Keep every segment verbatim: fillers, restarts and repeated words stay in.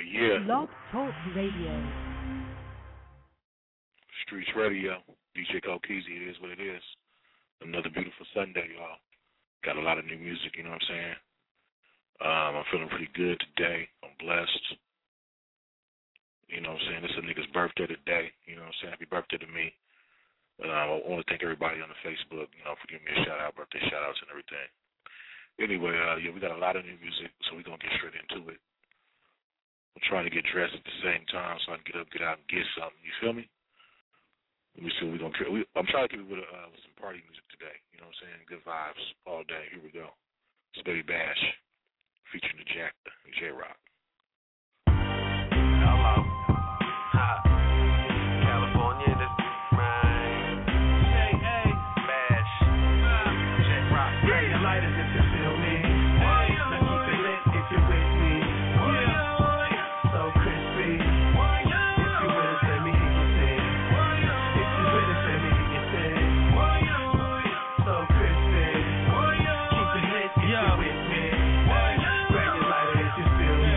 Yeah. Blog Talk Radio. Streets Radio. D J Kokeezy, it is what it is. Another beautiful Sunday, y'all. Got a lot of new music, you know what I'm saying? Um, I'm feeling pretty good today. I'm blessed. You know what I'm saying? It's a nigga's birthday today. You know what I'm saying? Happy birthday to me. Uh, I want to thank everybody on the Facebook, you know, for giving me a shout-out, birthday shout-outs and everything. Anyway, uh, yeah, we got a lot of new music, so we're going to get straight into it. I'm trying to get dressed at the same time so I can get up, get out, and get something. You feel me? Let me see what we're going to we, I'm trying to keep it with, uh, with some party music today. You know what I'm saying? Good vibes all day. Here we go. It's Baby Bash featuring the Jack, J-Rock. Hello. Hi. California, this man. J A. Bash. J-Rock. Bring your lighters if you feel me. Now keep it lit if you're with me. So crispy. If you with us, let me hear you say. If you with us, let me hear you say. So crispy. Keep it lit if you're with me. Grab your lighter if you feel me.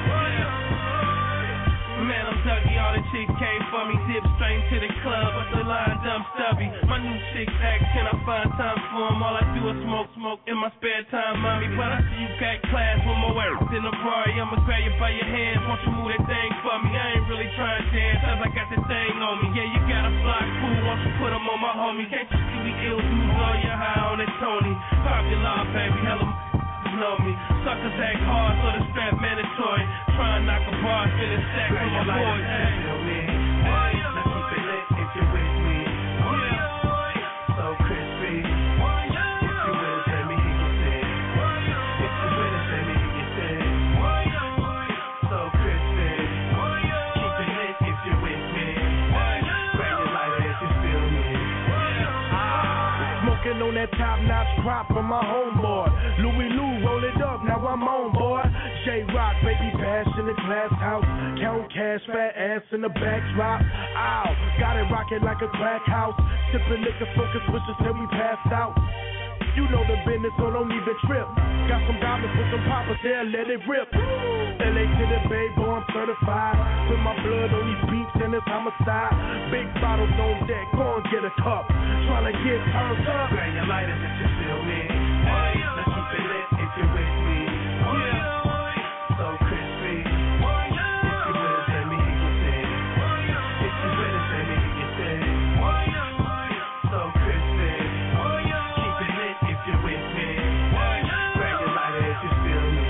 Man, I'm Dougie, all the chicks came for me. Dip straight to the club, but the line dumb stubby. My new chicks ask, can I find time for them? All I do is smoke, smoke in my spare time, mommy. But I see you got class with more work than a Rari. I'ma grab you by your hands, won't you move that thing for me? I ain't really trying to dance, cause I got that thing on me. Yeah, you got a fly cool, won't you put them on my homie? Can't you see we ill dudes, all you high on that Tony? Popular, baby, hella know me. Suckers act hard, so the strap mandatory. Try and knock a bar, finish stack with my boys. Feel me? Hey, now keep it lit if you're with me. So crispy. If you with us, let me hear you say. If you with us, let me hear you say. So crispy. Keep it lit if you're with me. Grab your lighter if you feel me. Smoking on that top-notch crop from my homeboy. Louis Lou, roll it up, now I'm on, boy. J-Rock, baby, bash in the glass house. Count cash, fat ass in the backdrop. Ow, got it rocking like a crack house. Sipping liquor, smoking switches till we passed out. You know the business, so don't even trip. Got some diamonds with some poppers there, let it rip. L A to the Bay, boy, I'm certified. Put my blood on these beats and it's homicide. Big bottles on deck, go and get a cup. Tryna get turned up. Grab your lighters if you feel me. Hey, now keep it lit if you're with me. So crispy. If you with us, let me hear you say. If you with us, let me hear you say. So crispy. Keep it lit if you're with me. Grab your lighter if you feel me.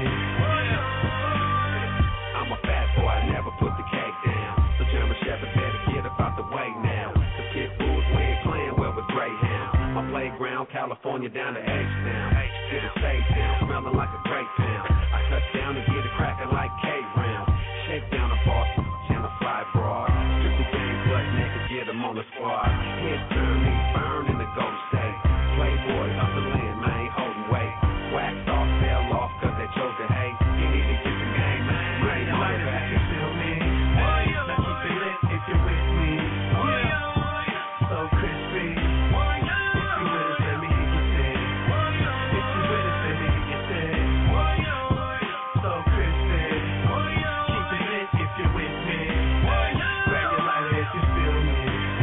I'm a fat boy, I never put the cake down. So German Shepherd better get about the way now. The pit bulls, we ain't playing well with Greyhound. My playground, California down to H-Town. To the state town, smelling like a grape pound. I touch down and get it cracking like K-Round. Shake down a Boston, channel fly broad. Strip the game, butt naked, get them on the squad. Head turn, knees burn in the ghost state. Playboy up the land, man, holding weight. Wax off, fell off, cause they chose to hate. You need to get some game, man. Bring your lighter back and feel me. Hey, now keep it lit if you're with me. So crispy. If you with us, let me hear you say. If you with us, let me hear you say. So crispy. Keep it lit if you're with me. Grab your lighter if you feel me.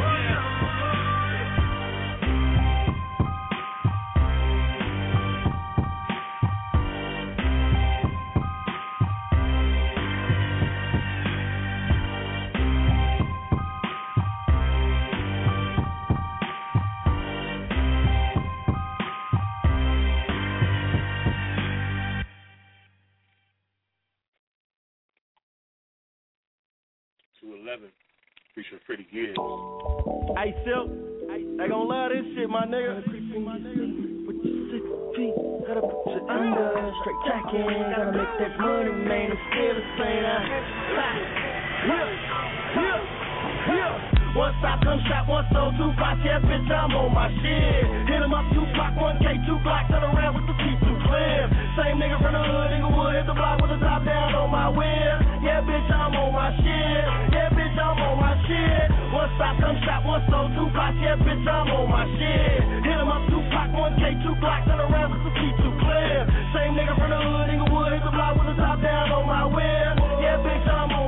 two eleven, featuring Freddie Gibbs. Hey, Silk, they gon' love this shit, my nigga. With your six feet, gotta put you under, straight jacking, gotta make that money, man, it's still the same. Yeah, yeah, yeah. One stop, come shot, one soul, two box, yeah, bitch, I'm on my shit. Hit him up, two block, one K, two block, turn around with the T two clear. Same nigga from the hood, Inglewood, hit the block with the top down on my whip. Yeah, bitch, I'm on my shit. Yeah, bitch, I'm on my shit. One stop, come shot, one soul, two box, yeah, bitch, I'm on my shit. Hit him up, two block, one K, two block, turn around with the T two clear. Same nigga from the hood, Inglewood, hit the block with the top down on my whip. Yeah, bitch, I'm on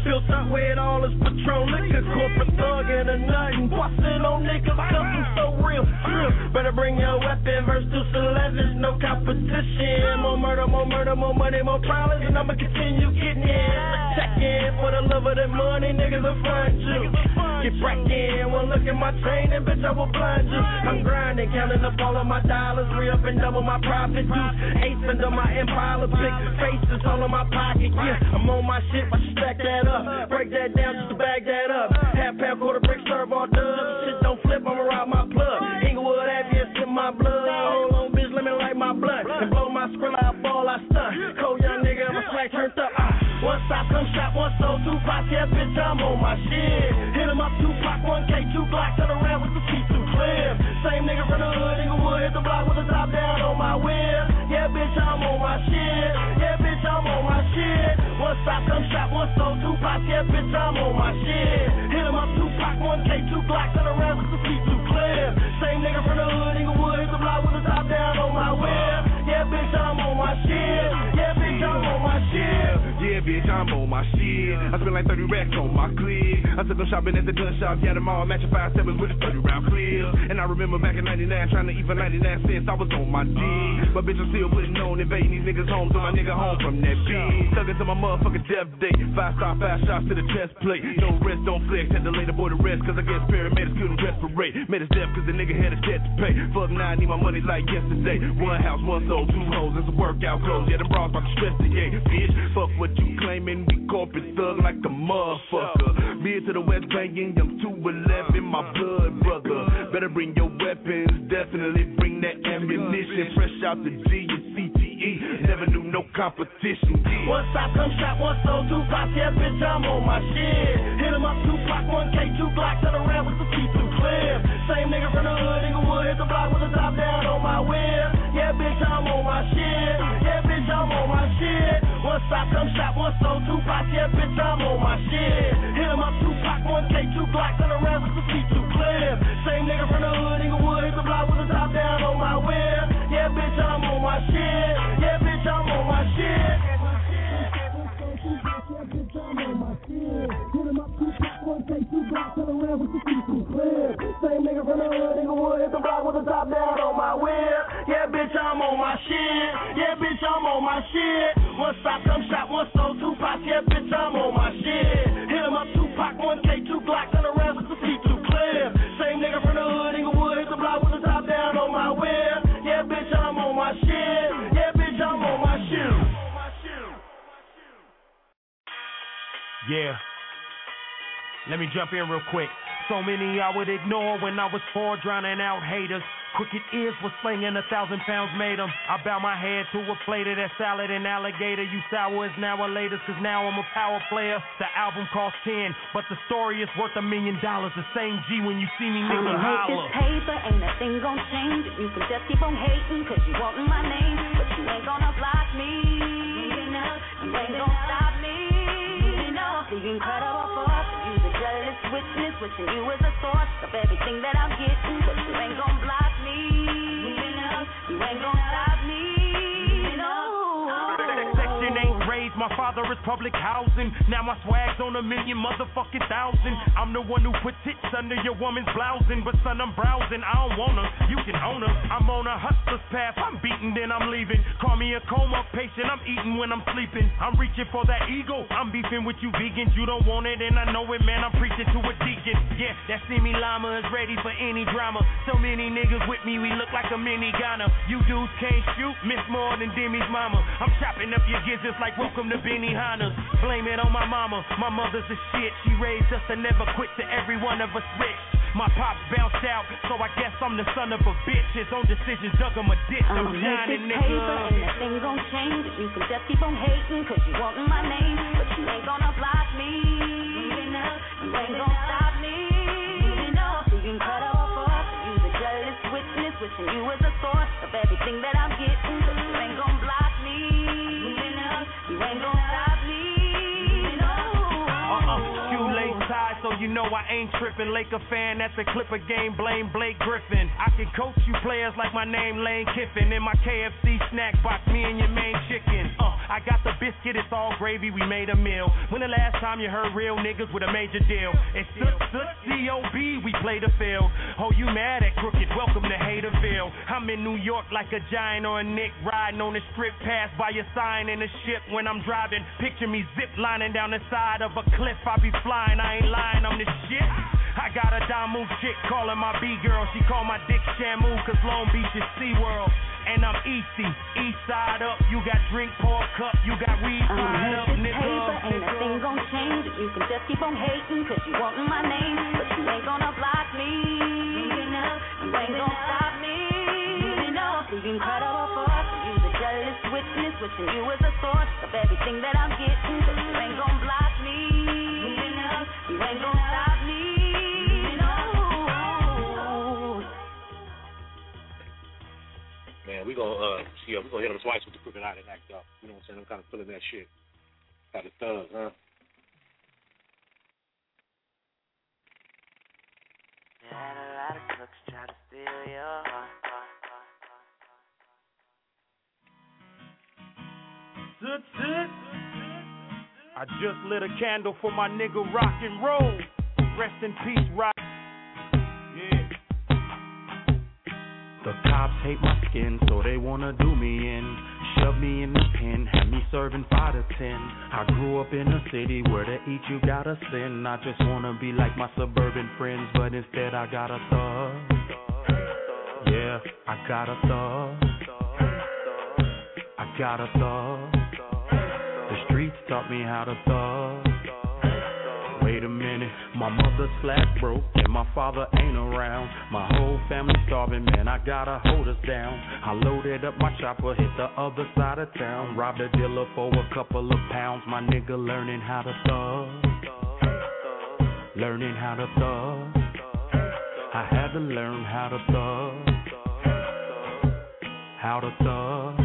Built up with all this Patron liquor, corporate thug and a nothing. Bustin' on niggas, something so real, real. Better bring your weapon, verse to eleven, no competition. More murder, more murder, more money, more problems, and I'ma continue getting in. Check in for the love of that money, niggas are front you. Get back in, one look at my chain and bitch I will blind you. I'm grinding, counting up all of my dollars, re-up and double my profit. Juice, eight spend on my empire, big faces all in my pocket. Yeah, I'm on my shit, I stack that up, break that down just to bag that up. Half pound, quarter brick, serve all dubs. Shit don't flip, I'ma rob my plug. Inglewood Avenue, in my blood. Hold on, bitch, let me light my blunt and blow my skrill out, ball I stunt. Cold young nigga, I'm a swag turned up. Ah. One stop, come shot, one soul, two pots, yeah, bitch, I'm on my shit. Hit him up, two block, one K, two block, turn around with the feet too clear. Same nigga from the hood, Inglewood, hit the block with the top down on my whip. Yeah, bitch, I'm on my shit. Yeah, bitch, I'm on my shit. One stop, come shot, one soul, two pots, yeah, bitch, I'm on my shit. Hit him up, two block, one K, two block, turn around with the feet too clear. Same nigga from the hood, Inglewood, hit the block with the top down on my whip. Yeah, bitch, I'm on my shit. Yeah, bitch, I'm on my shit. Yeah, bitch, I'm on my shit. I spent like thirty racks on my clip. I took them shopping at the gun shop. Yeah, them all matching five sevens with a thirty round clip. And I remember back in ninety-nine trying to eat for ninety-nine cents. I was on my D. But bitch, I'm still putting on invading these niggas home. So my nigga home from that beat. Stuck into my motherfucking death day. Five star, five shots to the chest plate. No rest, don't flex. Had to lay the boy to rest. Cause I guess paramedics couldn't respirate. Made his death cause the nigga had a debt to pay. Fuck nine, need my money like yesterday. One house, one soul, two hoes. It's a workout clothes. Yeah, them bras about to stress the yeah, bitch. Fuck what you claiming. We corporate thug like a motherfucker. Me to the West Bank and young two eleven, my blood brother. Better bring your weapons, definitely bring that ammunition. Fresh out the G and C T E, never knew no competition. Yeah. One stop, come shot, one soul, two pots, yeah, bitch, I'm on my shit. Hit him up, two block, one K, two block, turn around with the feet too clear. Same nigga from the hood, Inglewood, hit the block with the top down on my whip. Yeah, bitch, I'm on my shit. Yeah, bitch, I'm on my shit. One stop, come shot, one soul, two pots, yeah, bitch, I'm on my shit. Hit him up, two block, one K, two block, turn around with the feet too clear. Same nigga from the hood, Inglewood, hit the block with the top down on my whip. Yeah, bitch, I'm on my shit. Yeah, bitch, I'm on my shit. Hit him up, two block, one K, two block, turn around with the feet too clear. Same nigga from the hood, Inglewood, hit the block with the top down on my whip. Yeah, bitch, I'm on my shit. Yeah, bitch, I'm on my shit. One stop, come shot, one soul, two pots. Yeah, bitch, I'm on my shit. Hit him up, two pack, one K, two block, turn around with the feet too clear. Same nigga from the hood, Inglewood, hit the block with the top down on my whip. Yeah, bitch, I'm on my shit. Yeah, bitch, I'm on my shit. Yeah. Let me jump in real quick. So many I would ignore when I was poor, drowning out haters. Crooked ears was slinging, a thousand pounds made them. I bow my head to a plate of that salad and alligator. You sour is now or later, cause now I'm a power player. The album cost ten, but the story is worth a million dollars. The same G when you see me, nigga, I'ma holler. make this paper, ain't nothing gon' change. You can just keep on hating, cause you wantin' my name. But you ain't gonna block me, you know. You ain't gon' stop me, you know. The incredible force, you the jealous witness, wishing you was the source of everything that I'm getting. But you ain't gon' block me, you know. You ain't gon' stop me, you know. Section eight raised, my father is public housing. Now my swag's on a million motherfucking thousand. I'm the one who put tits under your woman's blousing. But son, I'm browsing, I don't want her, you can own her. I'm on a hustler's path, I'm beaten, then I'm leaving. Call me a coma patient, I'm eating when I'm sleeping. I'm reaching for that ego, I'm beefing with you vegans. You don't want it, and I know it, man, I'm preaching to a deacon. Yeah, that Simi Llama is ready for any drama. So many niggas with me, we look like a mini Ghana. You dudes can't shoot, miss more than Demi's mama. I'm chopping up your gizzards like welcome to Benihana's. Blame it on my mama, my mother's a shit. She raised us to never quit, to every one of us rich. My pops bounced out, so I guess I'm the son of a bitch. His own decisions dug him a ditch. I'm I'ma shining, make this nigga. paper, ain't nothing gon' change. You can just keep on hating, cause you wantin' my name. But you ain't gonna block me, you know. You ain't gon' stop me, you know. The incredible force, you the jealous witness, wishing you was the source of everything that I'm getting. But you ain't gon' block me, you know. You ain't gon' stop me, you know. Uh-uh, shoelace tie, so you know I ain't tripping. Laker fan at the Clipper game, blame Blake Griffin. I can coach you players like my name Lane Kiffin. In my K F C snack box, me and your main chicken. Uh, I got the biscuit it, it's all gravy, we made a meal. When the last time you heard real niggas with a major deal? It's C O B, we play the field. Oh, you mad at Crooked? Welcome to Haterville. I'm in New York like a giant or a Nick, riding on the strip, pass by your sign in a ship. When I'm driving, picture me zip lining down the side of a cliff. I be flying, I ain't lying, I'm the shit. I got a Damu chick calling my B-girl. She call my dick Shamu, cause Long Beach is SeaWorld. And I'm Easty, east side up. You got drink, pour cup, you got weed fried up, nigga. Paper, ain't a thing gon' change. You can just keep on hating, cause you wantin' my name. But you ain't gonna block me. You ain't gonna stop me. Moving off, the incredible force. You the jealous witness, wishing you was the source of everything that I'm getting. Cause you ain't gonna block me. Moving up, you ain't gonna stop me. Man, we gonna uh, yeah, we gonna hit them twice with the Crooked Eye and act up. You know what I'm saying? I'm kind of feeling that shit. Got a thug, huh? You had a lot of crooks try to steal your heart. I just lit a candle for my nigga rock and roll. Rest in peace, rock. Yeah. The cops hate my skin, so they wanna do me in. Shove me in the pen, have me serving five to ten. I grew up in a city where to eat you gotta sin. I just wanna be like my suburban friends, but instead I got a thug. Yeah, I got a thug. I got a thug. The streets taught me how to thug. Wait a minute, my mother's flat broke and my father ain't around. My whole family starving, man, I gotta hold us down. I loaded up my chopper, hit the other side of town. Robbed a dealer for a couple of pounds. My nigga learning how to thug. Learning how to thug. I had to learn how to thug. How to thug.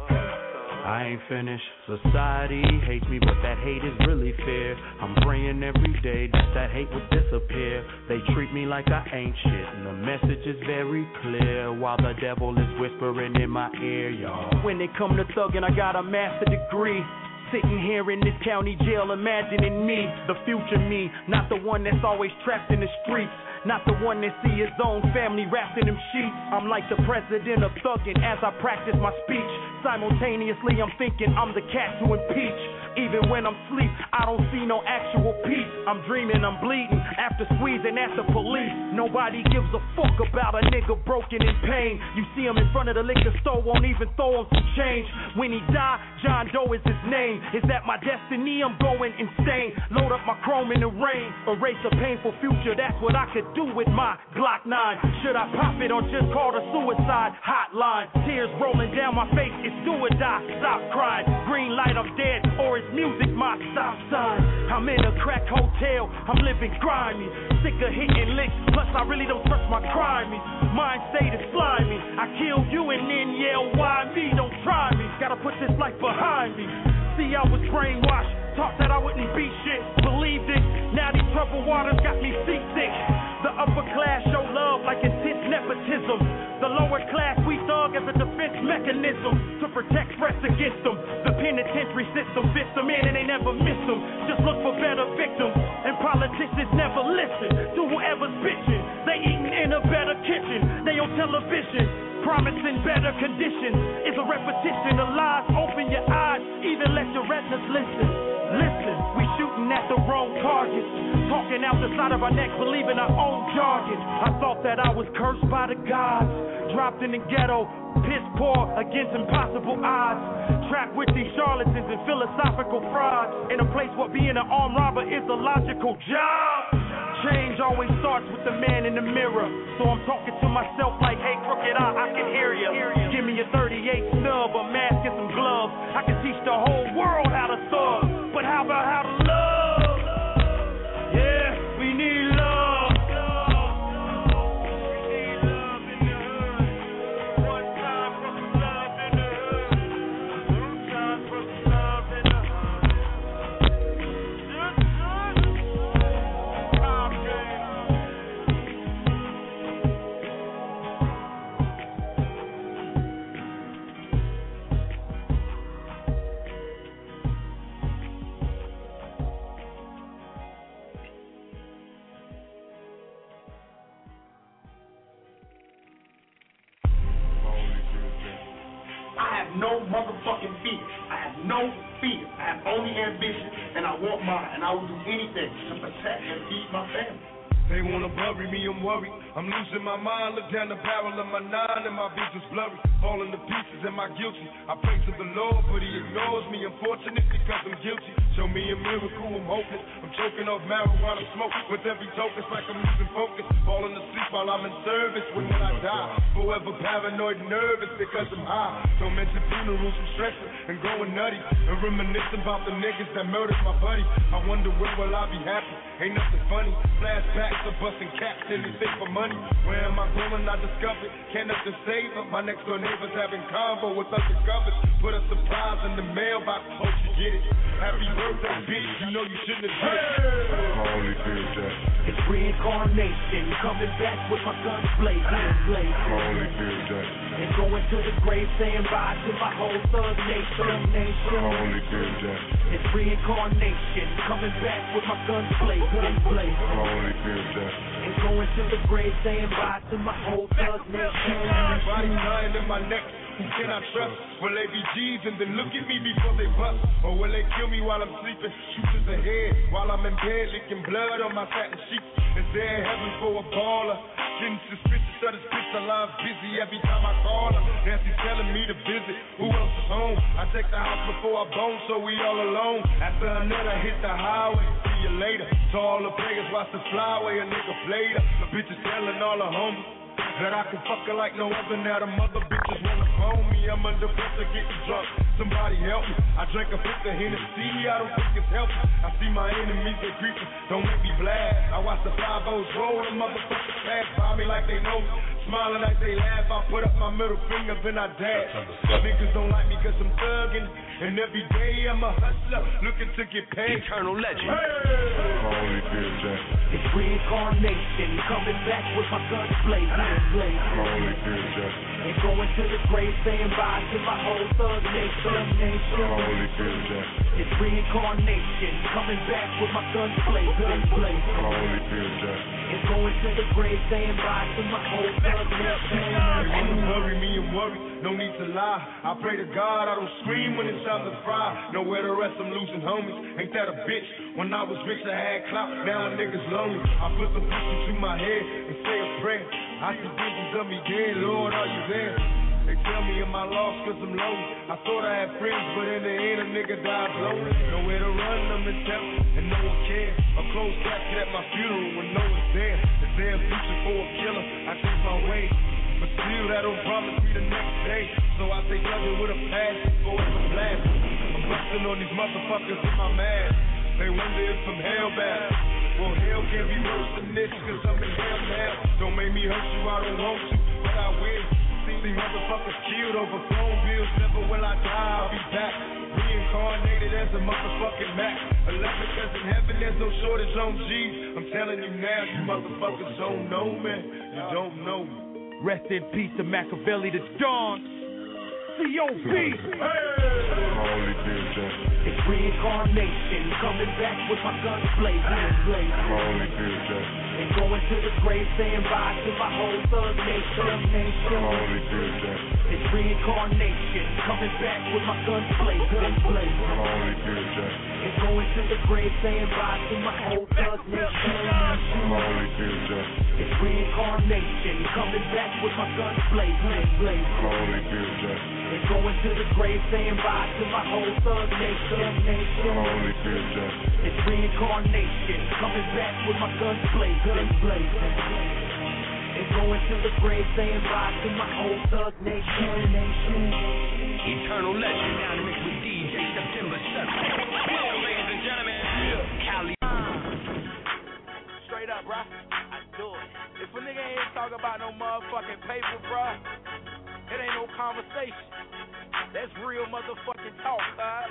I ain't finished. Society hates me, but that hate is really fair. I'm praying every day that that hate would disappear. They treat me like I ain't shit, and the message is very clear. While the devil is whispering in my ear, y'all. When it come to thugging, I got a master degree. Sitting here in this county jail, imagining me, the future me, not the one that's always trapped in the streets. Not the one that see his own family wrapped in them sheets. I'm like the president of thugging as I practice my speech. Simultaneously, I'm thinking I'm the cat to impeach. Even when I'm asleep, I don't see no actual peace. I'm dreaming, I'm bleeding after squeezing at the police. Nobody gives a fuck about a nigga broken in pain. You see him in front of the liquor store, won't even throw him some change. When he die, John Doe is his name. Is that my destiny? I'm going insane. Load up my chrome in the rain. Erase a painful future, that's what I could do with my Glock nine. Should I pop it or just call the suicide hotline? Tears rolling down my face, it's do or die. Stop crying. Green light, I'm dead, or it's music, my stop sign. I'm in a crack hotel, I'm living grimy. Sick of hitting licks, plus I really don't trust my crimies. Mind state is slimy. I kill you and then yell, why me? Don't try me. Gotta put this life behind me. See, I was brainwashed, taught that I wouldn't be shit. Believed it, now these troubled waters got me seasick. The upper class show love like intense nepotism. The lower class, we thug as a defense mechanism to protect threats against them. The penitentiary system fits them in and they never miss them. Just look for better victims. And politicians never listen to whoever's bitching. They eating in a better kitchen. They on television, promising better conditions. It's a repetition of lies. Open your eyes, even let your retinas listen. Listen, we shooting at the wrong targets. Talking out the side of our neck, believing our own jargon. I thought that I was cursed by the gods. Dropped in the ghetto, piss poor against impossible odds. Trapped with these charlatans and philosophical frauds. In a place where being an armed robber is a logical job. Change always starts with the man in the mirror. So I'm talking to myself like, hey, Crooked Eye, I can hear you. Give me a thirty-eight snub, a mask, and some gloves. I can teach the whole world how to thug. But how about how to love? Yeah, we need love. no fear. I have only ambition, and I want mine, and I will do anything to protect and feed my family. They wanna bury me, I'm worried. I'm losing my mind, look down the barrel of my nine and my vision's blurry. Falling to pieces, am I guilty? I pray to the Lord, but he ignores me. Unfortunate because I'm guilty. Show me a miracle, I'm hopeless. I'm choking off marijuana smoke. With every token, it's like I'm losing focus. Falling asleep while I'm in service. When will I die? Forever paranoid, nervous because I'm high. Don't mention funerals, I'm stressing and going nutty. And reminiscing about the niggas that murdered my buddy. I wonder where will I be happy? Ain't nothing funny. Flashbacks of busting caps, anything for money. Where am I going? I discovered. Can't nothing save them. My next door neighbors having convo with undercovers. Put a surprise in the mailbox. Hope you get it. Happy birthday, bitch. You know you shouldn't have did it. Holy feel that. It's reincarnation. Coming back with my guns blazing. Holy feel that. And going to the grave saying bye to my whole thug nation. Holy feel that. It's reincarnation. Coming back with my guns blazing. Holy feel that. And going to the grave saying bye to my whole thug nation. Everybody lying in my neck. Who can I trust? Will they be G's and then look at me before they bust? Or will they kill me while I'm sleeping? Shoot to the head while I'm in bed, licking blood on my satin sheets. Is there heaven for a baller? Getting suspicious of this bitch, the line's busy every time I call her. Nancy's telling me to visit. Who else is home? I take the house before I bone, so we all alone. After another hit the highway, see you later. To all the players, watch the flyway, a nigga played her. The bitch is telling all the homies that I can fuck her like no other. Now the mother bitches wanna phone me. I'm under pressure, getting drunk. Somebody help me. I drank a fifth of Hennessy. I don't think it's healthy. I see my enemies, they creeping. Don't make me blast. I watch the five O's roll. The motherfuckers pass by me like they know me. Smiling like they laugh. I put up my middle finger, then I dash. Niggas don't like me cause I'm thugging. And every day I'm a hustler, looking to get paid. Eternal legend. Hey! Holy feel that. It's reincarnation. Coming back with my guns blazing. Holy feel that. And going to the grave saying bye to my whole thug nation. Holy feel that. It's reincarnation. Coming back with my guns blazing. Holy feel that. And going to the grave saying bye to my whole thug nation. They wanna worry me and worry, no need to lie. I pray to God I don't scream when it's time to fry. Nowhere to rest, I'm losing homies. Ain't that a bitch? When I was rich, I had clout. Now a nigga's lonely. I put some pussy to my head and say a prayer. I see visions of me dead, Lord, are you there? They tell me am I lost cause I'm lonely. I thought I had friends, but in the end a nigga died lonely. Nowhere to run, I'm in temple, and no one cares. A closed casket at my funeral when no one's there. Is there a future for a killer? I take my way, but still that don't promise me the next day. So I take nothing with a passion for it's a blast. I'm busting on these motherfuckers in my mask. They wonder if I'm hellbound. Well, hell can't be worse than this, cause I'm in hell now. Don't make me hurt you, I don't want to, but I will. See motherfuckers killed over phone bills, never will I die, I'll be back. Reincarnated as a motherfucking Mac. Eleven cause in heaven there's no shortage on G's. I'm telling you now, you motherfuckers don't know, man. You don't know me. Rest in peace to Machiavelli the Dawn. C O B. Holy feel that. It's reincarnation. Coming back with my guns blazing. Holy feel that. And going to the grave saying bye to my whole thug nation. Holy feel that. It's reincarnation. Coming back with my guns blazing. Holy feel that. And going to the grave saying bye to my whole thug nation. Holy feel that. It's reincarnation. Coming back with my guns blazing. Holy feel that. And going to the grave saying bye to my whole thug nation. Holy feel that. It's reincarnation. Coming back with my guns blazing. And going to the grave saying bye to my whole thug nation. Eternal legend. Now to mix with D J September seventh. Ladies and gentlemen, Cali. Straight up, bruh. I do it. If a nigga ain't talking about no motherfucking paper, bruh, it ain't no conversation. That's real motherfucking talk, huh?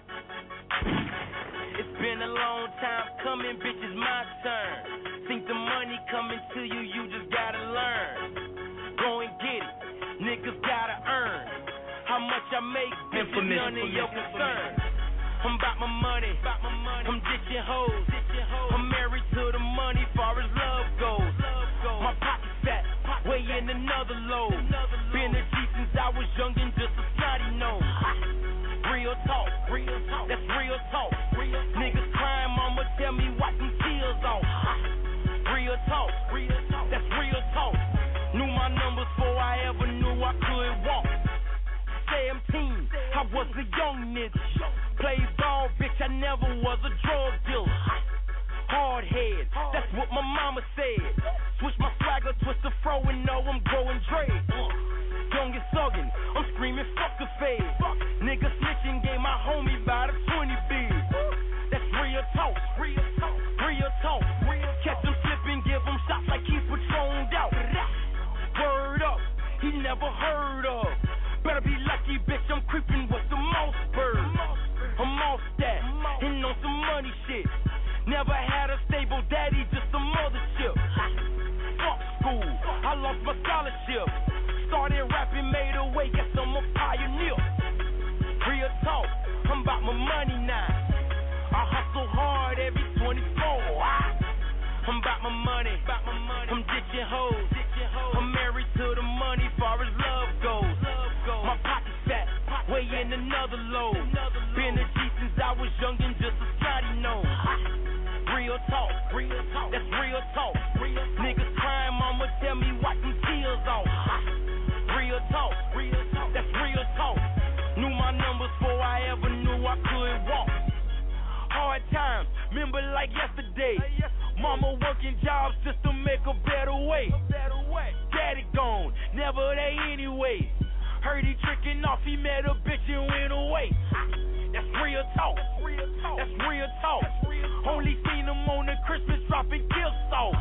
It's been a long time coming, bitch, it's my turn. Think the money coming to you, you just gotta learn. Go and get it, niggas gotta earn. How much I make, bitch, is none of your concern. I'm about my money, I'm ditching hoes. I'm married to the money, far as love goes. My pocket's fat, weighing another load. Been a G since I was young and just a snotty nose. Real real talk, real talk, that's real talk. Real talk. Niggas crying, mama tell me wipe them tears off. Real talk, real talk, that's real talk. Knew my numbers before I ever knew I could walk. seventeen, I was a young nigga. Played ball, bitch, I never was a drug dealer. Hard head, that's what my mama said. Switch my swagger, twist the fro, and know I'm growing dread. Young and thuggin', I'm screaming fuck the fed. Nigga snitching, gave my homie by the twenty bid. That's real talk, real talk, real talk. Catch him slipping, give him shots like he's patroned out. Word up, he never heard of. Better be lucky, bitch, I'm creeping with the most birds. I'm off that, and on some money shit. Never had a stable daddy, just a mothership. Fuck school, I lost my scholarship. Started rapping, made a way, guess I'm a pioneer. Real talk, I'm about my money now. I hustle hard every twenty-four. I'm about my money, I'm ditching hoes. I'm married to the money, far as love goes. My pocket's fat, weighing another load. Been a G since I was young and just a Scotty nose. Real talk, real talk, that's real talk. Niggas crying, mama tell me wipe them tears off. Real talk, real talk, that's real talk. Knew my numbers before I ever knew I could walk. Hard times, remember like yesterday. Mama working jobs just to make a better way. Daddy gone, never they anyway. Heard he tricking off, he met a bitch and went away. That's real talk, that's real talk. Only seen him on the Christmas dropping gifts off.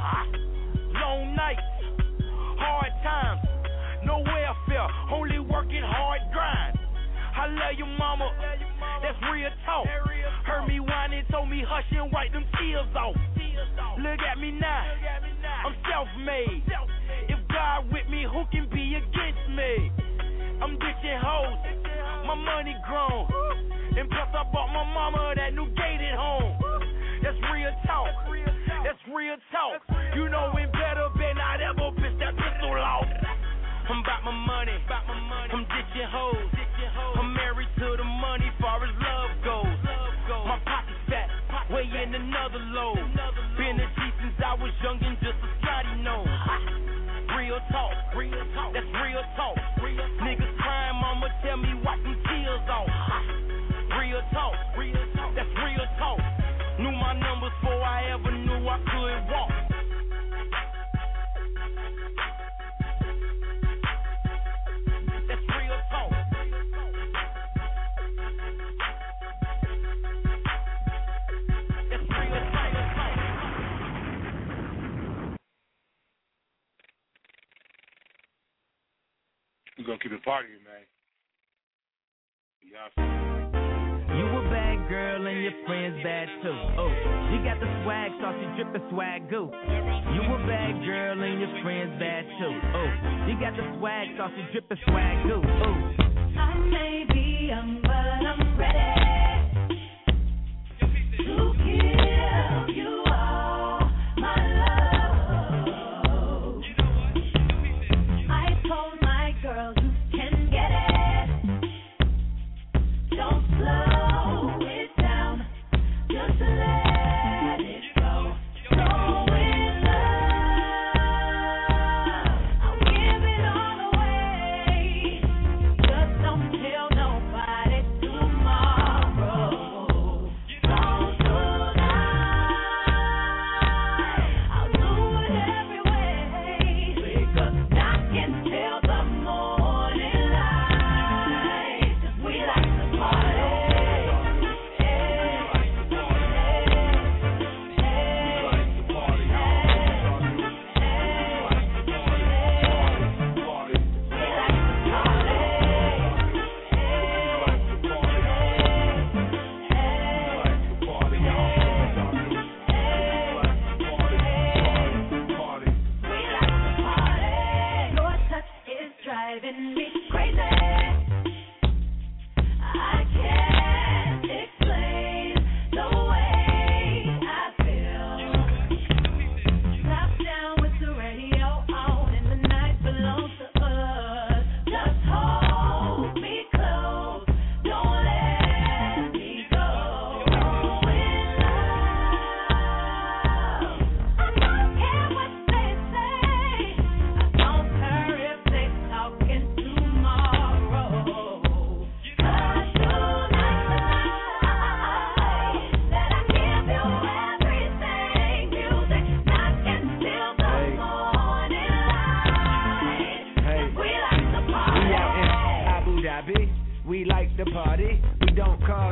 Long nights, hard times, no welfare, only working hard grind. I love you, mama, that's real talk. Heard me whining, told me hush and wipe them tears off. Look at me now, I'm self-made. If God with me, who can be against me? I'm ditching hoes, my money grown. And plus I bought my mama that new gated home. That's real talk, that's real talk. You know when better been I'd ever piss that pistol off. I'm about my money, I'm ditching hoes. I'm married to the money, far as love goes. My pocket's fat, weighing another load. Been a G since I was young and just a Scotty nose. Real talk, that's real talk. Niggas crying, mama tell me wipe them tears off. Real talk, that's real talk. Knew my numbers before I ever knew I could walk. That's real talk. That's real talk. We're gonna keep it partying, man. Yeah. You a bad girl and your friends bad too. Oh, you got the swag, saucy drippin' swag goo. You a bad girl and your friends bad too. Oh, you got the swag, saucy drippin' swag goo. Oh, I may be young, but I'm ready to give you all my love. I told my girl you can get it. Don't slow it down, just let it go. So in love, I'll give it all away. Just don't tell nobody tomorrow.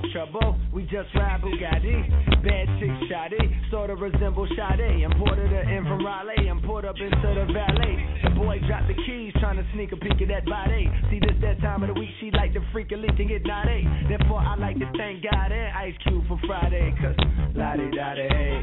trouble. We just ride Bugatti. Bad chick shoddy, sorta resemble Sade. Imported her in from Raleigh and pulled up into the valet. The boy dropped the keys, trying to sneak a peek at that body. See this that time of the week, she like to freak a leak and get naughty. Therefore I like to thank God and Ice Cube for Friday, cause la-di-da-di, hey.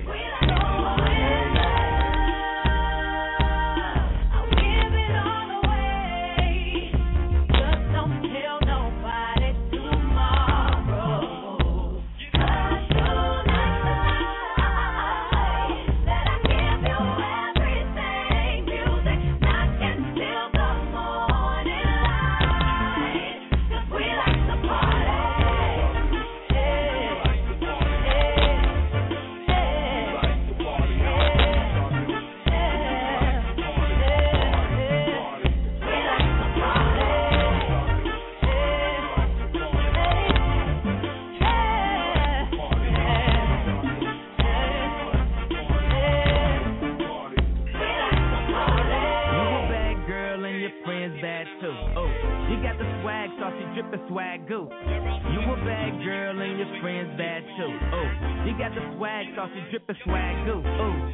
Swag goo. You a bad girl and your friends bad too. Oh, you got the swag, saucy drippin' swag goo. Oh.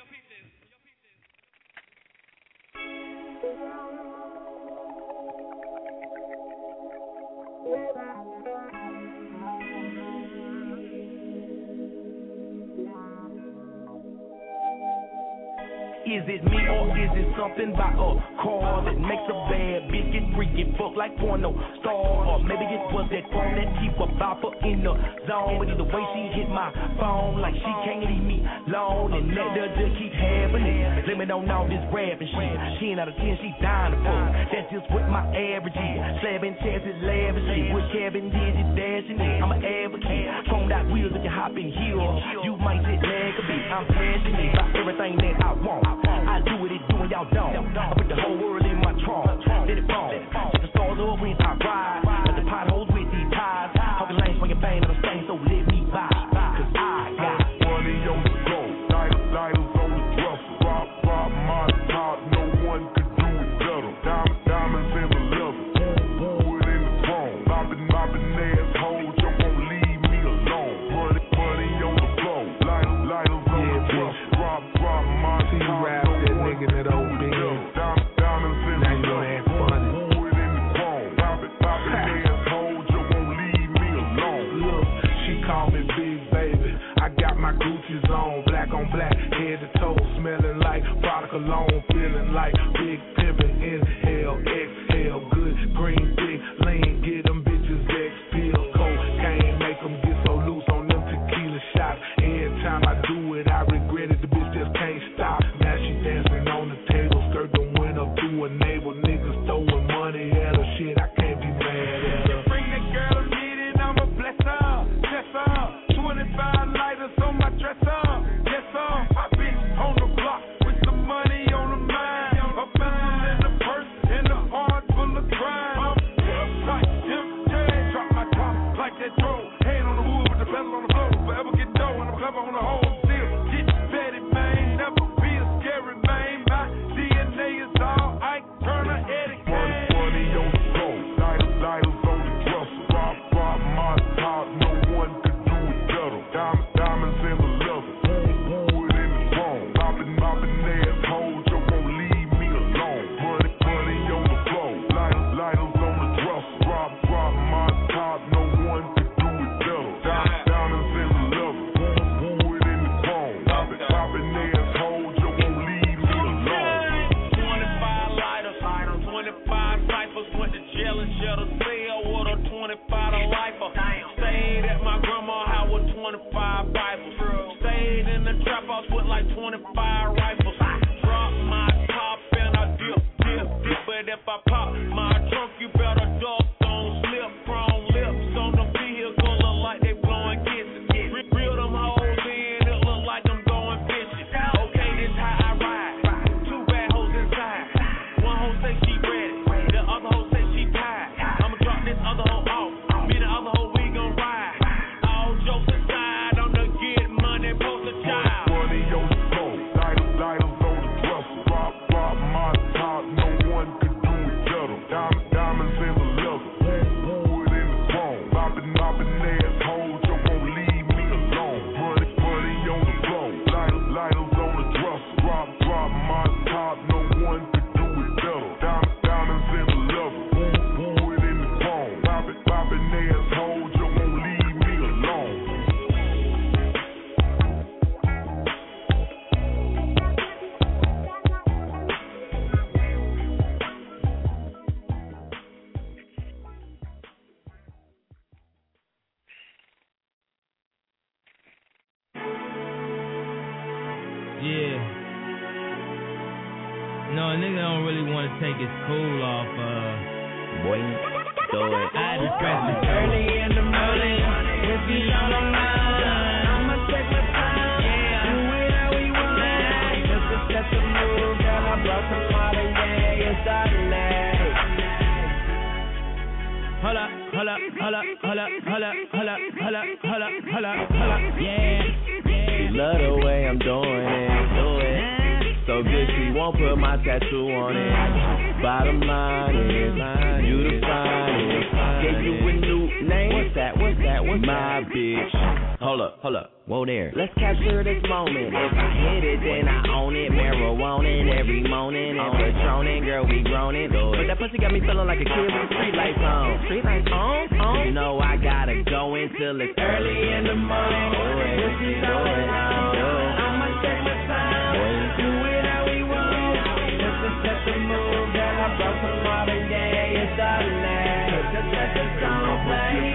Is it me or is it something by a car that makes a bad bitch get freaky, fuck like porno star? Or maybe it was that phone that keep a bopper in the zone. But either way she hit my phone like she can't leave me alone, and that does just keep happening. Limit on all this rapping shit. Ten out of ten she dying to fuck. That's just what my average is. Slabbing chances, lavish shit. With cabin digit dashing it. I'm an advocate. Phoned out wheels if you hop in here. You might just lag a bit. I'm passionate about everything that I want. I do what it do and y'all don't. I put the whole world in my trunk. Let it fall. Set the stars up when I ride. Let the potholes with these ties. Talking lanes swinging bang on the stain, so let me buy. Cause I got money on the go. Lighters on the dresser. Rock, rock my top. No one could do it better. Diamond, diamonds in the leather. Wood in the throne. Mopping, mopping assholes. You won't leave me alone. Money, money on the floor. Lighters, lighters on the dresser. Rock, rock my top. That old bitch. Diamonds in the love. Wood in the chrome. Pop it, pop it, asshole. You won't leave me alone. Look, she call me Big Baby. I got my Gucci's on, black on black, head to toe, smelling like product cologne, feeling like Big Pimpin'. Inhale, exhale, good green, big lean. Get them bitches X pill, cocaine, make them get so loose on them tequila shots. Every time I do it, I regret it. The bitch just can't stop. Now she dancing on the table, skirt done went up to her navel. Niggas throwing money at her, shit, I can't be mad at her. Bring the girl who need it, I'ma bless her, bless her. twenty-five lighters on my dresser, yes sir. My bitch on the block with some money on the mind. A pencil in the purse and a heart full of crime. Like M J, drop my top like that throw. Hand on the wood with the pedal on the floor. Forever get dough and I'm clever on the whole deal. Get petty, man, never be a scary man. My D N A is all Ike Turner, Eddie Kane. Money on the go. Lighters, lighters on the dresser. Rock, rock my top. No one could do it better. Diamond, diamonds in the leather. Wood in the throne. Mopping, mopping assholes. You won't leave me alone. Money, money on the floor. Lighters, lighters on the dresser. Rock, rock my top. No one could do it better. Diamond, diamonds in the leather. Wood in the throne. Mopping, mopping assholes. You won't leave me alone. twenty-five lighters, twenty-five ciphers, went to jail and shut a cell with a twenty-five to lifer. Stayed at my grandma's house with twenty-five Bibles. Stayed in the trap house with like twenty-five rifles. Drop my top and I dip, dip, dip. But if I pop my trunk, you better duck, don't slip. Chrome lips on the vehicle look like they blowing kisses. Reel them hoes in, it look like I'm going fishing. Okay, this how I ride. Two bad hoes inside. One hoe say she ready, the other hoe say she tired. I'ma drop this other hoe off. Me and the other hoe, we gon' ride. All jokes aside, I'm the get money, post a child. Money on the go. Lighters, Yeah. No, a nigga don't really want to take his cool off, uh. Boy, throw it. I just press it. Early in the morning, whiskey on the mind. I'ma take my time, yeah. Do it how we want. Just to set the mood, girl, I brought some modern day inside the night. Hold up, hold up, hold up, hold up, hold up, hold up, hold up, hold up, hold up, hold up, yeah. She love the way I'm doing it, do it. So good she won't put my tattoo on it. Bottom line is, you the finest. Gave you a new name. What's that? What's that? What's my bitch? Hold up, hold up. Whoa there. Let's capture this moment. If I hit it, then I own it. Marijuana every morning and Patronin, girl, we grown it. But that pussy got me feeling like a kid with the street lights on. Street lights on, on. You know I gotta go until it's early in the morning. Whiskey's all around. I'ma take my time. Do it how we want. Just to set the mood, girl, I brought some modern day inside the night. Just let the song play.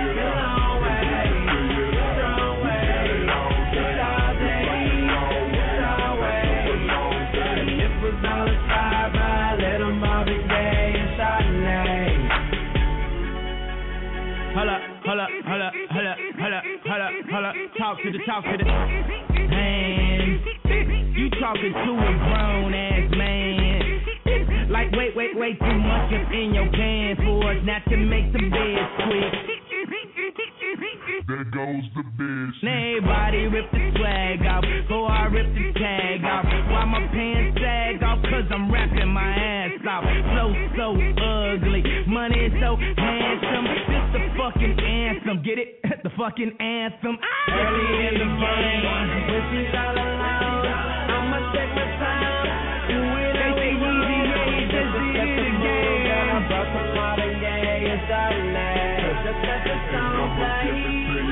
Hold up, hold up, hold up, hold up, hold up, hold up, hold up. Talk to the, talk to the man. You talking to a grown ass man. Like wait, wait, wait, too much up in your pants for us not to make the bed quick. There goes the bitch. Now everybody rip the swag off, before I rip the tag off. Why my pants sag off? Cause I'm rapping my ass off. Flow so ugly, money so handsome. This the fucking anthem, get it? The fucking anthem. Early in the morning, when she's all alone, I'ma take my time. Do it how we want. Just did it again. I brought some modern day inside the night. Just let the song play.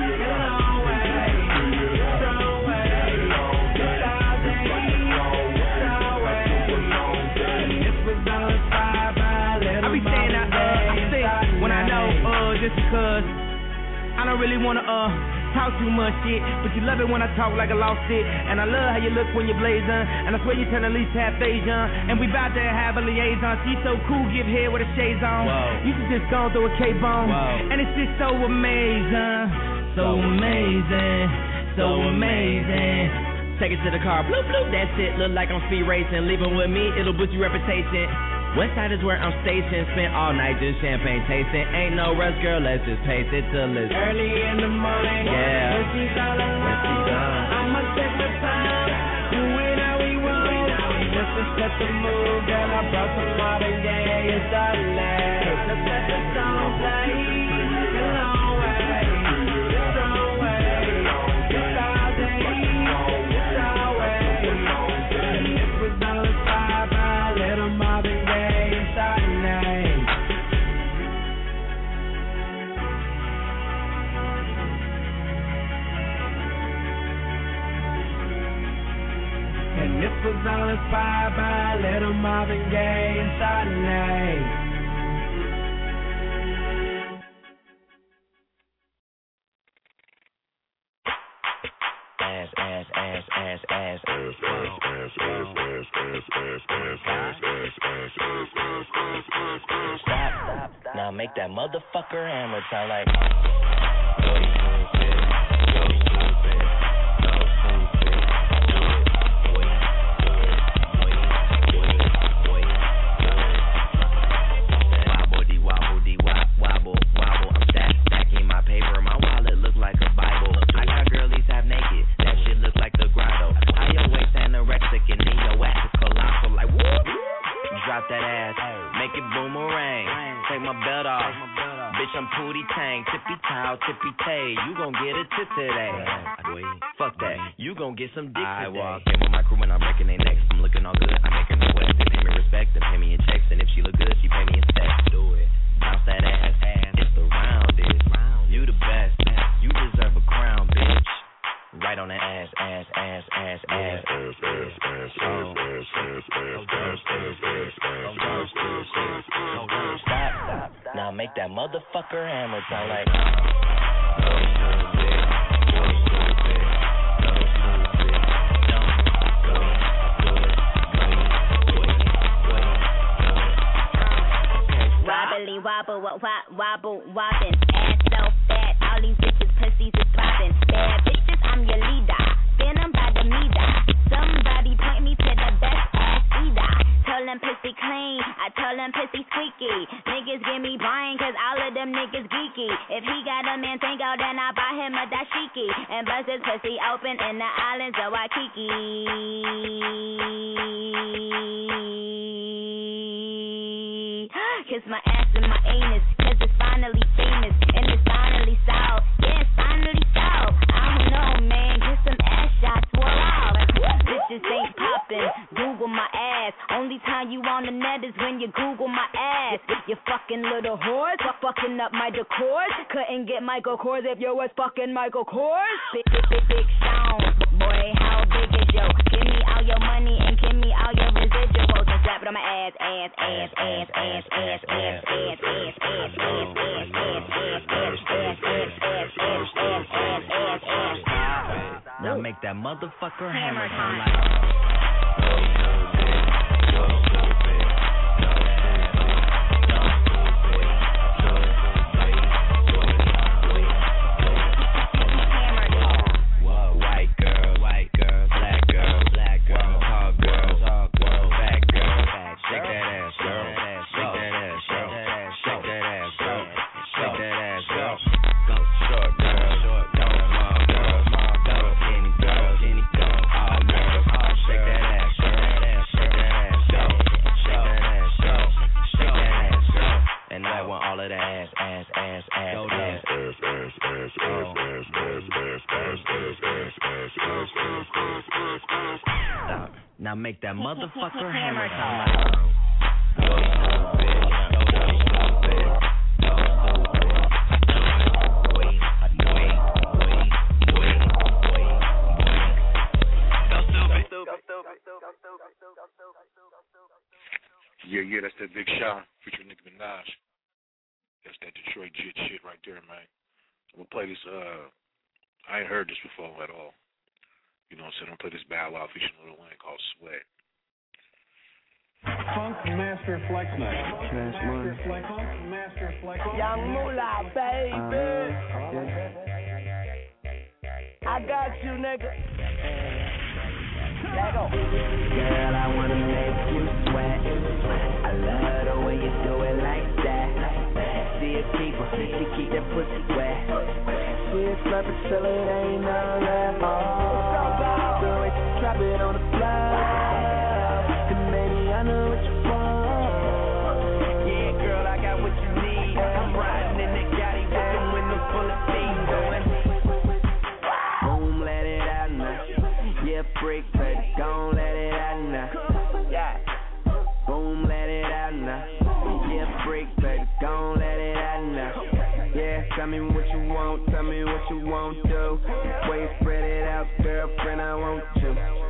Just because I don't really wanna uh talk too much shit, but you love it when I talk like a lost it. And I love how you look when you're blazing, and I swear you turn at least half Asian. And we bout to have a liaison. She's so cool, give hair with her shades on. Whoa. You should just go through a cape on. Whoa. And it's just so amazing, so amazing, so amazing. Take it to the car, bloop bloop, that shit look like I'm speed racing. Leave it with me, it'll boost your reputation. Westside is where I'm stationed, spent all night just champagne tasting. Ain't no rush, girl, let's just pace it till it's early in the morning. Yeah, when she's all alone, I'ma take my time, do it how we want. Just to set the mood, girl, I brought some modern day inside the night. Just let the song play, a long way, strong way, it's all day, it's all way. It was all a five, I let them all be. And this was all inspired by Little Marvin Gaye inside the night. Ass, ass, ass, ass, ass, ass, ass, ass, ass, ass, ass, ass, ass, ass, ass, ass, ass, ass. Stop, stop, now make that motherfucker hammer sound like. I'm Pootie Tang, tippy towel, tippy tay. You gon' get a tip today. Fuck that, you gon' get some dick today. I walk in with my crew and I'm breaking their necks. I'm looking all good, I make her no wet. They pay me respect, they pay me in checks. And if she look good, she pay me in stacks. Do it, bounce that ass, ass. It's the round, is you the best. You deserve a crown, bitch. Right on that ass, ass, ass, ass, ass, ass, ass, ass, ass, ass, ass, ass, ass, ass, ass. Stop, stop. Now make that motherfucker hammer sound like. wobble, wobbin', ass so fat, all these bitches pussies is poppin'. Bad bitches, I'm your leader, spin 'em by the meter. Somebody point me to the best ass either. Tell them pussy clean, I tell them pussy squeaky. Niggas give me brain, cause all of them niggas geeky. If he got a man tango, then I buy him a dashiki. And bust his pussy open in the islands of Waikiki. Kiss my ass and my anus, cause it's finally famous. And it's finally solved, yeah, it's finally solved. I don't know, man, get some ass shots, swore off. Bitches ain't poppin', Google my ass. Only time you on the net is when you Google my ass. You fucking little whores, fucking up my decors. Couldn't get Michael Kors if you was fucking Michael Kors. Big, big, big, big Sean, boy, how big is yo? Give me all your money and give me all your residuals and slap it on my ass, ass, ass, ass, ass, ass, ass, ass, ass, ass, ass, ass, ass, ass, ass, ass. Now make that motherfucker hammer time like. Now make that motherfucker hammer time. Yeah, yeah, that's that Big Sean featuring Nicki Minaj. That's that Detroit Jit shit right there, man. I'm gonna play this. Uh, I ain't heard this before at all. You know what I'm saying? I'm gonna play this Bow Wow featuring Lil Wayne called Sweat. Funk Master Flex Night. Master Flex. Funk Master Flex. Young Moolah, baby. Uh, I got you, nigga. Let go. Girl, I wanna make you sweat. I love the way you do it like that. See it keeper, she keep that pussy wet. She is perfect till it ain't none left. Oh, do it, drop it on the floor. And maybe I know what you want. Yeah, girl, I got what you need. I'm riding in that Gotti with the window full of steam going. Boom, let it out now. Yeah, freak, baby, gon' let it out now. Yeah. Boom, let it out now. Yeah, freak, baby, gon' let it out now. Yeah, tell me what you want, tell me what you won't do. Way you spread it out, girlfriend, I want you.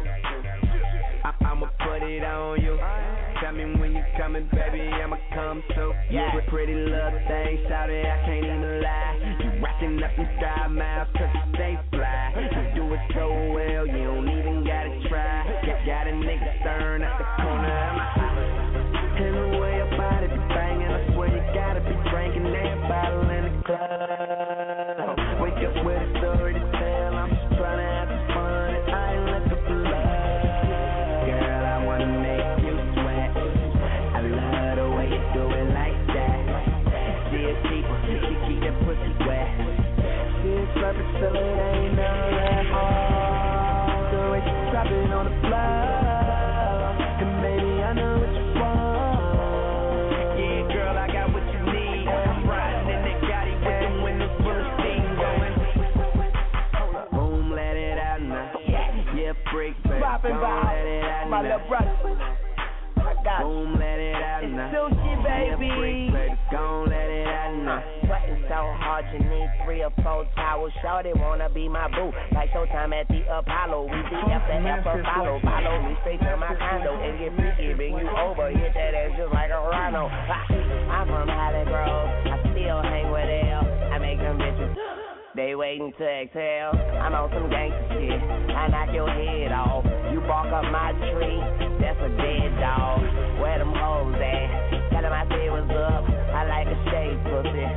I- I'ma put it on you. Tell me when you coming, baby, I'ma come too. Yeah, pretty little thing, shout it, I can't even lie. You rockin' up them sky miles, cause you stay fly. You do it so well, you don't even gotta try. Got, got a nigga staring at the corner of my eye. And the way your body be banging, I swear you gotta be drinking that bottle in the club. Wake up with a story to tell, I'm just trying to have some fun, and I ain't looking for love. Girl, I wanna make you sweat. I love the way you do it like that. See it keeper, she keep that pussy wet. See it perfect till it ain't none left. Oh, do it, drop it on the floor. And maybe I know what you want. Yeah, girl, I got what you need. I'm riding in that Gotti with the window full of steam going. Boom, let it out now. Yeah, freak, baby, Poppin' gon' by let it out my now. little brother. I got you. Boom, let it out It's now. sushi, Yeah, baby. freak, baby, gon' let it out now. Sweating so hard you need three or four towels. Shorty wanna be my boo, like Showtime at the Apollo. We be F the F or follow, follow me straight to my condo and get freaky, bring you over, hit that ass just like a rhino. Ha. I'm from Holly Grove, I still hang with L. I make them bitches, they waiting to exhale. I'm on some gangster shit, I knock your head off. You bark up my tree, that's a dead dog. Where them hoes at? Tell them I say what's up, I like a shade pussy.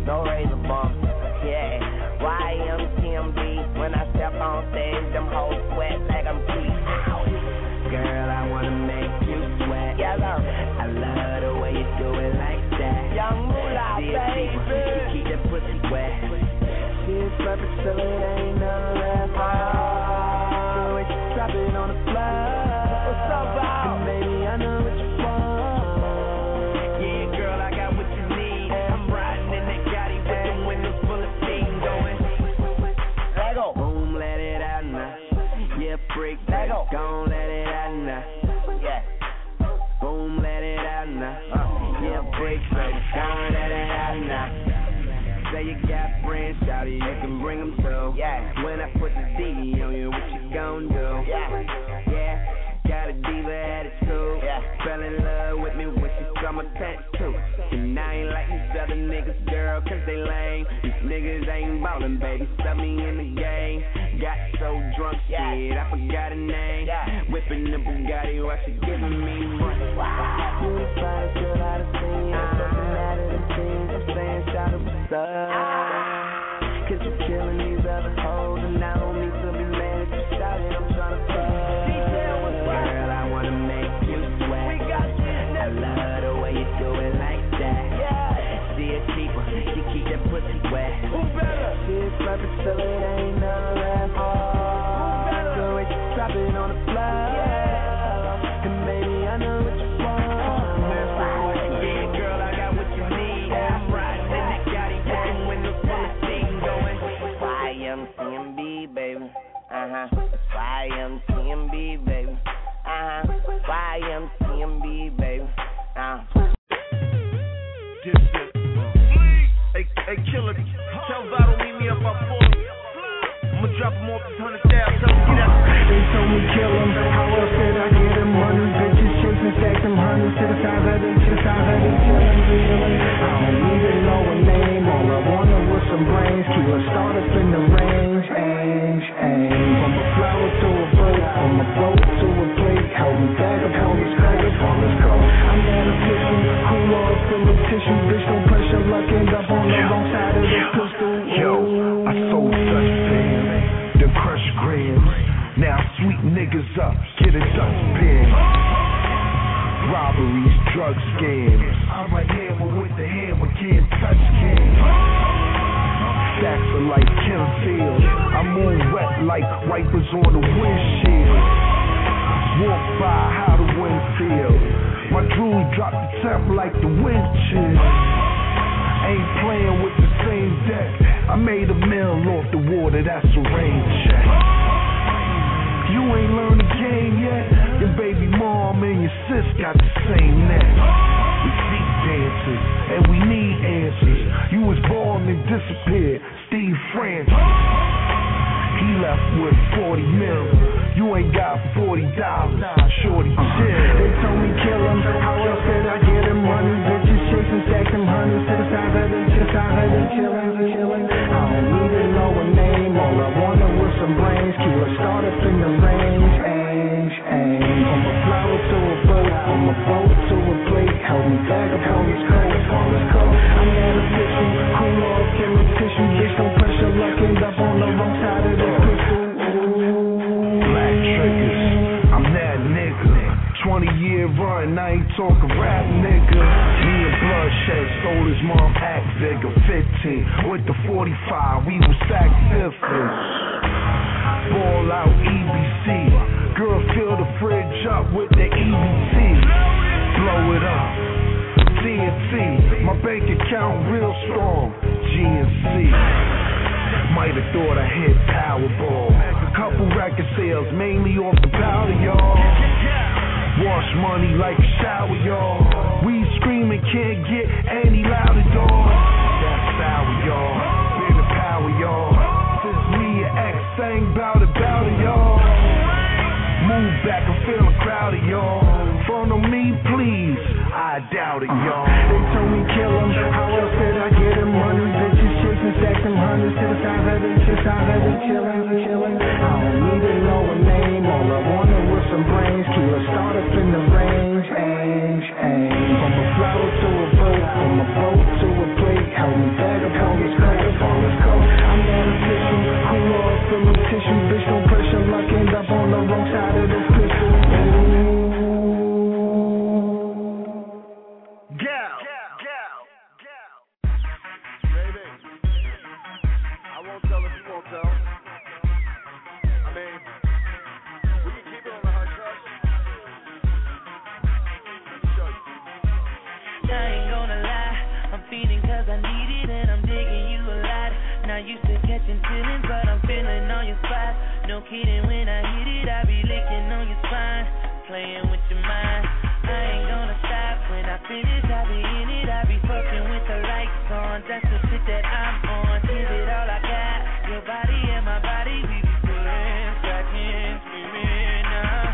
no razor bumps. Yeah, Y M C M B. When I step on stage, them hoes sweat like I'm Keith. Girl, I wanna make you sweat. Yellow. I love the way you do it like that. Young Moolah, baby. You keep that pussy wet. She's perfect, so it ain't none left. Do it, drop it on the floor. What's up, Bob? Baby, I know what you want. Yeah, girl, I got what you need. I'm riding in that Gotti with the windows full of steam going. Let go. Boom, let it out now. Yeah, freak, let go. Gon' let it out now. Yeah. Boom, let it out now. Yeah, freak, baby. Gon' let it out now. Say you got friends, shawty, you can bring them too. Yeah. When I put the D on you, what you gon' do? Yeah. Yeah. Got a diva attitude. Yeah. Fell in love with me when she saw my tattoo. And I ain't like these other niggas, girl, cause they lame. These niggas ain't ballin', baby, stop me in the game. Got so drunk, yeah. Shit, I forgot her name. Yeah. Whipping the Bugatti while she giving me money. Wow. You the finest girl I've seen. I'm looking at it and things. I'm saying, shout out, what's up? Cause you're killing these other hoes, and I don't need to be mad at you, shout it, I'm tryna fuck. Girl, I wanna make you sweat. I love the way you do it like that. See a keeper, she keep that pussy wet. She's perfect, so it ain't none left. So it, drop it on the floor. And baby, I know what you want. Yeah, girl, I got what you need. I'm riding in that Gotti with the windows full of steam going. Y M C M B, baby. Uh-huh. Y M C M B, baby. Uh-huh. Y M C M B, baby. Uh. Hey, hey, killer, tell Vado meet me up by four. I'ma drop him off this hundred thousand. Tell him get out. They told me kill him. How else could I get him money? Bitches chasing stacks them hundreds to the side of the to the side of the chillin', chillin'. I don't need to know a name. All I wanted was some brains. Keep a start up in the range. Aim, aim. From a flower to a boat, from a boat to a plate. Help me back up on this crack, on this coat. I'm at a kitchen, cool off, fill with tissue. Bitch, don't pressure luck, end up on the wrong side of the pistol. Yo, I sold such things, the crush grams. Now sweet niggas up, get a dustbin. Robberies, drug scams. I'm a hammer with the hammer, can't touch cans. Stacks are like Kim Field. I move wet like wipers on the windshield. Walk by how the wind feels. My drool drop the temp like the wind chill. Ain't playing with the same deck. I made a mill off the water, that's a rain check. You ain't learned the game yet. Your baby mom and your sis got the same neck. We seek dancers and we need answers. You was born and disappeared, Steve Francis. He left with forty mil. You ain't got forty dollars, shorty chill. They told me kill him. How else could I get him money? Bitches chasing stacks them hundreds to the side of the to the side of the chillin', chillin'. I don't need to know a name. All I wanted was some brains. Keep a start up in the range. Aim, aim. From a flower to a boat, from a boat to a plate. Help me back up on this coat, on this coat. I'm at a kitchen, cool off, give me tissue. Bitch, don't pressure luck, end up on the wrong side of the pistol. Black triggers, I'm that nigga. twenty year run, I ain't talking rap, nigga. Me and Bloodshed stole his mom act vigor. fifteen with the forty-five, we was stack fifthers. Ball out E B C. Girl, fill the fridge up with the E B T. Blow it up. T N T, my bank account real strong. G N C. Might have thought I hit Powerball. Couple record sales, mainly off the powder, y'all. Wash money like a shower, y'all. We screaming, can't get any louder, dog. That's sour, y'all. Been the power, y'all. Since me and X sang bout it, bout it, y'all. Move back and feel a crowd of y'all. Front on me, please. I doubt it, y'all. They told me kill him. How else could I get him money? Bitches chasing stacks them hundreds to the side of the to the side of the chillin', chillin'. I don't need to know a name. All I wanted was some brains. Keep a start up in the range. Aim, aim. From a flower to a boat, from a boat to a plate. Help me back up. No kidding, when I hit it, I be licking on your spine, playing with your mind. I ain't gonna stop when I finish, I be in it, I be fucking with the lights on. That's the shit that I'm on. Give it all I got, your body and my body, we be pulling, cracking, screaming now.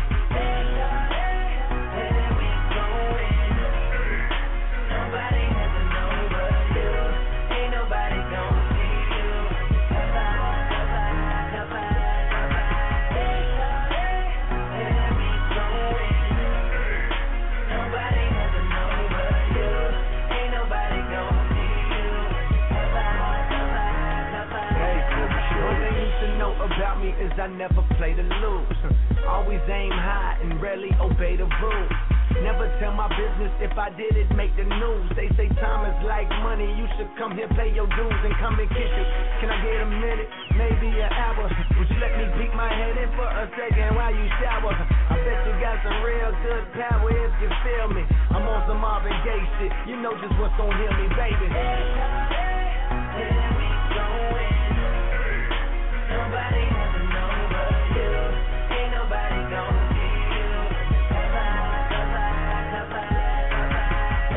Where we going? Nobody has to know but you. Ain't nobody gonna see you. Come on, come on, come on, come on. Where we going? Nobody has to know but you. Ain't nobody gonna see you. Come on, come on, come on. Hey, one thing you should know about me is I never play to lose. Always aim high and rarely obey the rules. Never tell my business, if I did it, make the news. They say time is like money, you should come here, pay your dues and come and kick it. Can I get a minute, maybe an hour? Would you let me peek my head in for a second while you shower? I bet you got some real good power if you feel me. I'm on some Marvin Gaye shit, you know just what's gonna heal me, baby. Where we going? Nobody has to know but you. Ain't nobody gonna see you. Come on, come on, come on, come on.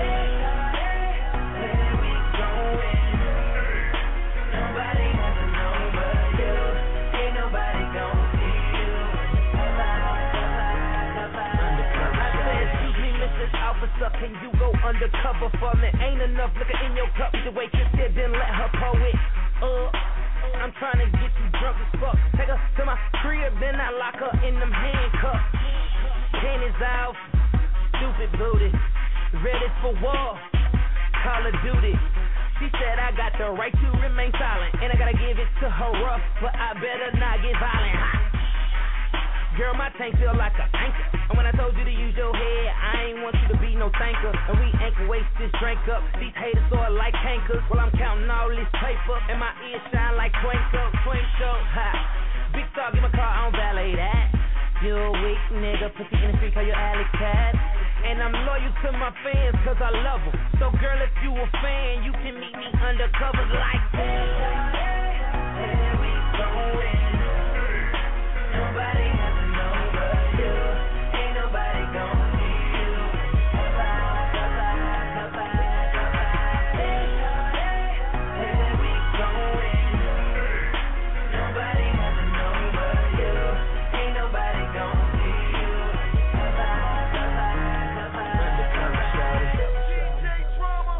Where we going? Nobody has to know but you. Ain't nobody gonna see you. Come on, come on, come on. I said, excuse me, Missus Officer, can you go undercover for me? Ain't enough liquor in your cup. The waitress said, then let her pour it. Uh. I'm trying to get you drunk as fuck. Take her to my crib, then I lock her in them handcuffs. Panties off, stupid booty, ready for war, Call of Duty. She said I got the right to remain silent, and I gotta give it to her rough, but I better not get violent. Girl, my tank feel like a anchor, and when I told you to use your head, I ain't want you to be no thanker. And we ain't gonna waste this drink up. These haters sort like tankers. While I'm counting all this paper, and my ears shine like twinkle, twinkle. Ha! Big Star, give my car, I don't valet that. You a weak nigga, pussy in the street, call your alley cat. And I'm loyal to my fans, cause I love them. So girl, if you a fan, you can meet me undercover like that. Where we going? Nobody has to know but you. Ain't nobody gonna see you. Come on, come on, come on, come on. Where we going? Nobody has to know but you. Ain't nobody gonna see you. Come on, come on, come on, come on. D J Drama.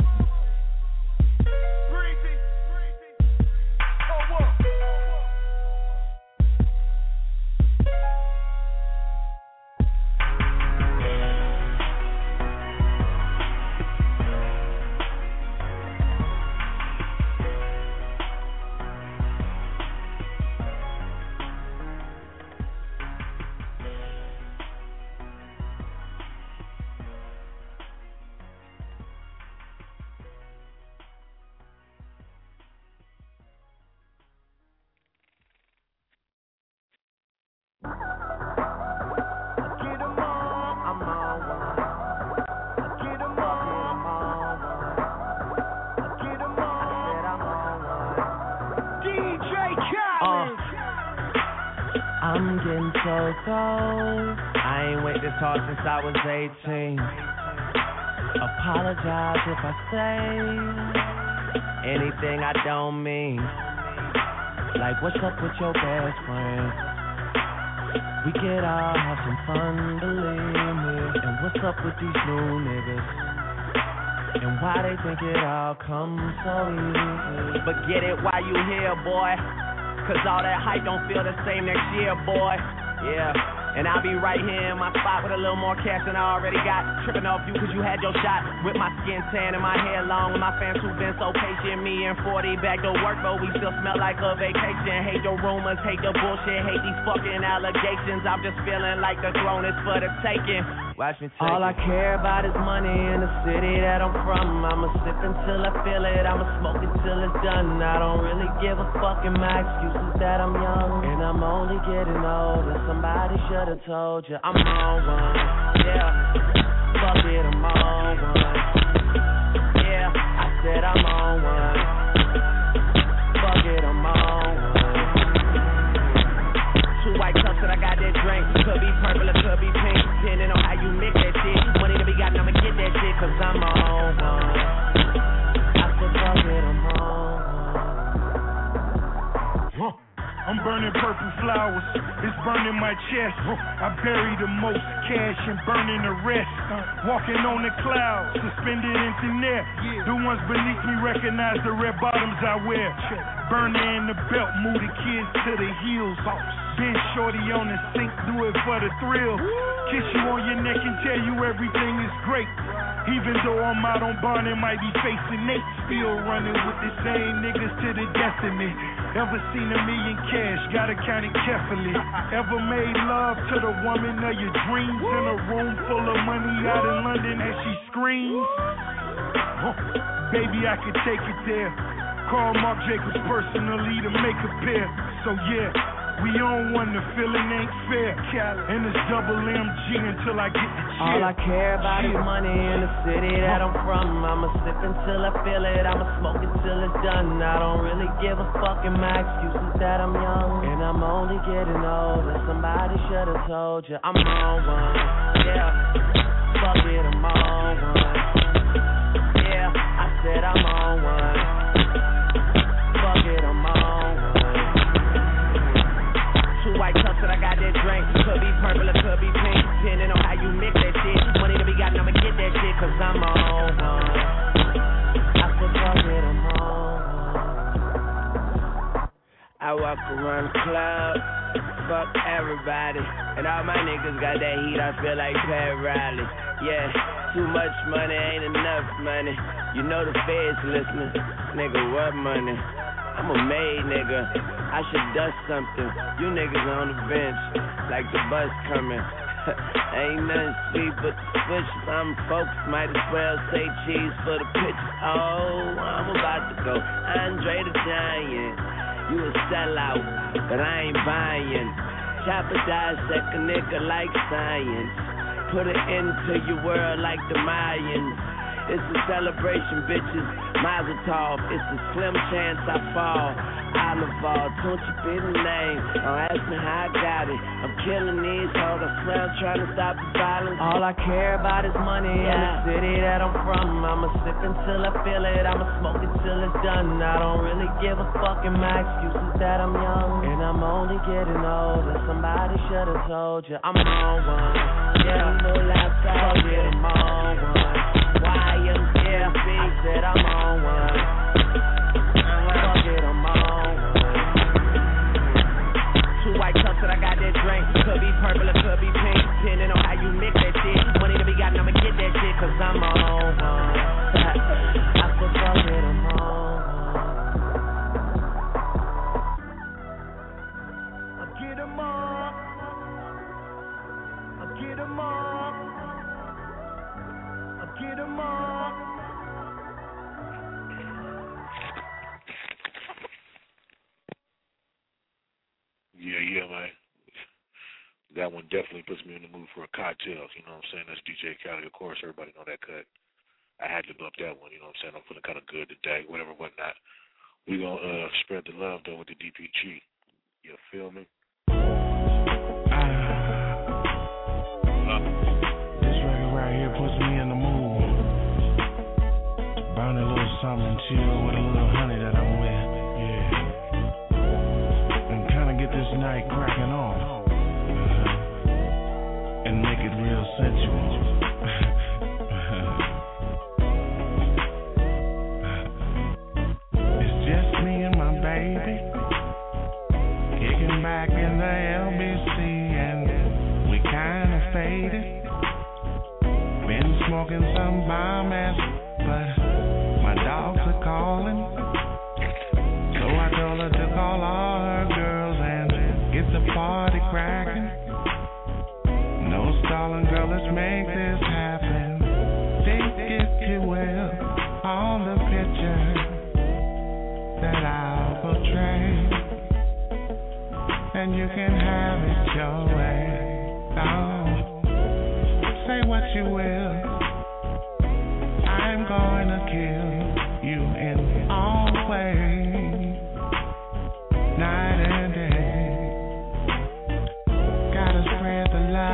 Breezy. Oh, what? I'm getting so cold. I ain't wait this hard since I was eighteen. Apologize if I say anything I don't mean. Like, what's up with your best friend? We could all have some fun, believe me. And what's up with these new niggas? And why they think it all comes so easy? But get it while you here, boy. Cause all that hype don't feel the same next year, boy. Yeah. And I'll be right here in my spot with a little more cash than I already got. Tripping off you cause you had your shot. With my skin tan and my hair long. With my fans who've been so patient. Me and forty back to work, but we still smell like a vacation. Hate your rumors, hate the bullshit, hate these fucking allegations. I'm just feeling like the throne is for the taking. Watch me take All it. I care about is money in the city that I'm from. I'ma sip until I feel it. I'ma smoke it till it's done. I don't really give a fuck, and my excuse is that I'm young. And I'm only getting older. Somebody should've told you I'm on one. Yeah, fuck it, I'm on one. Yeah, I said I'm on one. Fuck it, I'm on one. purple, it could be pink, depending on how you mix that shit. Money to be got, I'ma get that shit, cause I'm on one. I said, fuck it, I'm on one. I'm burning purple flowers, it's burning my chest. I bury the most cash and burning the rest. Walking on the clouds, suspended in thin air. The ones beneath me recognize the red bottoms I wear. Burner in the belt, move the kids to the heels. Been shorty on the sink, do it for the thrill. Kiss you on your neck and tell you everything is great. Even though I'm out on bond and might be facing Nate, still running with the same niggas to the death of me. Ever seen a million cash, gotta count it carefully. Ever made love to the woman of your dreams in a room full of money out in London as she screams? Oh, baby, I could take it there. Call Marc Jacobs personally to make a pair. So yeah, we on one, the feeling ain't fair. And it's double M G until I get the cheer. All I care about is money in the city that I'm from. I'ma sip until I feel it, I'ma smoke it till it's done. I don't really give a fuck, and my excuse is that I'm young. And I'm only getting older, somebody should've told you I'm on one. Yeah, fuck it, I'm on one. Yeah, I said I'm on one. Fuck it, I'm on one. Two white cups that I got that drink. Could be purple or could be pink, depending on how you mix that shit. Money to be got, I'ma get that shit, cause I'm on one. I said fuck it, I'm on one. I walk around the club, fuck everybody. And all my niggas got that heat, I feel like Pat Riley. Yeah, too much money ain't enough money. You know the feds listening. Nigga, what money? I'm a made nigga, I should dust something. You niggas on the bench, like the bus coming. Ain't nothing sweet but the switch. Some folks might as well say cheese for the pitches. Oh, I'm about to go Andre the Giant. You a sellout, but I ain't buying. Chopper dissect a nigga like science. Put it into your world like the Mayans. It's a celebration, bitches. Mazel tov. It's a slim chance I fall. Oliver, don't you be the name. Don't ask me how I got it. I'm killing these hoes. I swear I'm trying to stop the violence. All I care about is money yeah. in the city that I'm from. I'ma sip until I feel it. I'ma smoke it till it's done. I don't really give a fuck, and my excuse is that I'm young. And I'm only getting older. Somebody should've told you I'm on one. Yeah, no laptop. Fuck it, I'm on one. Y M C A, I said I'm on one. Fuck it, I'm on one. Two white cups that I got that drink. Could be purple or could be pink, depending on how you mix that shit. Money to be got, I'ma get that shit, cause I'm on one. I said fuck it, I'm on one. I get 'em all. I get 'em all. Get 'em all. Yeah, yeah, man. That one definitely puts me in the mood for a cocktail. You know what I'm saying? That's D J Khaled, of course. Everybody know that cut. I had to bump that one. You know what I'm saying? I'm feeling kind of good today, whatever, whatnot. We gonna uh, spread the love though with the D P G. You feel me? This record right here puts me in the mood. Burn a little something, chill with a little honey that I'm with, yeah. And kind of get this night cracking off, uh-huh. And make it real sensual. It's just me and my baby, kicking back in the L B C, and we kind of faded. Been smoking some bomb ass, but my dogs are calling, so I told her to call all her girls and get the party cracking. No stalling, girl, let's make this happen. Think, if you will, all the pictures that I'll portray, and you can have it your way. Oh, say what you will, I'm gonna kill you in all ways, night and day. Gotta spread the love.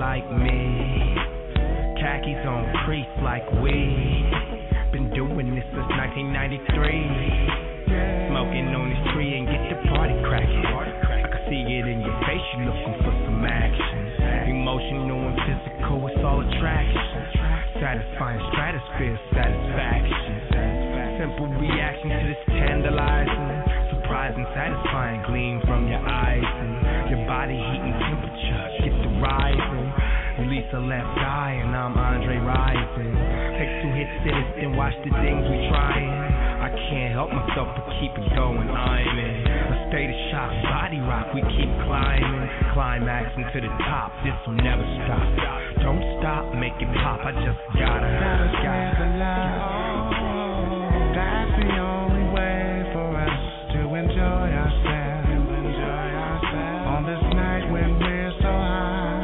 like me. Khakis on crease like we. Been doing this since nineteen ninety-three. Smoking on this tree and get the party cracking. I can see it in your face, you looking for some action. Emotional and physical, it's all attraction. Satisfying stratosphere satisfaction. Simple reaction to this tantalizing. Surprising, satisfying gleam from your eyes. And your body heat and temperature get the rising. Release a left eye and I'm Andre Rising. Take two hits to this, then watch the things we trying. I can't help myself but keep it going, I'm in a state of shock, body rock, we keep climbing. Climaxing to the top, this will never stop. Don't stop, make it pop, I just gotta, gotta, gotta. That's the only way for us to enjoy ourselves. Enjoy ourselves. On this night when we're so high.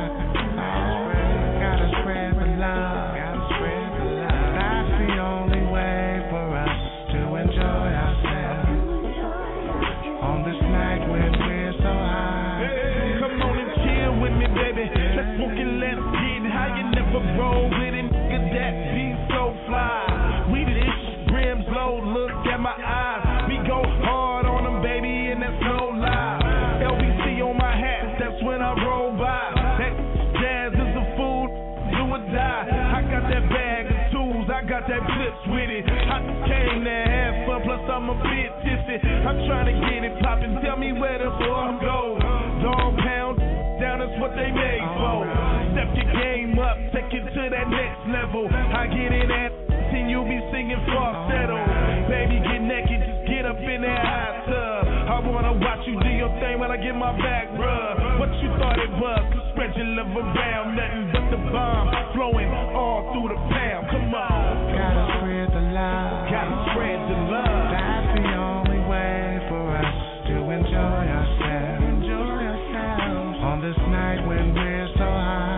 Roll with it, nigga, that be so fly. We this brims low, look at my eyes. We go hard on them, baby, and that's no lie. L B C on my hat, that's when I roll by. That jazz is a food, do or die. I got that bag of tools, I got that clips with it. I came there, have fun, plus I'm a bit tipsy. I'm trying to get it poppin', tell me where the boy go. Dog pound down, that's what they made for. Step your game up, take it to that next level. I get in that, and you be singing falsetto. Baby, get naked, just get up in that hot tub. I wanna watch you do your thing while I get my back rubbed. What you thought it was, to spread your love around. Nothing but the bomb, flowing all through the pound. Come on. Gotta spread the love. Gotta spread the love. That's the only way for us to enjoy ourselves. Enjoy ourselves. On this night when we're so high.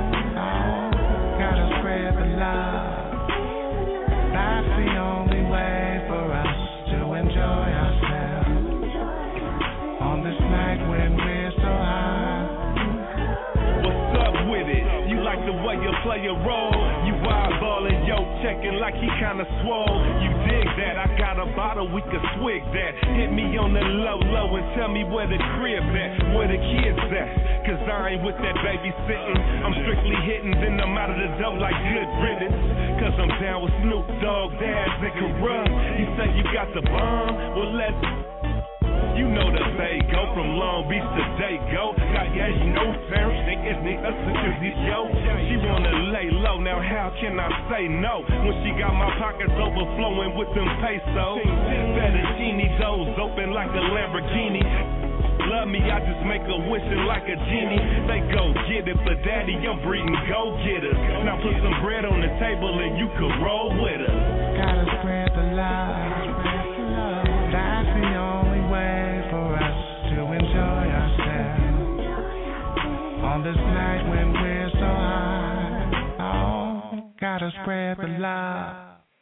That's the only way for us to enjoy ourselves. On this night when we're so high. What's up with it? You like the way you play a role? You eyeballing, yo, checking like he kinda swole. You dig that? I got a bottle, we can swig that. Hit me on the low, low and tell me where the crib at, where the kids at. Cause I ain't with that babysitting. I'm strictly hitting, then I'm out of the dough like good riddance. Cause I'm down with Snoop Dogg, Daz, and Corrupt. You say you got the bomb? Well, let's. You know the they go from Long Beach to Dago. Got yeah, you know, parents think it's niggas cause it's yo. She wanna lay low, now how can I say no? When she got my pockets overflowing with them pesos. Fettuccine doors open like a Lamborghini. Love me, I just make a wishing like a genie. They go get it for daddy, I'm breeding go-getters. Now put some bread on the table and you can roll with us. Gotta spread the love. That's the only way for us to enjoy ourselves. On this night when we're so high. Oh, gotta spread the love.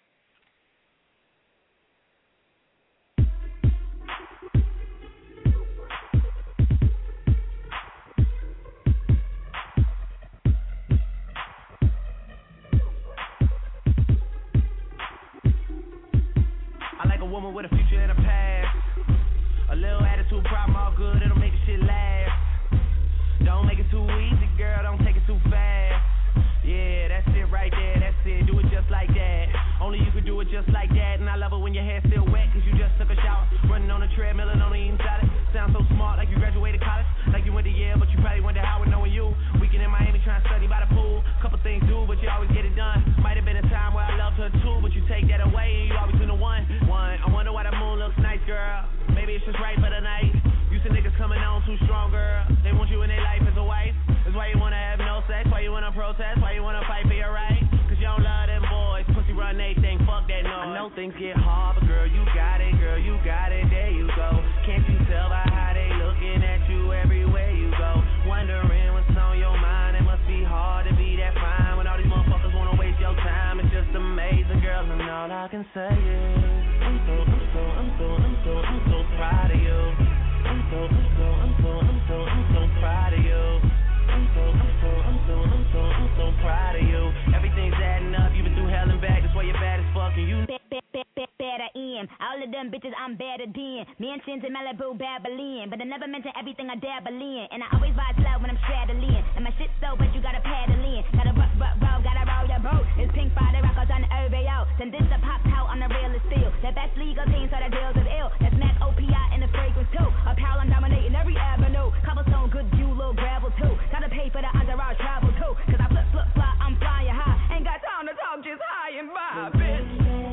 Woman with a future and a past. A little attitude problem, all good, it'll make the shit last. Don't make it too easy, girl, don't take it too fast. Yeah, that's it right there, that's it, do it just like that. Only you can do it just like that. And I love it when your hair's still wet, cause you just took a shower. Running on a treadmill and only eating salad. Sound so smart, like you graduated college. Like you went to Yale, but you probably went to Howard knowing you. Weekend in Miami trying to study by the pool. Couple things do, but you always get it done. Might have been a time where I loved her too, but you take that away and you always been the one. One, I wonder why the moon looks nice, girl. Maybe it's just right for the night. You see niggas coming on too strong, girl. They want you in their life as a wife. That's why you wanna have no sex, why you wanna protest, why you wanna fight for your right. Cause you don't love them boys, pussy run they think, fuck that noise. I know things get hard, but girl, you got it, girl, you got it, there you go. Can't you tell by how they looking at you everywhere you go? Wondering what's on your mind, it must be hard to be that fine. When all these motherfuckers wanna waste your time, it's just amazing, girl, and all I can say is I'm so, I'm so, I'm so, I'm so, I'm so proud of you. I'm so, I'm so, I'm so, I'm so, I'm so proud of you. I'm so, I'm so, I'm so, I'm All of them bitches I'm better than. Mansions in Malibu, Babylon. But I never mention everything I dabble in. And I always ride slow when I'm straddling. And my shit so, but you gotta paddle in. Gotta rock, rock, roll, gotta roll your boat. It's Pink Friday Rockers on the O V O. Then this the pop out on the realest steel. The best legal team, so the deals is ill. That's Mac O P I and the fragrance too. Apparel, I'm dominating every avenue. Cobblestone, good view, little gravel too. Gotta pay for the entourage travel too. Cause I flip, flip, fly, I'm flying high. Ain't got time to talk, just high and by, bitch.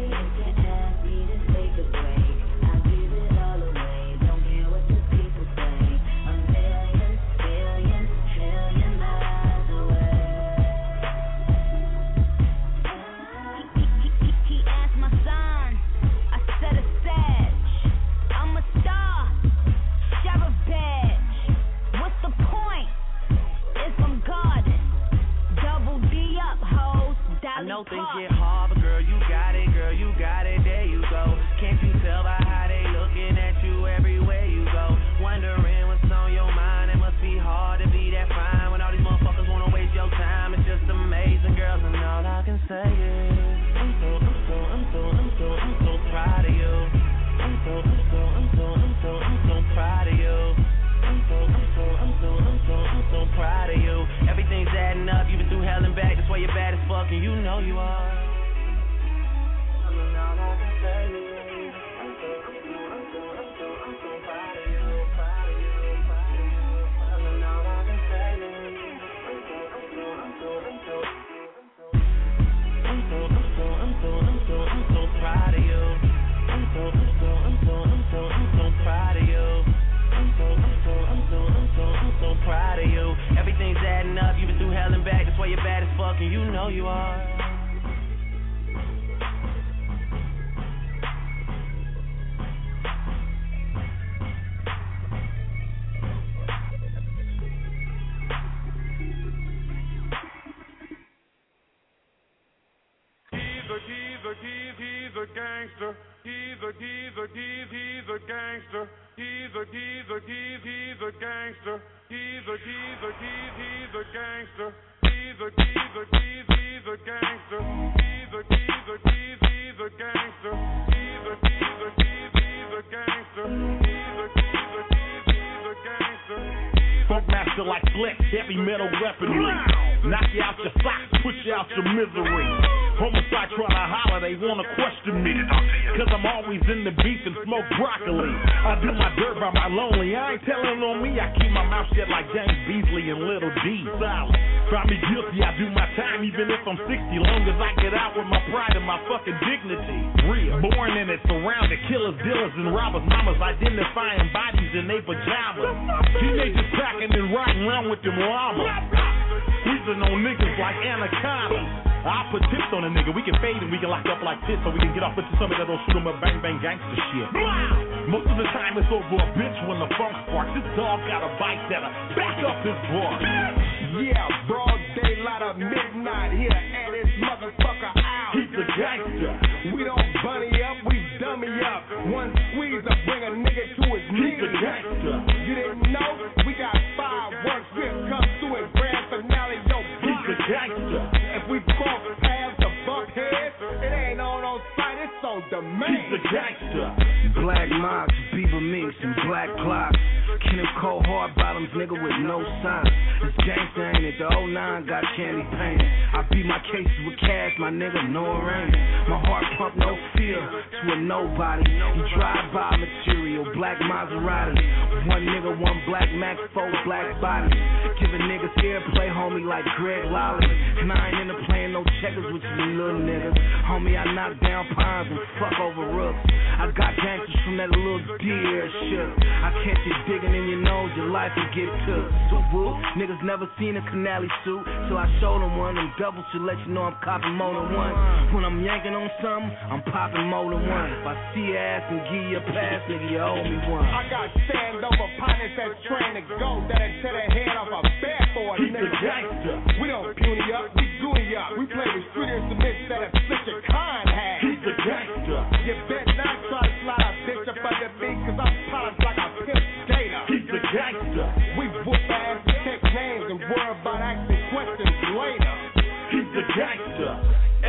I know things get hard, but girl, you got it, girl, you got it, there you go. Can't you tell by how they looking at you everywhere you go? Wondering what's on your mind, it must be hard to be that fine when all these motherfuckers wanna waste your time. It's just amazing, girls, and all I can say is I'm so, I'm so, I'm so, I'm so, I'm so proud of you. I'm so, I'm so, I'm so, I'm so, I'm so proud of you. I'm so, I'm so, I'm so, I'm so, I'm so proud of you. Everything's adding up, you've been through hell and back, that's why you're bad as fuck, and you know you are. I mean, all I can say is I'm so, I'm so, I'm so, I'm so, I'm so proud of you, proud of you, proud of you. I mean, all I can say is I'm so, I'm so, I'm so, I'm so, I'm so, I'm so, I'm so, I'm so, I'm so proud of you. I'm so, I'm so, I'm so, I'm so, I'm so proud of you. I'm so, I'm so, I'm so, I'm so, I'm so proud of you. Everything's adding up, you've been through hell and back, that's why you're bad as fuck, and you know you are. He's a, he's, he's a gangster. He's a, he's a, he's, he's a gangster. He's a, he's a, he's, he's a gangster. He's a, he's a, he's, he's a gangster. He's a, he's a, he's, he's a gangster. He's a, he's a, he's, he's a gangster. He's a, he's a, he's, he's a gangster. He's a, he's a, he's, he's a gangster. Funk master like Flex, heavy metal weaponry. Knock you out your socks, put you out your misery. Homicide trying to holler, they wanna question me. Cause I'm always in the beef and smoke broccoli. I do my dirt by my lonely. I ain't telling on me, I keep my mouth shut like James Beasley and Little D. Silent. Find me guilty, I do my time even if I'm sixty. Long as I get out with my pride and my fucking dignity. Real. Born in it, surrounded. Killers, dealers, and robbers. Mamas identifying bodies in their pajamas. Teenagers cracking and riding around with them llamas. Squeezing on niggas like anacondas. I put tips on a nigga, we can fade and we can lock up like this so we can get off into something that don't shoot him up bang bang gangster shit. Most of the time it's over a bitch when the funk sparks. This dog got a bite that'll back up his bar. Yeah, broad daylight of midnight here and this motherfucker out. He's a gangster. We don't bunny up, we dummy up. One squeeze to bring a nigga to his knees. He's a gangster. You didn't know? We got fireworks, we'll come through and grand finale, yo. He's a gangster. If we cross paths to bump heads, it ain't on on sight, it's on demand. He's a gangster. Black mocks, beaver minks, and black clocks. Kenneth Cole hard bottoms, nigga with no socks. It's gangsta, ain't it? The oh nine got candy paint. I beat my cases with cash, my nigga, no rain. My heart pump, no fear to a nobody. You drive by material, black Maserati. One nigga, one black Mac, four black bodies. Giving niggas airplay, homie, like Greg Lolly. And I ain't into playing no checkers with you little niggas. Homie, I knock down pines and fuck over rooks. I got gangsters from that little deer shit. I catch you digging in your nose, your life will get took. So woo, niggas never seen a canally suit, so I showed them one. Them doubles should let you know I'm copping more than one. When I'm yanking on something, I'm popping more than one. If I see your ass and give you a pass, nigga, you owe me one. I got stand over partners that's trained to go, that'll tear the head off a bear for a nigga. Gangster. We don't puny up, we goony up. We play with streeters to miss that have split your kind hat. He's a gangster. You bet not try to slide a bitch up under me, cause I'm polished like a pimp data. He's a gangster. We whoop ass and take names and worry about asking questions later. He's a gangster. And play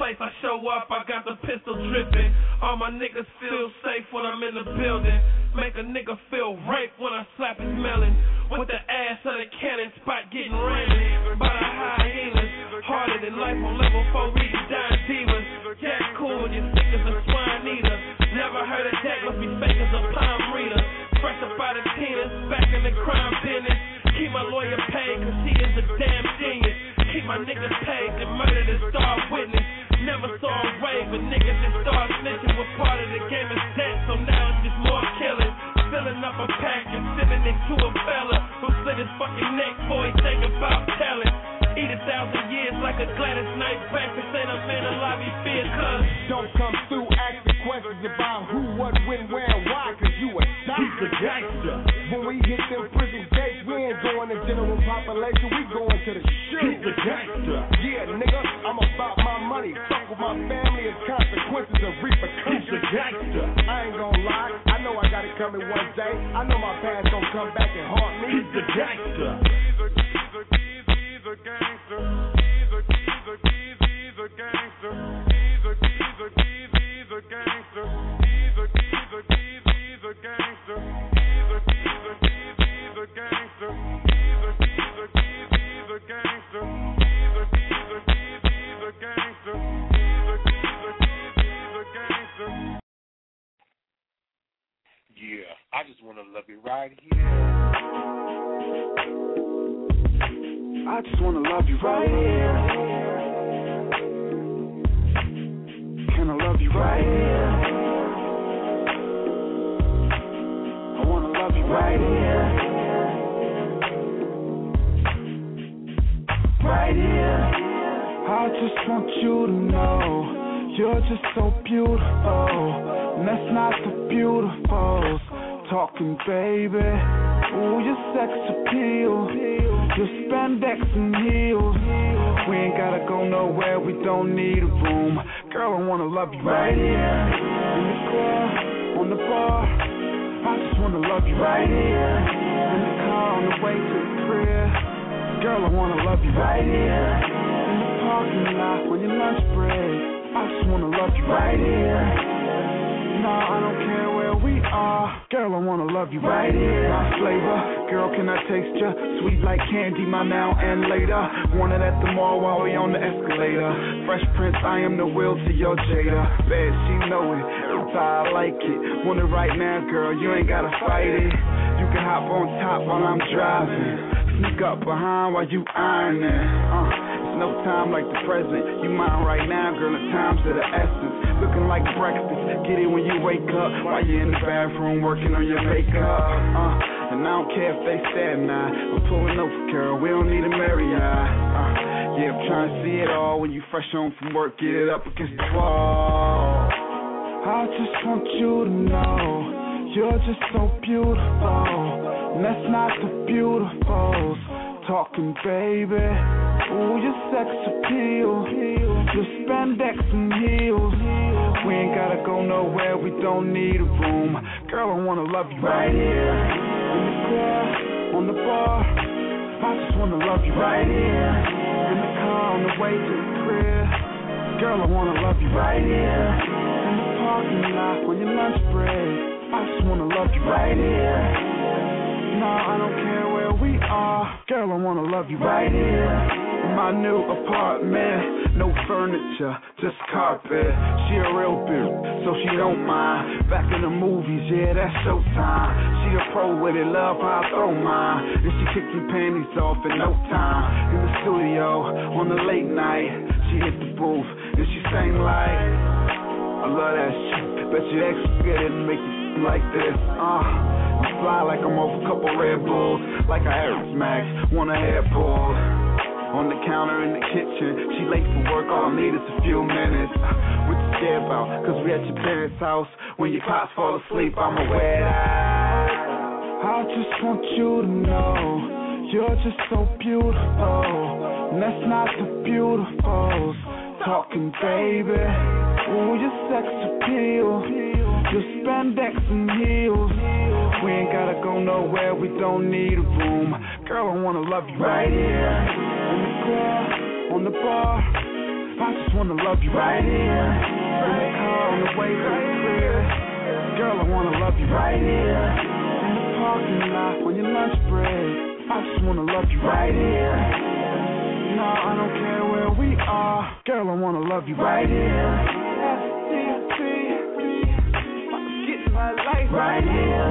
place I show up, I got the pistol dripping. All my niggas feel safe when I'm in the building. Make a nigga feel raped when I slap his melon. With the ass of the cannon spot getting ran by the hyenas. Harder than life on level four, we the dying divas. Jack cool when you're sick as a swine eater. Never heard of Jack, must be fake as a palm reader. Fresh up out of Tina, back in the crime business. Keep my lawyer paid, cause he is a damn genius. Keep my niggas paid, and murder the star witness. Never saw a rave, but niggas just start snitching. What part of the game is that? So now it's just more killing. Filling up a pack and sending it to a fella who slit his fucking neck before he think about telling. Eat a thousand years like a Gladys Knight breakfast, and I'm in a lobby fear, cuz don't come through asking questions about who, what, when, where, and why, cause you a He's a gangster. When we hit them prison gates, we ain't going to general population, we going to the shoot. He's a gangster. Yeah, nigga, I'm about my money. Fuck with my family and consequences and repercussions. He's a gangster. I ain't gonna lie, I know I got it coming one day. I know my past gonna come back and haunt me. He's a gangster. He's a gangster. He's a he's a he's he's a gangster. He's a he's a he's he's a gangster. He's a he's a he's he's a gangster. He's a he's a he's he's a gangster. He's a he's a he's he's a gangster. He's a he's a he's he's a gangster. He's a he's a he's he's a gangster. Yeah, I just want to love you right here. I just wanna love you right here. Can I love you right here? I wanna love you right here. Right here. I just want you to know you're just so beautiful. And that's not the beautifuls talking, baby. Ooh, your sex appeal, your spandex and heels. We ain't gotta go nowhere, we don't need a room. Girl, I wanna love you right here. In the club, on the bar, I just wanna love you right here. In the car, on the way to the crib. Girl, I wanna love you right here. In the parking lot, on your lunch break. I just wanna love you right here. No, I don't care where we are. Girl, I wanna love you right here. My flavor, girl, can I taste ya? Sweet like candy, my now and later. Want it at the mall while we on the escalator. Fresh Prince, I am the will to your Jada. Bad, she know it, that's how I like it. Want it right now, girl, you ain't gotta fight it. You can hop on top while I'm driving. Sneak up behind while you ironing. Uh. No time like the present. You mine right now, girl, the time's of the essence. Looking like breakfast, get it when you wake up. While you're in the bathroom working on your makeup. Uh, and I don't care if they sad now. I'm pulling over, girl, we don't need a Marriott. Uh, yeah, I'm trying to see it all. When you fresh home from work, get it up against the wall. I just want you to know you're just so beautiful. And that's not the beautifuls talking, baby. Ooh, your sex appeal, your spandex and heels. We ain't gotta go nowhere, we don't need a room. Girl, I wanna love you right here. In the club, on the bar, I just wanna love you right here. In the car, on the way to the crib. Girl, I wanna love you right here. In the parking lot, on your lunch break. I just wanna love you right here. No, I don't care where we are. Girl, I wanna love you right here. My new apartment, no furniture, just carpet. She a real bitch, so she don't mind. Back in the movies, yeah, that's showtime. She a pro with it, love how I throw mine. And she kicked some panties off in no time. In the studio, on the late night, she hit the booth, and she sang like, I love that shit. Bet your ex get it and make you like this, uh. I fly like I'm off a couple Red Bulls, like a Air Max, want a hair pull. On the counter in the kitchen, she late for work, all I need is a few minutes. What you scared about? Cause we at your parents' house. When your pops fall asleep, I'ma wear that. I just want you to know you're just so beautiful. And that's not the beautifuls talking, baby. Ooh, your sex appeal, your spandex and heels. We ain't gotta go nowhere, we don't need a room. Girl, I wanna love you right here. In the club, on the bar, I just wanna love you right here. In the car on the way to the crib. Girl, I wanna love you right here. In the parking lot on your lunch break. I just wanna love you right here. No, I don't care where we are. Girl, I wanna love you right here. S D C, I'm getting my life right here.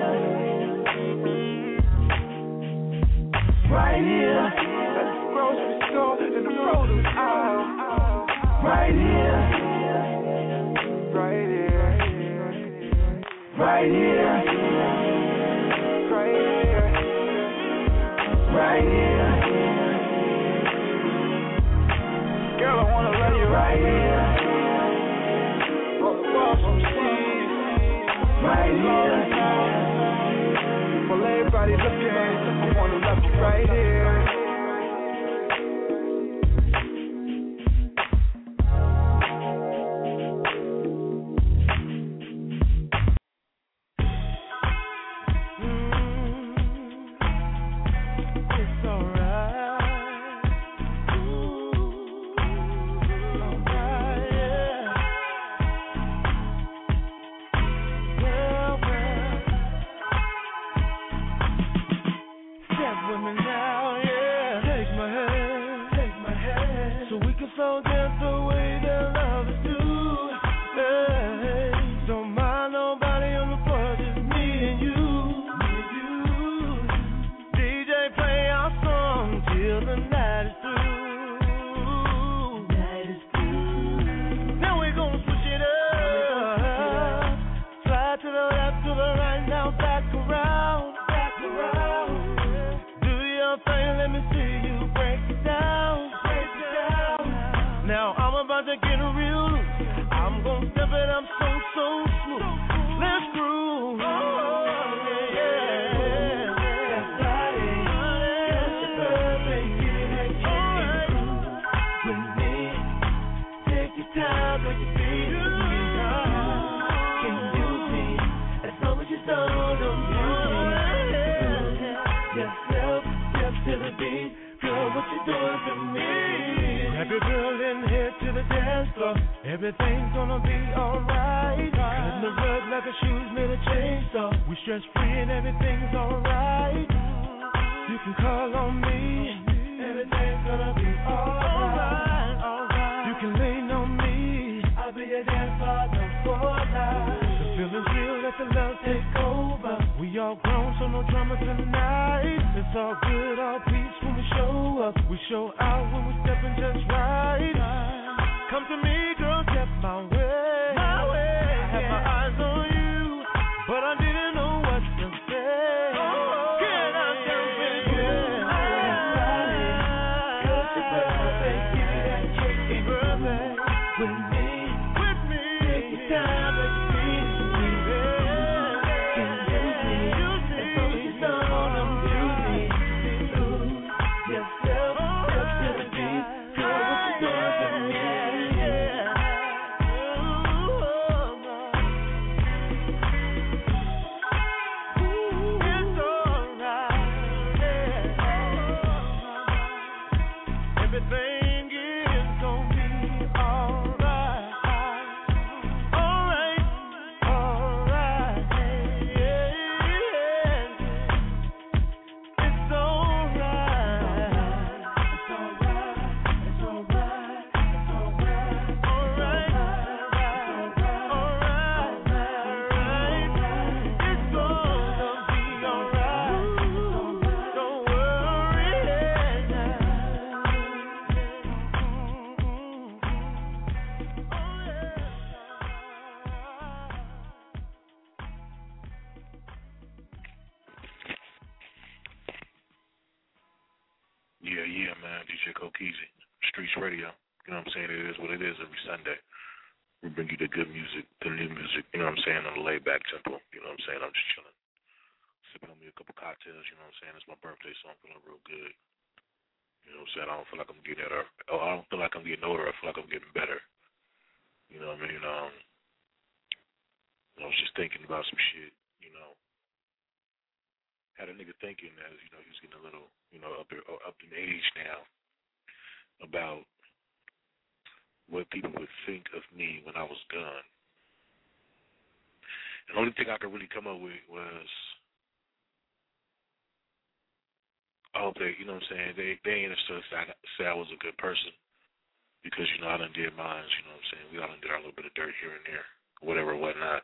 Right here. At the grocery store, in the produce aisle. Right here. Right here. Right here. Right here. Right here. Girl, I wanna love you right here. On the wall, some cheese. Right here. While everybody looking, I wanna love you right here. Everything's gonna be alright. Cutting the rug like a shoes made a chainsaw. We stress free and everything's alright. You can call on me. Everything's gonna be alright. Alright. You can lean on me. I'll be your grandfather for life. The feeling's real, let the love take over. We all grown, so no drama tonight. It's all good, all peace when we show up. We show out when we stepping just right. Come to me, girl, step my way. My way. I had my eyes on you, but I didn't know what to say. Oh, can I jump with you? Cause your birthday, give me that cake, birthday. With me, with me. Take your time, let me see me. Can you see? As long as you know I'm beauty. Lose yourself up to the beat. Girl, what you doing to me? Yeah, yeah, man. D J Kokeezy, Streets Radio. You know what I'm saying? It is what it is every Sunday. We bring you the good music, the new music, you know what I'm saying, on the laid-back tempo. You know what I'm saying? I'm just chilling, sipping on me a couple cocktails, you know what I'm saying? It's my birthday, so I'm feeling real good. You know what I'm saying? I don't feel like I'm getting better. Oh, I don't feel like I'm getting older. I feel like I'm getting better. You know what I mean? Um, I was just thinking about some shit, you know. Had a nigga thinking as, you know, he's getting a little, you know, up there, up in age now, about what people would think of me when I was gone. And the only thing I could really come up with was, I hope they, you know what I'm saying, they, they ain't understood that say I was a good person. Because, you know, I done did mine, you know what I'm saying? We all done did our little bit of dirt here and there, whatever, whatnot.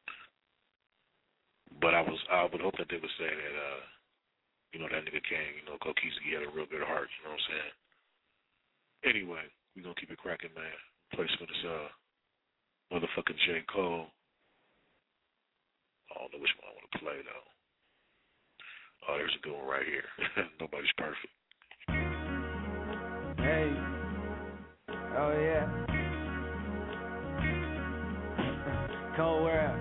But I was, I would hope that they would say that, uh, you know, that nigga Kang, you know, Kokizi had a real good heart, you know what I'm saying? Anyway, we gonna keep it cracking, man. Place for this, uh, motherfucking J. Cole. I don't know which one I want to play, though. Oh, there's a good one right here. Nobody's perfect. Hey. Oh, yeah. Cold world.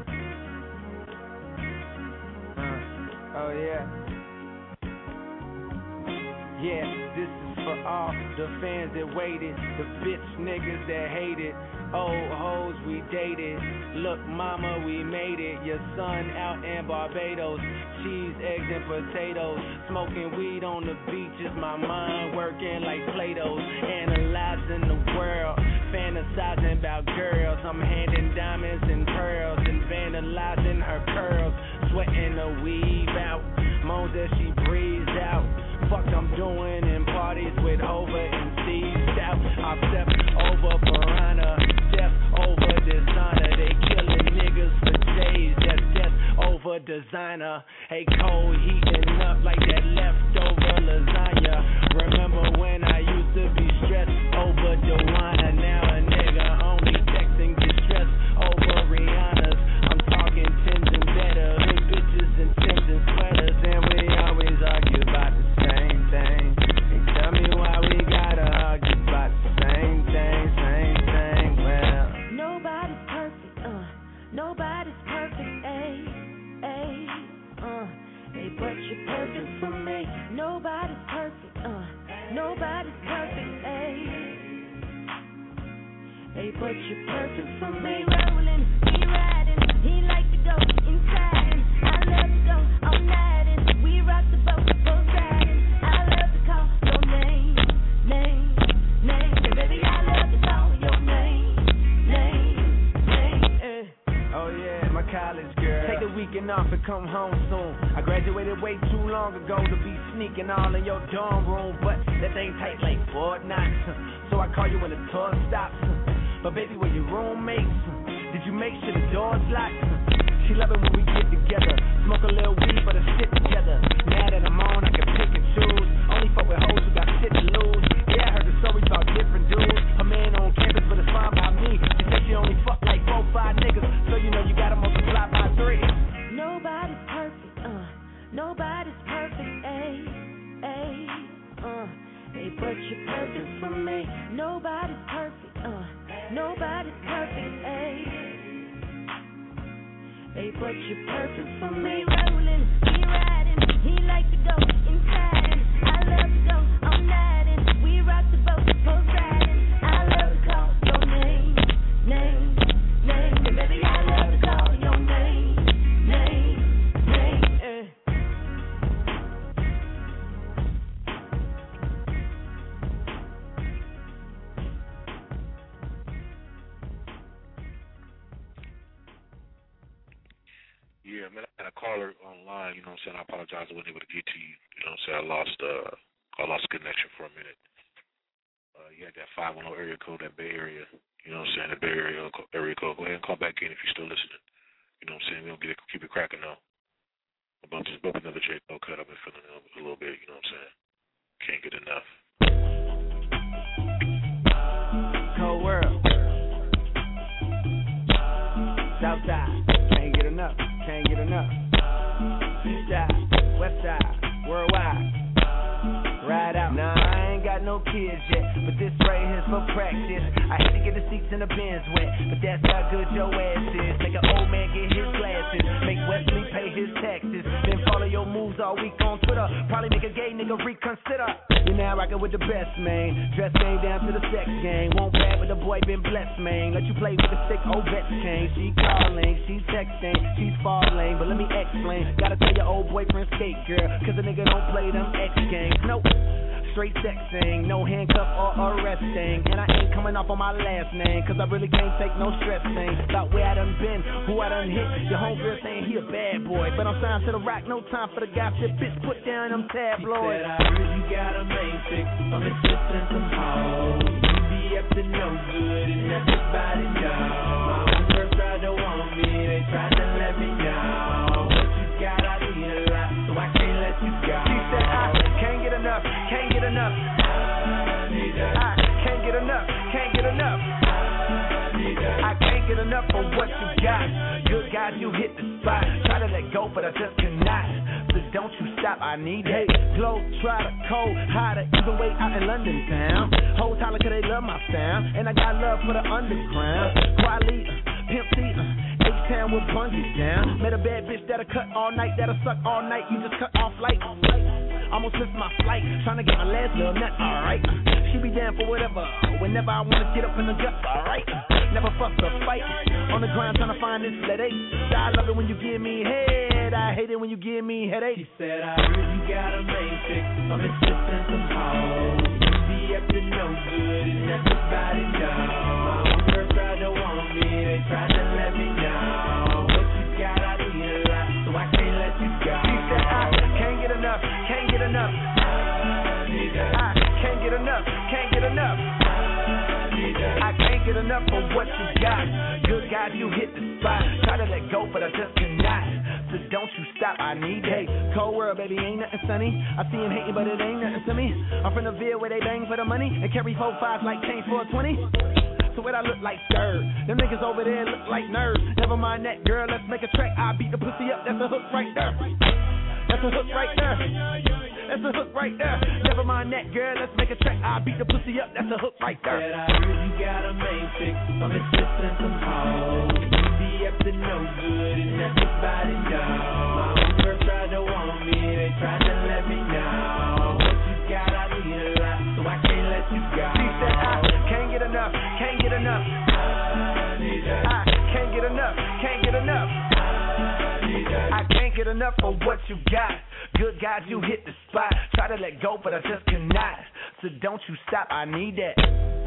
Uh, oh, yeah. Yeah, this is for all the fans that waited, the bitch niggas that hated, old hoes we dated. Look, mama, we made it. Your son out in Barbados, cheese, eggs, and potatoes. Smoking weed on the beach is my mind working like Play-Dohs. Analyzing the world, fantasizing about girls. I'm handing diamonds and pearls and vandalizing her curls. Sweating the weave out, moans as she breathes out. Fuck I'm doing in parties with over and seized out. I've stepped over piranha, step over dishonor. They killing niggas for days, that's death over designer. Hey, cold heating up like that leftover lasagna. Remember when I used to be stressed over Joanna? Now a nigga only texting distress over Rihanna's. I'm talking Timbs and better, hood bitches and Timbs and sweaters. And we always argue about the same thing. Hey, tell me why we gotta argue about the same thing, same thing. Well, nobody's perfect, uh, nobody's perfect, ayy, ayy, uh, hey, but you're perfect for me. Nobody's perfect, uh, nobody's perfect, ayy, hey, but you're perfect for me. Rolling, he riding, he like to go inside him. I love to go all night and we rock the boat, boat riding. I love to call your name, name, name. Hey, baby, I love to call your name, name, name. eh. Oh yeah, my college girl. Take the weekend off and come home soon. I graduated way too long ago to be sneaking all in your dorm room, but that thing tight like Fort Knox. So I call you when the tour stops. But baby, were your roommates? Did you make sure the door's locked? She love it when we get together. Smoke a little weed for the shit together. Now that I'm on, I can pick and choose. Only fuck with hoes who got shit to lose. Yeah, I heard the stories about different dudes. Her man on campus, but it's fine by me. She said she only fuck like four, five niggas. So you know you gotta multiply by three. Nobody's perfect, uh, nobody's perfect, ayy, ayy, uh, hey, but you're perfect for me. Nobody's perfect, uh, nobody's perfect, ayy, hey, but you're perfect for me. Rolling, he riding, he like to go inside him. I love to go all night and we rock the boat, boat riding. I love to call your name, name, name. Hey, baby, I love to call your name, name, name. Eh. Yeah, man, I had a caller online, you know what I'm saying? I apologize, I wasn't able to get to you. You know what I'm saying? I lost uh I lost connection for a minute. Uh you had that five one zero area code, that Bay Area, you know what I'm saying, the Bay Area area code. Go ahead and call back in if you're still listening. You know what I'm saying? We don't get it, keep it cracking though. About just bump another J. Cole cut. I've been feeling it a little bit, you know what I'm saying? Can't get enough. Cold world. Southside. Can't get enough. Can't get enough. East side. West side. Worldwide. Ride out. Nah, I ain't got no kids yet, but this right here's for practice. I had to get the seats in the bins wet, but that's how good your ass is. Make an old man get his glasses, make Wesley pay his taxes, then follow your moves all week on Twitter. Probably make a gay nigga reconsider. You now rockin' with the best, man. Dress game down to the sex game. Won't bad, but the boy been blessed, man. Let you play with the sick old vets cane. She calling, she's texting, she's falling, but let me explain. Gotta tell your old boyfriend skate, girl, cause a nigga don't play them X games. Nope. straight sexing, no handcuff or arresting. And I ain't coming off on my last name, cause I really can't take no stressing. About where I done been, who I done hit. Your homegirl saying he a bad boy, but I'm signed to the rock, no time for the gossip. Bitch, put down them tabloids. She said, I heard you got a main chick, I'm insisting some hoes. You be up to no good and everybody know. My own first tried to want me, they tried to let me know. What you got, I need a lot, so I can't let you go. She said, I can't get enough, can't get enough. I need that. I can't get enough, can't get enough. I need that. I can't get enough for what you got. Good God, you hit the spot. Try to let go, but I just cannot. So don't you stop, I need it. Glow, try to cold, hotter, even way out in London town. Hoes holler cause they love my sound, and I got love for the underground. Quality, Pimp C, uh, H-Town will bung it down. Met a bad bitch that'll cut all night, that'll suck all night. You just cut off light. Almost missed my flight, trying to get my last little nut, alright. She be down for whatever, whenever I wanna get up in the guts, alright. Never fuss or fight, on the grind trying to find this lead. I love it when you give me head, I hate it when you give me headache. She said, I heard you got a main chick, I'm insisting some hoes. You be up to no good and everybody know. My own first tried to want me, they tried to let me know. What you got, I need a lot, so I can't let you go. She said, I can't get enough, can't get enough. I need that. I can't get enough, can't get enough. I need that. I can't get enough for what you got. Good God, you hit the spot. Try to let go, but I just cannot. So don't you stop, I need it. Cold world, baby, ain't nothing sunny. I see him hating, but it ain't nothing to me. I'm from the Ville where they bang for the money and carry four fives like change for a twenty. So what I look like scared. Them niggas over there look like nerds. Never mind that, girl, let's make a track. I beat the pussy up, that's a hook right there. That's a hook right there. That's a hook right there. Never mind that, girl, let's make a track. I beat the pussy up, that's a hook right there. Said I heard you got a main chick, I'm insisting some hoes. You be up to no good and everybody know. My own first tried to want me, they tried to let me know. What you got, I need a lot, so I can't let you go. She said I can't get enough, can't get enough. I need that. I can't get enough, can't get enough. I need that. I can't get enough for what you got. Good God, you hit the spot. Try to let go, but I just cannot. So don't you stop, I need that.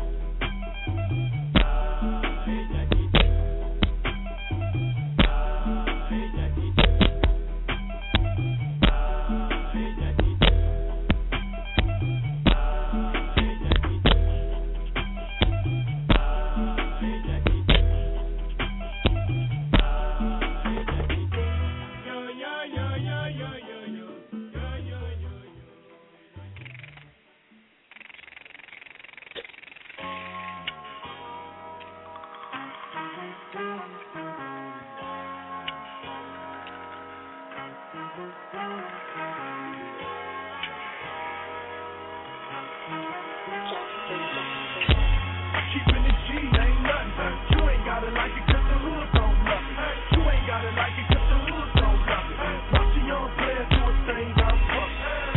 Keeping it G ain't nothing. You ain't gotta like it cause the hood don't love it. You ain't gotta like it cause the hood don't love it. Watch a young player do a thing, I'm fucked.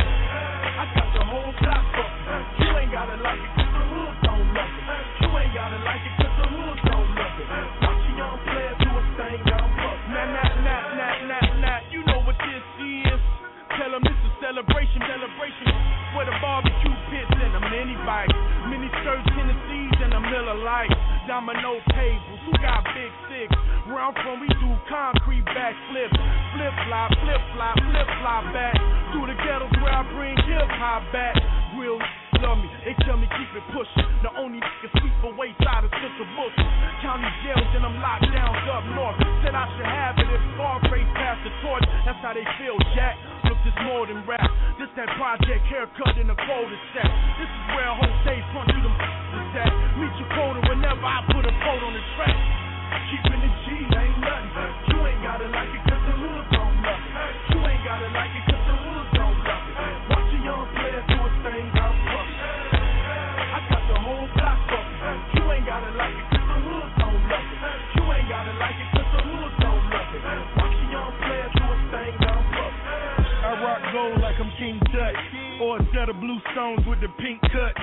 I got the whole block fucked. You ain't gotta like it cause the hood don't love it. You ain't gotta like it cause the hood don't love it. Watch a young player do a thing, I'm fucked. Nah, nah, nah, nah, nah, nah, you know what this is. Tell them it's a celebration, celebration. For the barbecue pits and the mini bikes. Mini skirts, Tennessees, and the Miller Lights. Domino tables, who got big six? Where I'm from, we do concrete backflips. Flip flop, flip flop, flip flop back. Through the ghettos where I bring hip hop back. Real love me, they tell me keep it pushing. The only nigga sweep away side of Central Bushel. County jails and them lockdowns up north. Said I should have it if Scarface passed the torch. That's how they feel, Jack. Look, this more than rap. This that project haircut in the cul-de-sac. This is where a whole stage front you them is at. Meet your quota whenever I put a quote on the track. Keeping it G ain't nothing. You ain't gotta like it cause the hood don't love it. You ain't gotta like it cause the hood don't love it. Watch a young player do a thing, I'm fucked. I got the whole block fucked. You ain't gotta like it cause the hood don't love it. You ain't gotta like it cause the hood don't love it. Watch a young player do a thing, I'm fucked. I rock gold like I'm King Tut, or a set of blue stones with the pink cut.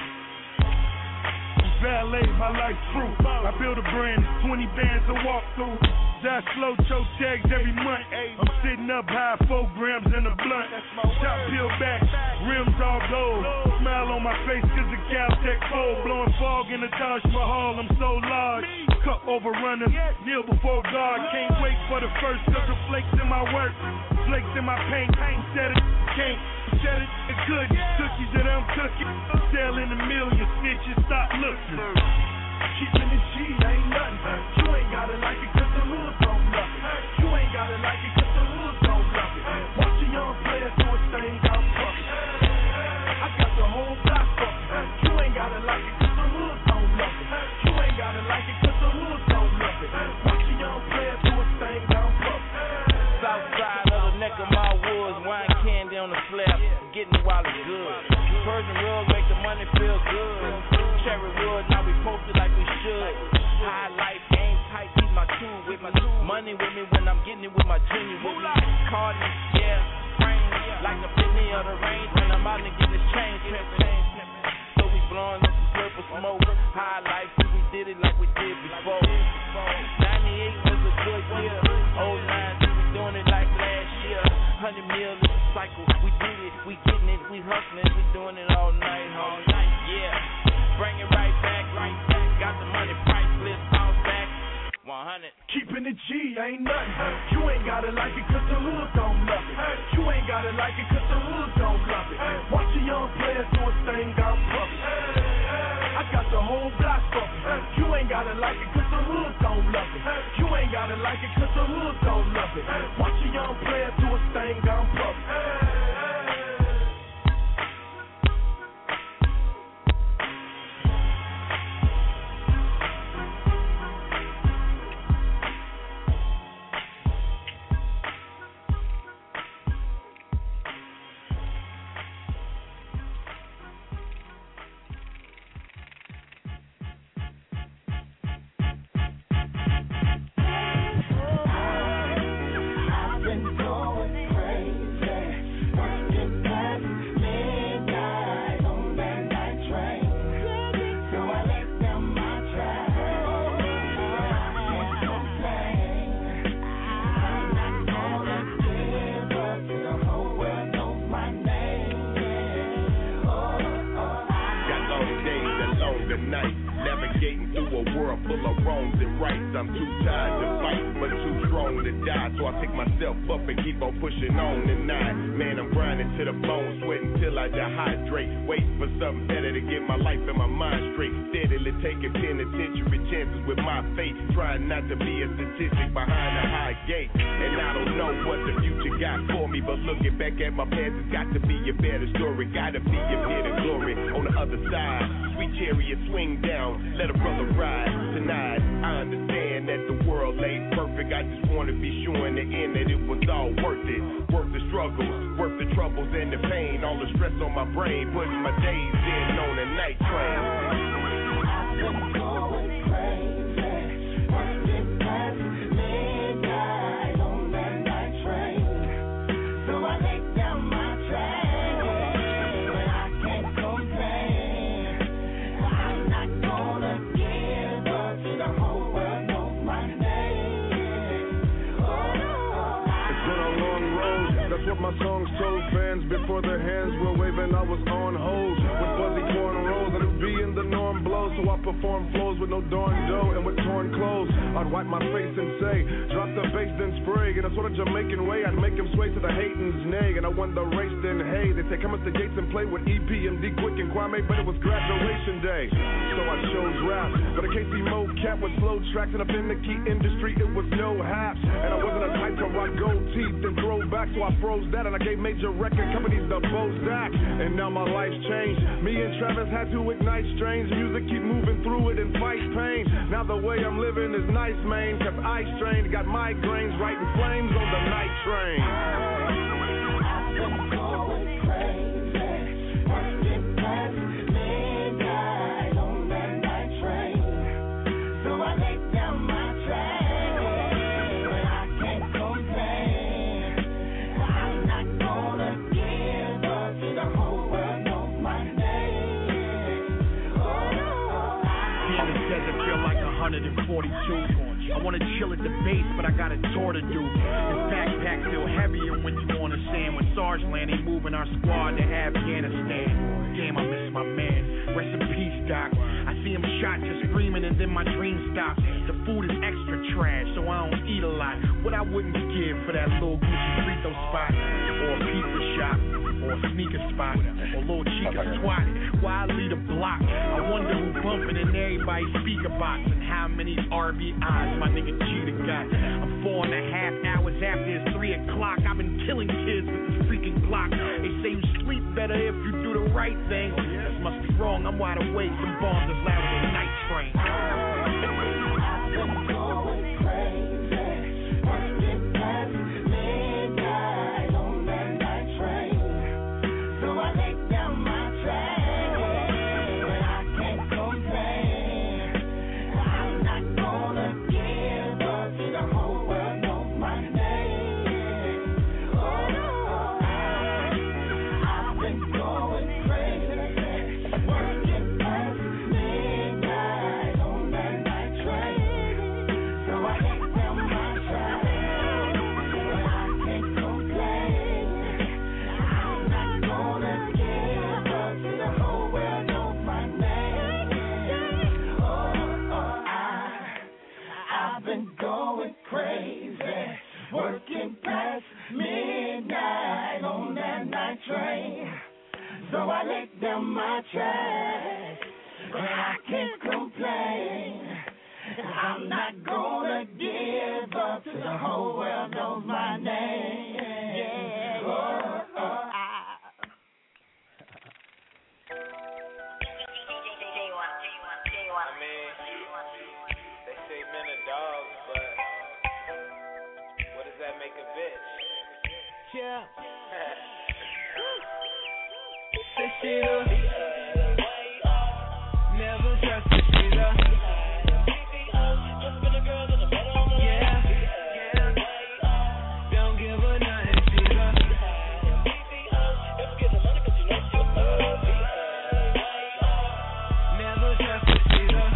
Valet, my life's fruit. I build a brand, twenty bands to walk through. I slow choke tags every month. I'm sitting up high, four grams in a blunt. Shot peeled back, rims all gold. Smile on my face cause the Caltech cold. Blowing fog in the Taj Mahal, I'm so large. Cup overrunner, kneel before God. Can't wait for the first cause the flakes in my work. Flakes in my paint, said it, can't. Said it, it could. Cookies that I'm cooking. Selling a million, snitches, stop looking. Keeping it G ain't nothing. You ain't gotta like it cause the hood don't love it. You ain't gotta like it cause the hood don't love it. Watch a young player do his thing out fucking. I got the whole block fucking. You ain't gotta like it cause the hood don't love it. You ain't gotta like it cause the hood don't love it. Watch a young player do his thing out fucking. South side of the neck of my woods, wine candy on the flap, getting it while it's good. Persian rug make the money feel good. Cherry wood, now we posted like we should. High life, aim tight, keep my tool with me. Money with me when I'm getting it with my junior with me. Cardi, yeah, rain, like the Pitney of the range. When I'm out and getting this change, so we blowing up some purple smoke. High life, we did it like we did before. ninety-eight was a good year. oh nine, we doing it like last year. one hundred mil is a cycle, we did it, we getting it, we hustling, we doing it all night, all night, yeah. Bring it right back, right back. Got the money priceless, bounce back. one hundred. Keeping it G ain't nothing. You ain't gotta like it cause the hood don't love it. You ain't gotta like it cause the hood don't love it. Watch a young player do his thing out public. I got the whole block fucking. You ain't gotta like it cause the hood don't love it. You ain't gotta like it cause the hood don't love it. Watch a young player do his thing out public. I'm too tired to fight, but too strong to die. So I pick myself up and keep on pushing on tonight. Man, I'm grinding to the bone, sweating till I dehydrate. Waiting for something better to get my life and my mind straight. Steadily taking penitentiary chances with my fate. Trying not to be a statistic behind a high gate. And I don't know what the future got for me, but looking back at my past, it's got to be a better story. Gotta be a bit of glory on the other side. Sweet chariot swing down, let a brother ride. Tonight, I understand that the world ain't perfect. I just wanna be sure in the end that it was all worth it. Worth the struggles, worth the troubles and the pain. All the stress on my brain, putting my days in on a night train. I've been going crazy, working past midnight on that night train. So I lay down my track, but I can't complain. I'm not gonna give up to the whole world knows my name. Oh, it's been a long road, that's what my songs told fans. Before their hands were waving, I was on hold with fuzzy cornrows, and it'd be in the norm blow. So I perform flows with no darn dough and with torn clothes. I'd wipe my face and say, drop the bass then spray. In a sort of Jamaican way, I'd make him sway to the Hayden's nay. And I won the race then hey, they say come at the gates and play with E P M D Quick and Kwame, but it was graduation day, so I chose rap. But a K C Mo cat with slow tracks, and up in the key industry it was no haps. And I wasn't a type to rock gold teeth and throw back, so I froze that and I gave major record companies the Bozak. And now my life's changed. Me and Travis had to ignite strange music, keep moving through it and fight pain. Now the way I'm living is nice, man. Kept eye strained, got migraines, writing flames on the night train. I've been going crazy, working past midnight on that night train. So I lay down my track, but I can't complain. I'm not gonna give up to the whole world knows my name. Oh, I feel like one hundred forty-two. I wanna chill at the base, but I got a tour to do. This backpack feel heavier when you on the sand. When Sarge land, they moving our squad to Afghanistan. Damn, I miss my man. Rest in peace, Doc. I see him shot just screaming and then my dream stops. The food is extra trash, so I don't eat a lot. What I wouldn't give for that little Gucci Frito spot, or a pizza shop, or a sneaker spot, or Lil Chica twat. Why I lead a block? I wonder who bumping in everybody's speaker box and how many R B Is my nigga Cheetah got. I'm four and a half hours after it's three o'clock. I've been killing kids with this freaking clock. They say you sleep better if you do the right thing. This must be wrong. I'm wide awake. Some bombs is louder than night train. So I let down my track, but I can't complain. I'm not gonna give up till the whole world knows my name. Yeah, oh, oh, I. I mean, they say men are dogs, but what does that make a bitch? Yeah. Say shit up. Never trust a shit up. Yeah, yeah. Don't give her nothing, shit up. Never trust a shit up.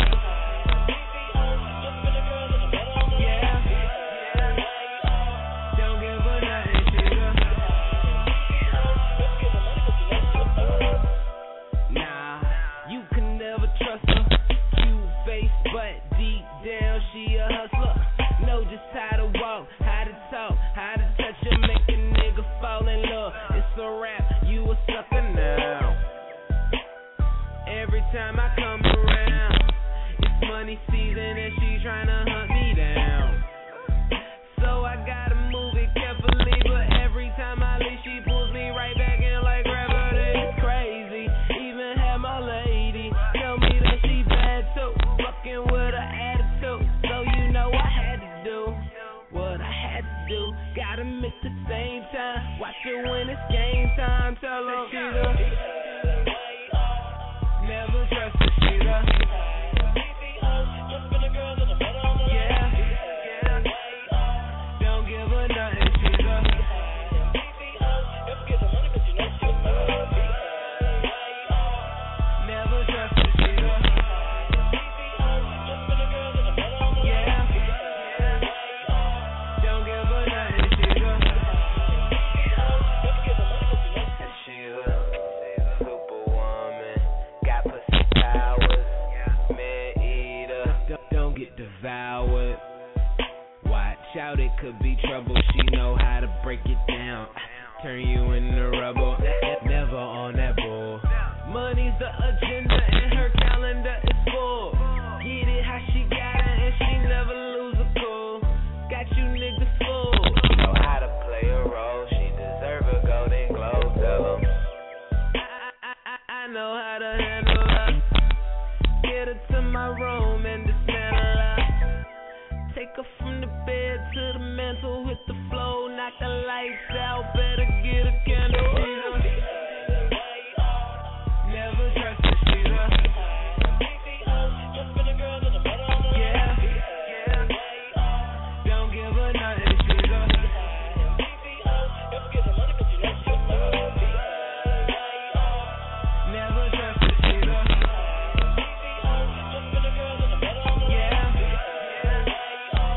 Yeah, yeah. Don't give her nothing, shit up. Nah, you can never trust her. Cute face, but deep down she a hustler. Know just how to walk, how to talk, how to touch her, make a nigga fall in love. It's a rap, you a sucker now. Every time I come around, it's money season and she tryna hunt me down. So I gotta move it carefully, but every time I leave, she pulls me right back in like gravity. It's crazy. Even had my lady tell me that she bad too, fucking with her attitude. So you know I had to do what I had to do. Gotta mix the same time. Watch it when it's game time. Tell her she the never trust the shit up. Yeah, yeah. Don't give her nothing, shit up. Never trust the shit up. Yeah, yeah. Don't give her nothing, shit up. She a superwoman, got pussy powers, man eater. Don't- Don't get devoured. Watch out, it could be trouble. She know how to break it down. Turn you into rubble. Never on that bull. Money's the agenda and her calendar is full. Get it how she got it and she never lose a cool. Got you niggas full. Know how to play a role, she deserve a Golden Globe, tell 'em. I, I, I, I know how to handle her. Get her to my room and dismantle her. Take her from the bed to the mantle, hit the floor, knock the lights out. Better get a candle. Never trust the shit up. Yeah, yeah. Don't give her nothing, shit up. Never trust the shit up. Yeah, yeah.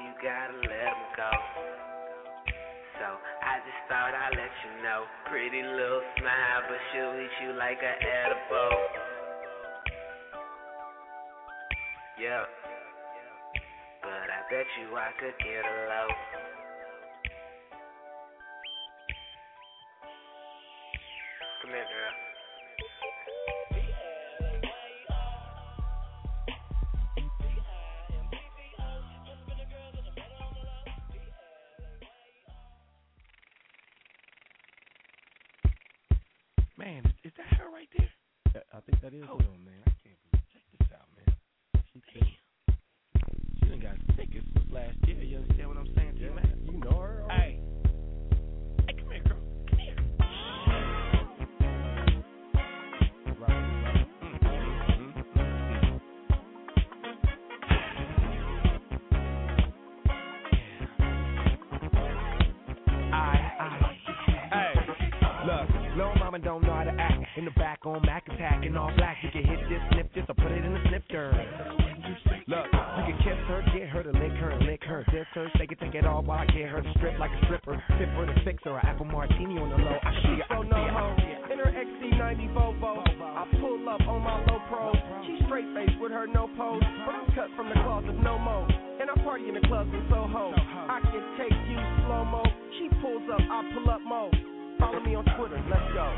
you gotta let them go. So I just thought I'd let you know. Pretty little smile, but she'll eat you like an edible. Yeah. But I bet you I could get a low. Come here, girl. Man, is, is that her right there? I think that is Hold her. on, man. I can't believe. Check this out, man. She Damn. She done got tickets since last year. You understand what I'm saying to you, man? You know her? Hey. Hey, come here, girl. Come here. Right, right. Mm-hmm. Mm-hmm. No, mama don't know how to act. In the back on Mac attack in all black. You can hit this, snip this, or put it in the snifter. Look, you can kiss her, get her to lick her, lick her, diss her. They can take it all while I get her to strip like a stripper. Tip her to fix her, an apple martini on the low. I see her, I see her. In her X C ninety Volvo, I pull up on my low pro. She straight faced with her no pose, but I'm cut from the cloth of no mo. And I party in the clubs in Soho. I can take you slow mo. She pulls up, I pull up mo. Follow me on Twitter, let's go.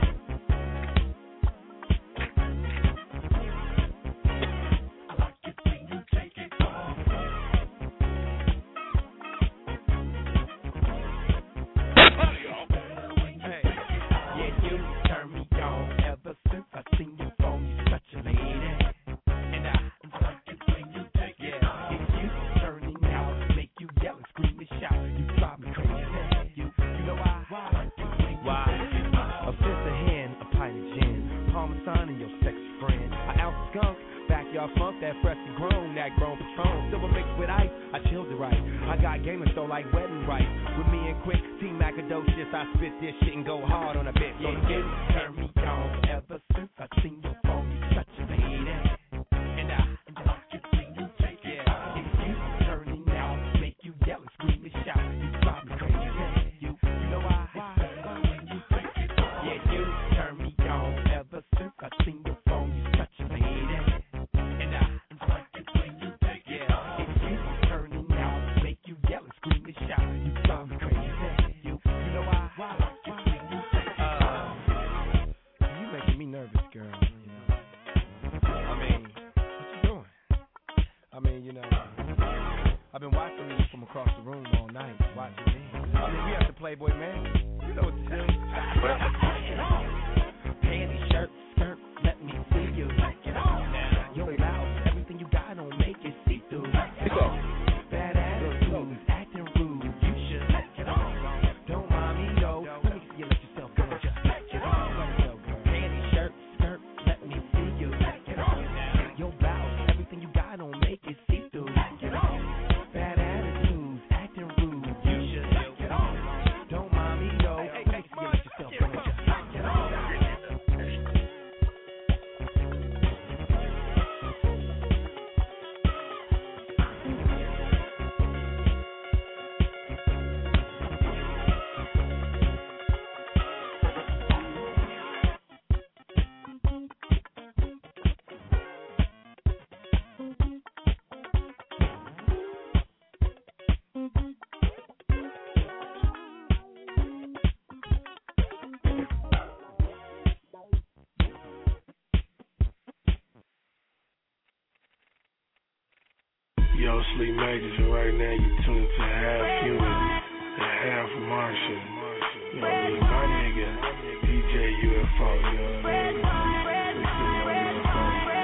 Yo, Sleep Majors, and right now you tuned to half human and half Martian. You know what I mean? My nigga, D J U F O, you know what I mean? We sitting on U F O.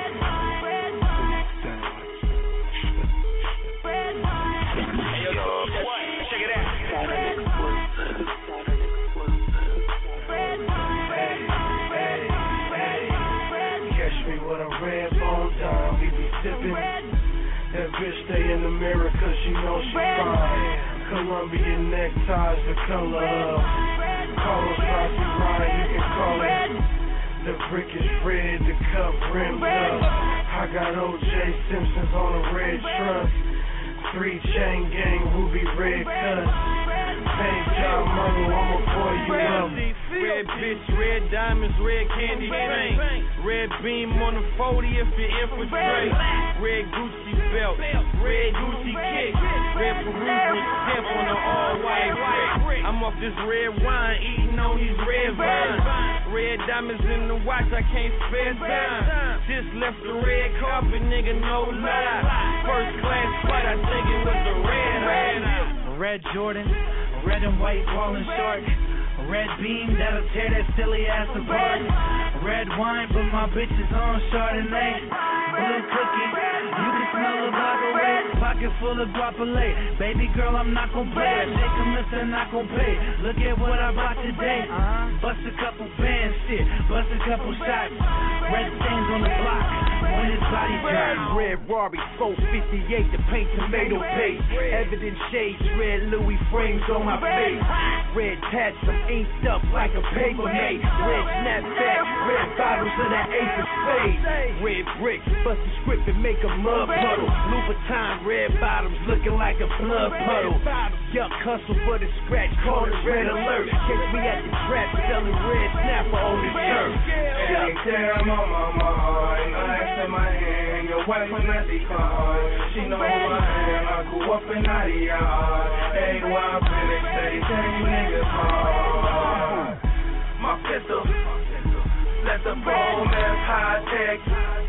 Hey, yo, check it out. Hey, hey, hey, catch me with a red bone down, we be sipping. That bitch stay in the mirror cause you know she fine. Colombian neckties the color of Carlos Rossi Ryan, you can call it. The brick is red, the cup rimmed up. I got O J Simpsons on a red truck. three chain gang, Ruby Red Cuz. Saint John Money, I'ma pour you up. Red bitch, red diamonds, red candy paint. Red beam on the forty if you infiltrate. Red Gucci belt, red Gucci kick. Red Peruvian stamp on the all-white brick. I'm off this red wine, eating on these red vines. Red diamonds in the watch, I can't spare time. Just left the red carpet, nigga, no lie. First class flight, I think it was the red eye. Red Jordan, red and white ballin' short. Red beam that'll tear that silly ass apart. Red wine, but my bitch is on Chardonnay. Blue cookie, you can smell the vodka red. Pocket full of guapole. Baby girl, I'm not gon' play. I take a miss and not gon' pay. Look at what I bought today. Bust a couple bands, shit. Bust a couple shots. Red stains on the block when his body drops. Red Rari, four fifty-eight, the paint tomato paste. Evidence shades, red Louis frames on my face. Red tats, I'm inked up like a paper mate. Red snapback, red bottles of that ace of spades. Red bricks, bust the script and make a mud puddle. Louboutin, red bottoms looking like a blood puddle. Yuck, hustle for the scratch, call it red alert. Catch me at the trap selling red snapper on the shirt. Hey, damn, on my mind, ice in my hand. Your wife when I decline. She know who I am. I grew up in the yard. Hey, why I'm finished, say, tell you niggas hard. My pistol, let the bone man high tech.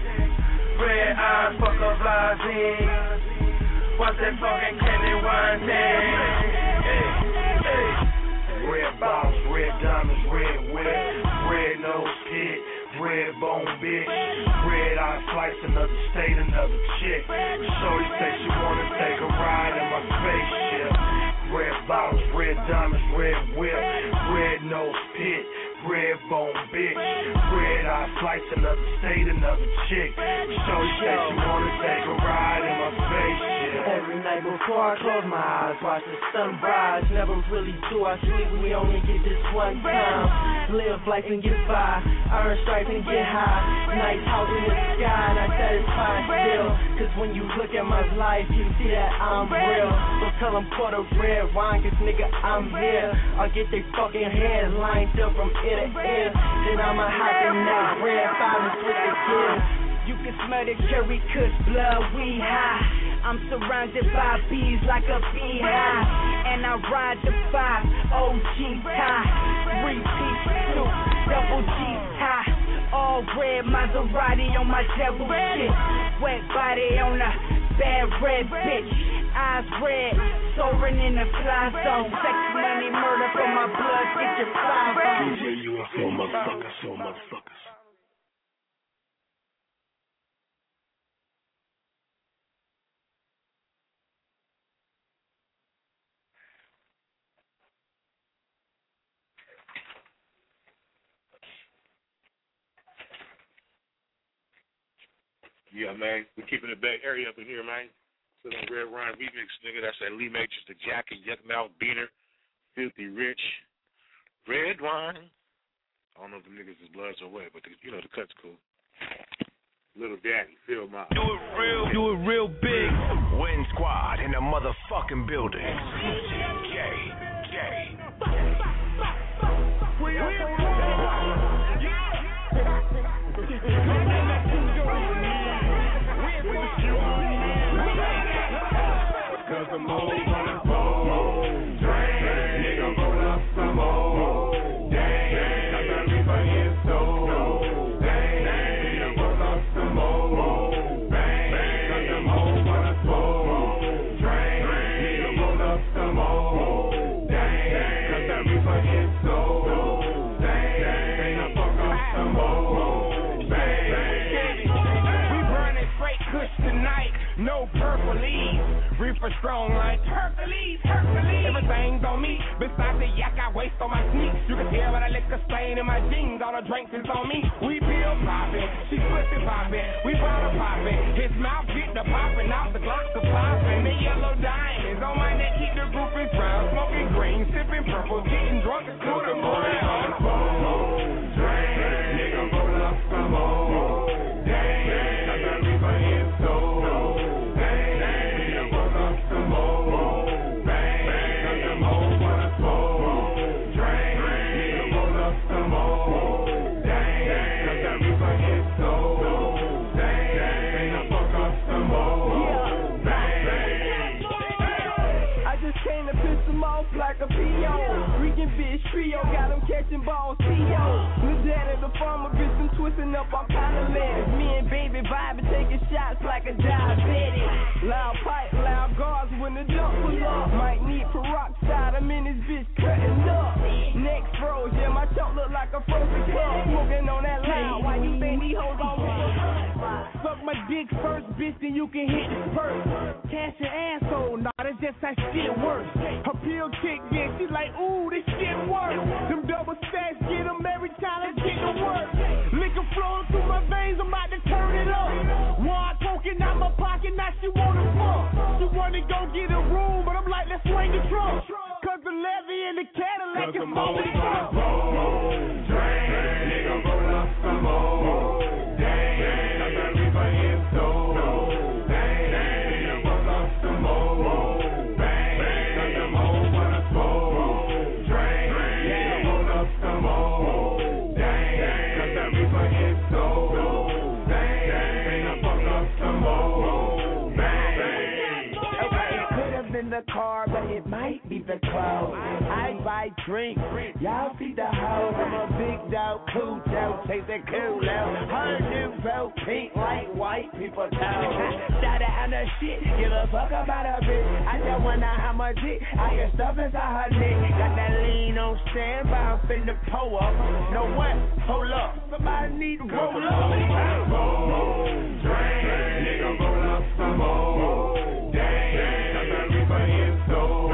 Red eyes, fuck a Blazine. What's that fucking candy wine thing? Hey, hey. Red bottles, red diamonds, red whip, red nose kid, red bone bitch, red eye slice, another state, another chick. Shorty say she wanna take a ride in my spaceship. Red bottles, red diamonds, red whip, red nose pit, red bone bitch, red eye slice, another state, another chick. Shorty say she wanna take a ride in my spaceship. Every night before I close my eyes, watch the sunrise. Never really do I sleep, we only get this one time. Live life and get by, earn stripes and get high. Nice house in the sky and I satisfy still. Cause when you look at my life, you see that I'm real. So tell them pour the red wine, cause nigga I'm here. I'll get their fucking heads lined up from ear to ear. Then I'ma hop in that red five and switch the gears. You can smell the cherry kush blood, we high. I'm surrounded by bees like a beehive. And I ride the five O G tie. Three piece suit, double G tie. All red Maserati on my devil shit. Wet body on a bad red bitch. Eyes red, soaring in the fly zone. Sex, money, murder for my blood, get your five on. D J, you a full motherfucker, full motherfuckers. Yeah, man, we keeping the Bay Area up in here, man. So that Red Wine remix, nigga, that's that Lee Majors, the Jackie, Yuck Mouth, Beaner, Filthy Rich, Red Wine. I don't know if the niggas is bloods or what, but the, you know the cut's cool. Little Daddy, Phil Miles. Do it real, do it real big. Win Squad in the motherfucking building. K, K. Cause the more gonna roll, drink, nigga roll up some more. Dang, got the reaper in so. Dang, nigga roll up some more. Bang, got them hoes wanna smoke. Drink, nigga roll up some more. Dang, got the reaper in so. Dang, nigga fuck up some more. Bang, We burning straight kush tonight, no purple leaves. Reefer strong like Hercules, Hercules. Everything's on me. Besides the yak I waste on my sneaks. You can tell by the liquor stain in my jeans. All the drinks is on me. We pill poppin', she pussy poppin'. We bottle poppin'. His mouth get the poppin' out the Glock the poppin'. The yellow diamonds on my neck keep the groupies brown. Smoking green, sipping purple, getting drunk as cause the more they on the phone, drink, nigga roll up some more. Dang, got the reaper in so. Dang, nigga roll up some finna piss him off like a P O. Freaking bitch trio, got him catching balls, P O. Lil' daddy the farmer, bitch, I'm twisting up all kind of letters. Me and baby vibing, taking shots like a diabetic. Loud pipe, loud guards when the jump pull up. Might need peroxide, I'm in this bitch cutting up. Next froze, yeah, my choke look like a frozen cup. Smoking on that loud, why you think these hoes on me? Fuck my dick first, bitch, then you can hit the purse. Cash your asshole, nah, that's just how shit works. Her pill kick, yeah, she like, ooh, this shit works. Them double stacks, get them every time I get to work. Liquor flowing through my veins, I'm about to turn it up. Wad poking out my pocket, now she wanna fuck. She wanna go get a room, but I'm like, let's swing the truck. Cause the levy in the Cadillac is moving up. Drink, nigga, roll up some more. Dang, got that reaper in store. Dang, nigga, roll up some more. Bang, got them hoes wanna smoke. Drink, nigga, roll up some more. Dang, got that reaper in store. Dang, nigga, roll up some more. Bang. Okay, it could have been the car, but it might be the clothes. I buy drinks, y'all see the hoes. I'm a big dog, cool dog, take that cool out. Her new vote pink like white people toes. Shout out on the shit, give a fuck about a bitch. I just wonder how much it, I get stuff inside her neck. Got that lean on standby, I'm finna pull up. Know what? Hold up, somebody need to roll up. Drink, nigga, roll up some more. Dang, got that reaper in store.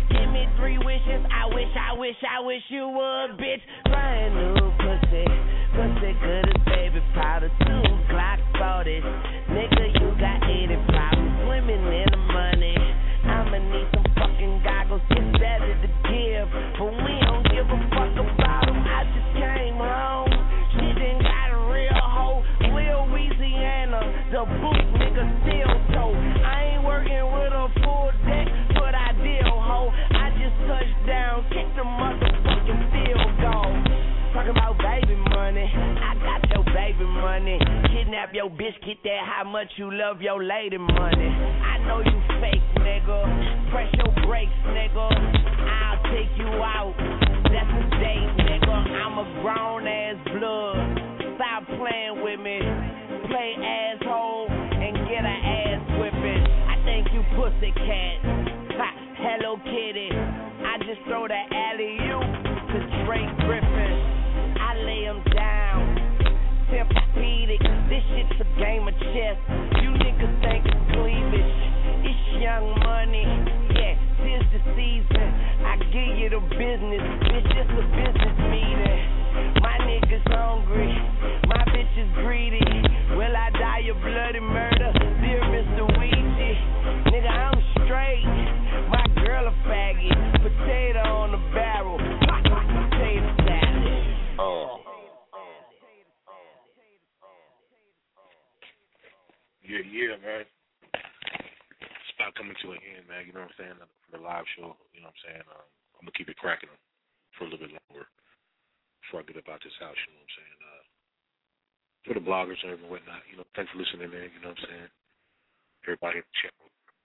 wish, I wish you would, bitch. Brand new pussy, Pussy good as baby powder, two Glock forties. Nigga, you got eighty problems, swimming in the money. I'ma need some fucking goggles, it's better to give, but we don't give a fuck about them. I just came home, she done got a real hoe, Louisiana, the boot nigga still toe. I ain't working with a full deck, but I deal hoe. I just touched down, kicked the motherfucking field goal. Talking about baby money, I got your baby money. Kidnap your bitch, get that how much you love your lady money. I know you fake, nigga. Press your brakes, nigga. I'll take you out. That's a date, nigga. I'm a grown ass blood. Stop playing with me. Play asshole and get an ass whipping. I think you pussy cat. Ha, Hello Kitty. I just throw the alley-oop to Drake Griffin. I lay him down, Tempur-Pedic. This shit's a game of chess. You niggas think it's cleavage. It's young money. Yeah, this the season. I give you the business. It's just a business meeting. My niggas hungry. My bitch is greedy. Will I die a bloody murder? Dear Mister Ouija. Nigga, I'm straight. My girl a faggot. Potato on the barrel. Potato salad. Oh. Yeah, yeah, man. It's about coming to an end, man. You know what I'm saying? For the live show, you know what I'm saying? Um, I'm going to keep it cracking for a little bit longer before I get up out this house, you know what I'm saying? Uh, for the bloggers and whatnot, you know, thanks for listening, man. You know what I'm saying? Everybody in the chat.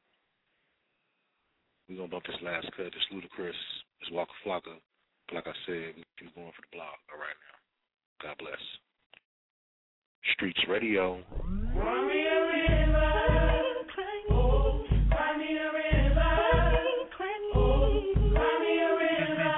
We're going to bump this last cut. It's Ludacris. It's Waka Flocka. Like I said, we're going for the blog all right now. God bless. Streets Radio. Run me a river, oh, find me a river, oh, find me a river.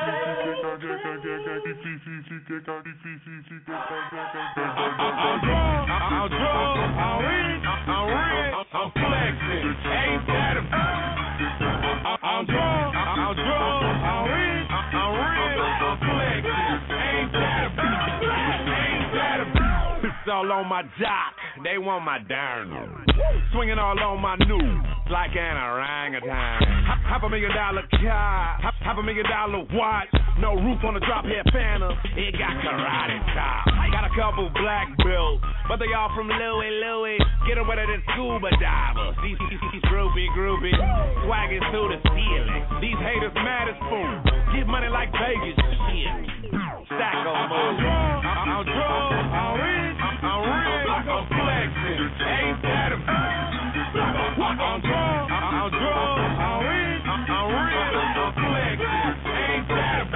I'm drunk, I'm drunk, I'm rich, I'm rich, I'm flexing, ain't that a bitch? I'm drunk, I'm drunk, I'm rich, I'm rich, I'm flexing, ain't that a bitch? Ain't that a bitch? All on my jock, they want my darn. Swinging all on my news like an orangutan. Half a million dollar car, half a million dollar watch. No roof on the drop head Phantom, it got karate top. Got a couple black belts, but they all from Louis Louis. Get them wetter than scuba divers. These, these, these groupie groupies swagging through the ceiling. These haters mad as fools. Get money like Vegas shit. Stack them moves. I'm drunk, I'm rich, I'm rich, I'm flexing. Ain't that a bitch? I'm drunk, I'm drunk, I'm rich, I'm rich, I'm flexing. Ain't that a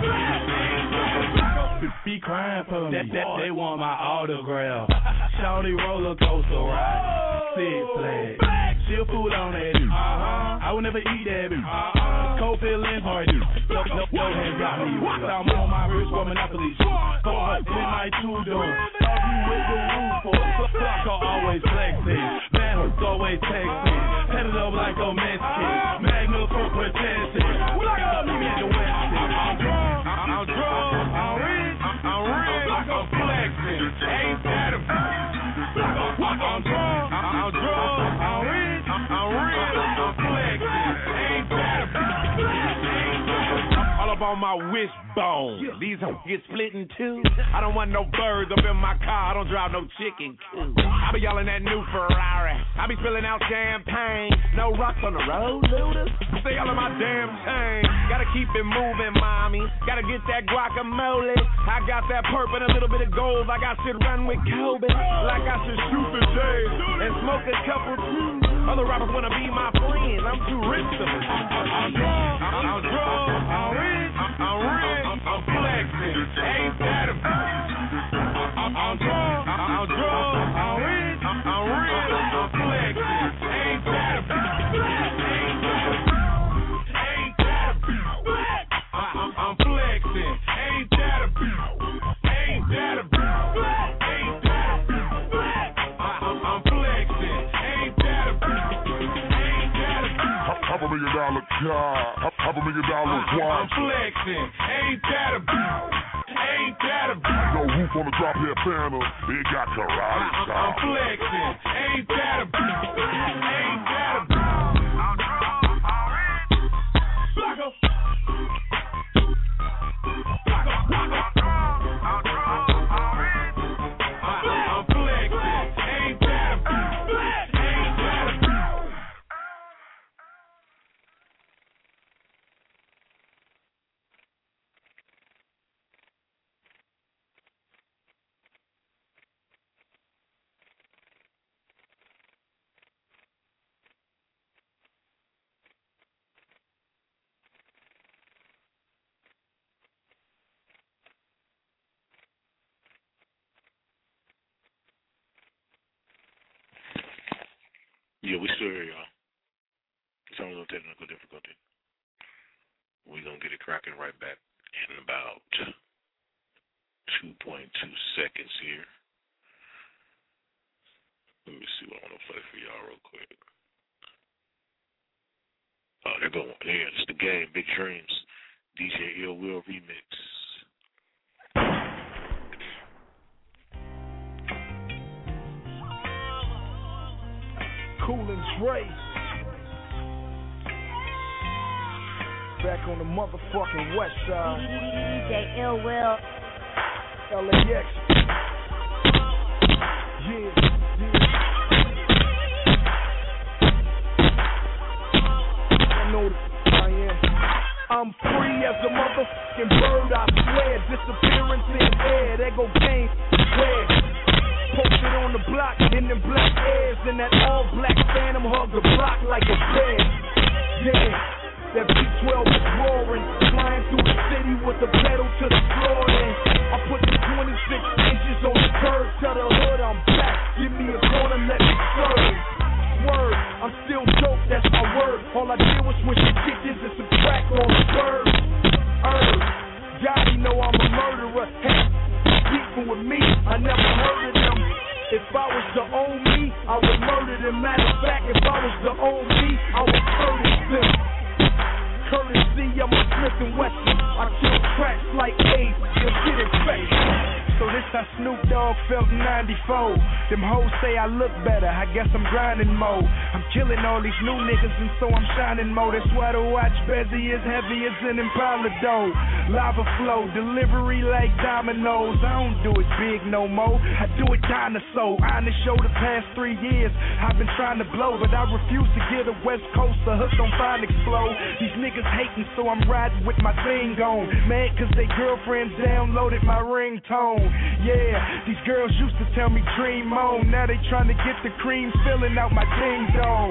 bitch? Be crying for me. That, that, they want my autograph. Shawty roller coaster ride. Six flags. Shield food on that. Uh-huh. I would never eat that. Uh-huh. Cold feelings hard. No, no, no hands got me. I'm on my wrist for Monopoly. Four hundred in my two door. Talk you with the roof for. Clock always flexing. Man who's always texting. Head it up like a Mexican. Magna for protection. Like a meet me at the West. I'm drunk. I'm drunk. I'm rich. I'm rich. I'm flexing. Ain't that a bitch? I'm drunk. I'm drunk. I'm rich. I'm rich. I'm flexing. Ain't that a bitch? All up on my wishbone. These hoes get split in two. I don't want no birds up in my car. I don't drive no chicken coop. I be yelling that new Ferrari. I be spilling out champagne. No rocks on the road, looters. Stay all in my damn chain. Gotta keep it moving, mommy. Gotta get that guacamole. I got that purp and a little bit of gold. Like I should run with Kobe. Like I should shoot the J and smoke a couple too. Other rappers wanna be my friends. I'm too rich to them. I'm drunk. I'm drunk. I'm rich. I'm rich. I'm flexing. Ain't that a bitch? I'm drunk. I'm drunk. I'm rich. I'm rich. I'm flexing. Ain't that a bitch? Ain't that a bitch? Ain't that a bitch? I'm flexing. Ain't that a bitch? Ain't that a bitch? Ain't that a bitch? I'm flexing. Ain't that a bitch? Ain't that a bitch? Half a million dollar car, half a million dollar watch. I'm flexing. Ain't that a bitch? Ain't that a beat? No roof on the drop here, Phantom. It got karate I'm, style. I'm flexing. Ain't that a beat? Ain't that a beat? Blocko. Blocko. Blocko. I'm flexing. Ain't that a beat? Ain't that a beat? Yeah, we still here, y'all. Some little technical difficulty. We're going to get it cracking right back in about two point two seconds here. Let me see what I want to play for y'all real quick. Oh, they're going. Yeah, it's the game, Big Dreams. D J Ill Will remix. Cool and Dre. Back on the motherfucking west side. D J Ill Will. L A X. Yeah, yeah. I know that I am. I'm free as a motherfucking bird, I swear. Disappearance in air, there go game. Where? Posted on the block in them black airs, and that all black phantom hug the block like a bear. Yeah, that B twelve is roaring, flying through the city with the pedal to the floor. And I put the twenty-six inches on the curb, tell the hood I'm back. Give me a corner, let me serve. Word, I'm still dope, that's my word. All I did was switch the kitchens and some crack on the bird. Herb, Gotti know I'm a murderer. Hey, beefing with me, I never heard of them. If I was to own me, I would murder them. Matter of fact, if I was to own me, I would Curtis them. Courtesy, I'm a Smith and Wesson. I kill tracks like AIDS, you'll get infected. So this how Snoop Dogg felt in ninety-four. Them hoes say I look better, I guess I'm grinding more. I'm killing all these new niggas and so I'm shining more. That's why the watch Bezzy is heavy as an Impala dough. Lava flow, delivery like dominoes. I don't do it big no more, I do it dinosaur. Honest show the past three years I've been trying to blow, but I refuse to get a West Coaster hooked on Fine Explode. These niggas hating so I'm riding with my thing on. Mad cause they girlfriends downloaded my ringtone. Yeah, these girls used to tell me dream on. Now they trying to get the cream filling out my ding dong.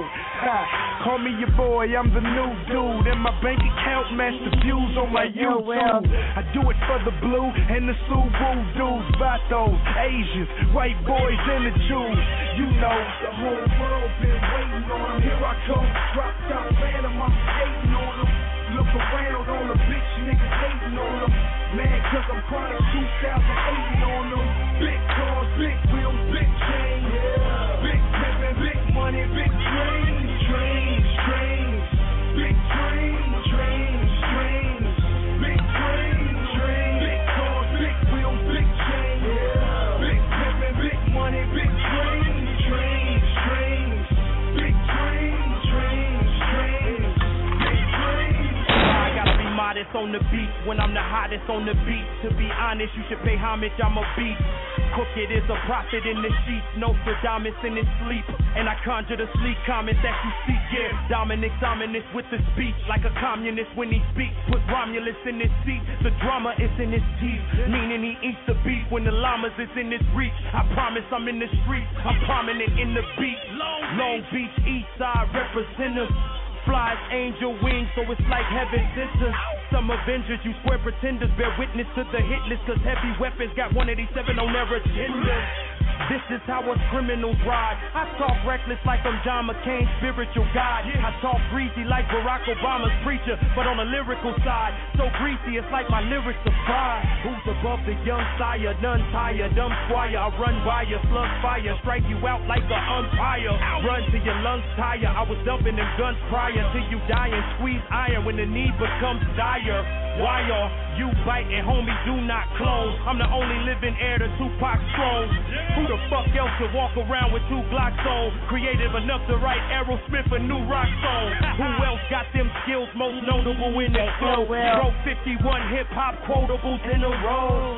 Ha, call me your boy, I'm the new dude. And my bank account match the views on my YouTube. I do it for the blue and the Subaru dudes. Vatos, Asians, white boys and the Jews. You know, the whole world been waiting on them. Here I come, drop top phantom, I'm hating on them. Look around on the bitch niggas hating on them. Man, cause I'm chronic two thousand eight on them. Big cars, big wheels, big chains. Yeah. Big pimpin', big money, big trains. Trains, trains. Big trains, trains, trains. Big trains, trains. Big cars, big wheels, big chains. Yeah. Big pimpin', big money, big trains. Trains, trains. Big trains, trains, trains. Big trains. I gotta be modest on the beat when I'm the hottest on the beat. To be honest, you should pay homage, I'm a beat. Crooked is a prophet in the sheets, Nostradamus in his sleep. And I conjure the sleep comments that you seek. Yeah, Dominic's ominous with the speech, like a communist when he speaks. Put Romulus in his seat, the drama is in his teeth. Meaning he eats the beef when the llamas is in his reach. I promise I'm in the streets, I'm prominent in the beat. Long Beach, East Side representative. Flies angel wings, so it's like heaven sent us. Some Avengers, you swear pretenders, bear witness to the hit list. Cause heavy weapons got one eighty-seven on their agenda. This is how us criminals ride. I talk reckless like I'm John McCain's spiritual guide. I talk greasy like Barack Obama's preacher, but on the lyrical side, so greasy it's like my lyrics are fried. Who's above the young sire? None tired, dumb squire. I run by you, slug fire, strike you out like an umpire. Run till your lungs tire. I was dumping them guns prior to you dying. Squeeze iron when the need becomes dire. Why are you biting, homie? Do not clone. I'm the only living heir to Tupac's throne. Who the fuck else could walk around with two Glocks on? Creative enough to write Aerosmith a new rock song. Who else got them skills most notable in their flow? Wrote fifty-one hip hop quotables in a row.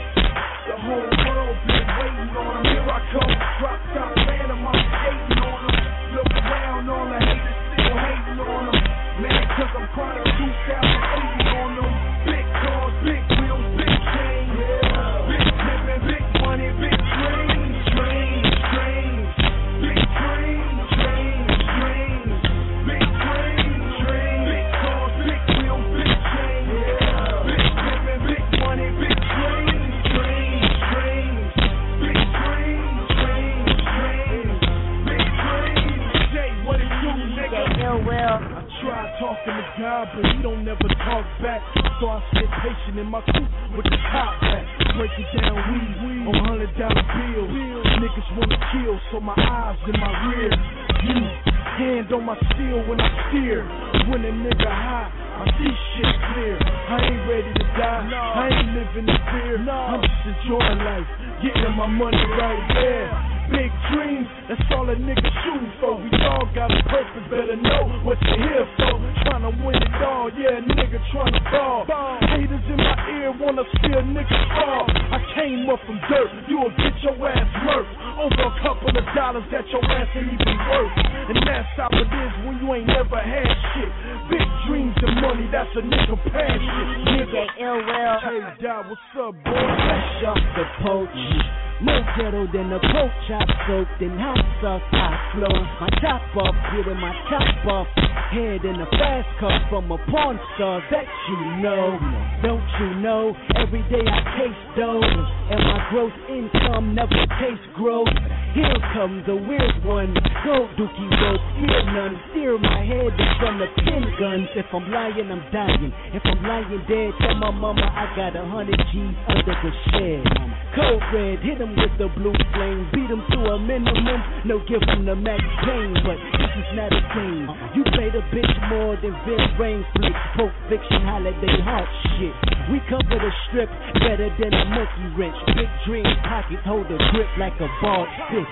The whole world been waiting on them. Here I come, drop top phantom, I'm hating on them. Look around, all the haters still hating on them. Man, cause I'm chronic two thousand eighty on them. Big cars, big wheels, big chains. Yeah. Big pimpin', big money, big dreams. Dreams, dreams. Big dreams, dreams, dreams. Big dreams, dreams. Big cars, big wheels, big chains. Yeah. Big pimpin', big money, big dreams. Dreams, dreams. Big dreams, dreams, dreams. Big dreams. Jay, what it do, nigga? Ill Will. Try talking to God, but he don't never talk back. So I sit patient in my coupe with the top back. Break it down, weed on hundred dollar bills. Niggas wanna kill, so my eyes in my rear. You hand on my steel when I steer. When a nigga high, I see shit clear. I ain't ready to die. I ain't living in fear. I'm just enjoying life, getting my money right there. Big dreams, that's all a nigga shooting for. We all got a purpose, better know what you're here for. Tryna win it all, yeah, nigga tryna ball. Haters in my ear wanna see a nigga fall. I came up from dirt, you'll get your ass murked. Over a couple of dollars that your ass ain't even worth. And that's how it is when you ain't never had shit. Big dreams and money, that's a nigga passion. Nigga, Ill Will. Hey, Dad, what's up, boy? Fresh off the poach. More ghetto than a pork chop soaked in hot sauce. I flow my top off, getting my top off. Head in a fast car from a porn star that you know. Don't you know? Every day I taste dough, and my gross income never tastes growth. Here comes the weird one. Go dookie rope, fear none. Steer my head in front of pin guns. If I'm lying, I'm dying. If I'm lying dead, tell my mama I got a hundred G's under the shed. Code red, hit him with the blue flame. Beat him to a minimum. No give him the max pain, but this is not a game. You played a bitch more than Vin Rain flicks. Pulp Fiction, holiday heart shit. We cover the strip better than a monkey wrench. Big dream pockets hold a grip like a ball stick.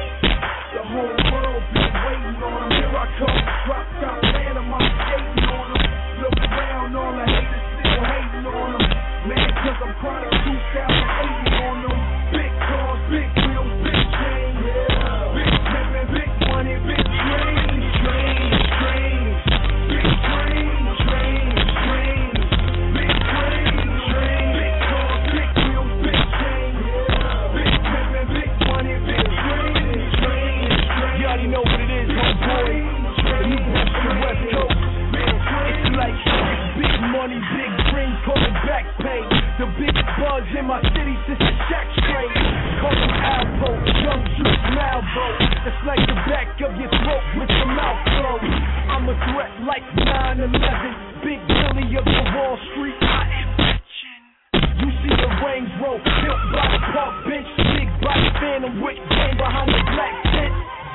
The whole world been waiting on them. Here I come, drop top phantom, I'm hating on them. Look around, all the haters still hating on them. Man, cause I'm chronic two thousand eighty on them. Big cars, big wheels, big chains. Yeah. Big pimpin', big money, big dreams. Dreams, dreams. Big dreams, dreams, dreams. Big dreams, dreams. Big cars, big wheels, big chains. Yeah. Big pimpin', big money, big dreams. Dreams, dreams. You already know what it is, homeboy. The new best to the West Coast. It's like big money, big dreams, call it back pay. The big buzz in my city since the shack straight. Call them Alpo, young juice Malvo. It's like the back of your throat with the mouth closed. I'm a threat like nine eleven. Big Billy of the Wall Street. I am legend. You see the Range Rover built by the park bench. Big body phantom with game behind the black tent.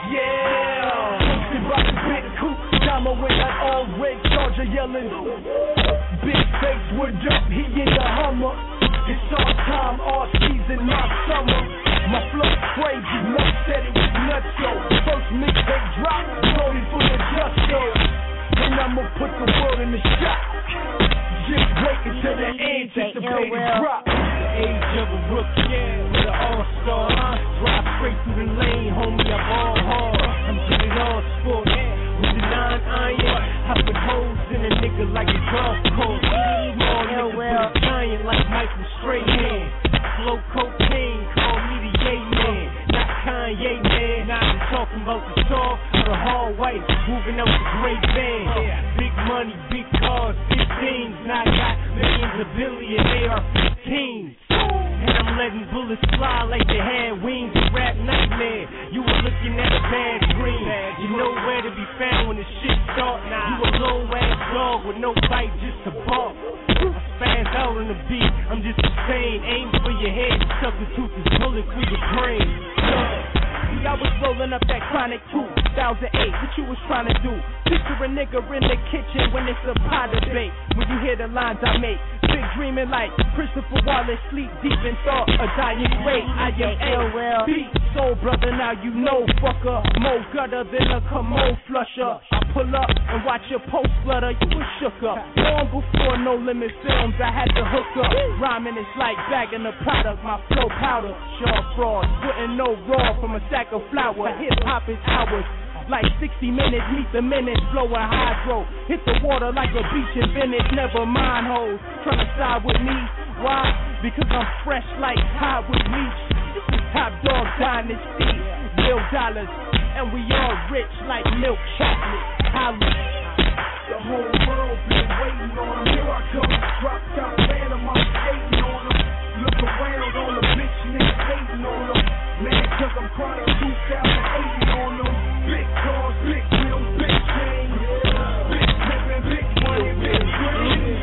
Yeah. Posted by the big coupe. Dama with that all red Charger yelling. Big face wood up, he in the Hummer. It's all time, all season, my summer. My flow crazy, Mo said it was nuts, yo. First mixtape drop, rolling for the just yo. And I'ma put the world in the shot. Just wait until the anticipated drop. The age of a rookie, yeah, with an all-star. Drive straight through the lane, homie, I'm all hard. I'm doing all sport, with the nine iron. I put holes in a nigga like a golf course. All niggas with a giant like Michael Strahan. Flow cocaine, call me the Yay Man. Not Kanye, man. Now I'm talking about the star of the hard white, moving out the great van. Big money, big cars, big things. Now I got millions of billion A R fifteens. And I'm letting bullets fly like they had wings. Rap found when the shit start. You a low ass dog with no fight, just a bark. I spaz out on the beat, I'm just insane. Aim for your head, substitute this bullet for your brain. See, I was rolling up that chronic two thousand eight. What you was trying to do? Picture a nigga in the kitchen when it's a pot of bake. When you hear the lines I make, big dreaming like Christopher Wallace, sleep deep in thought, a dying great. I am L B, soul brother, now you know, fucker. More gutter than a commode flusher. I pull up and watch your post flutter, you was shook up. Long before No Limit Films, I had to hook up. Rhyming is like bagging the product, my flow powder. Sure fraud, wouldn't know raw from a sack of flour. Hip hop is ours. Like sixty minutes, meet the minutes, blowing hydro. Hit the water like a beach in Venice, never mind hoes. Tryna side with me, why? Because I'm fresh like hot with bleach. This is Top Dog Dynasty, real dollars. And we all rich like milk chocolate. Holla. The whole world been waiting on them. Here I come, drop top phantom, I'm skating on them. Look around, all the bitch niggas hating on them. Man, cause I'm chronic two thousand eight on them. Big cars, big wheels, big chains. Big pimpin', big money, big dreams.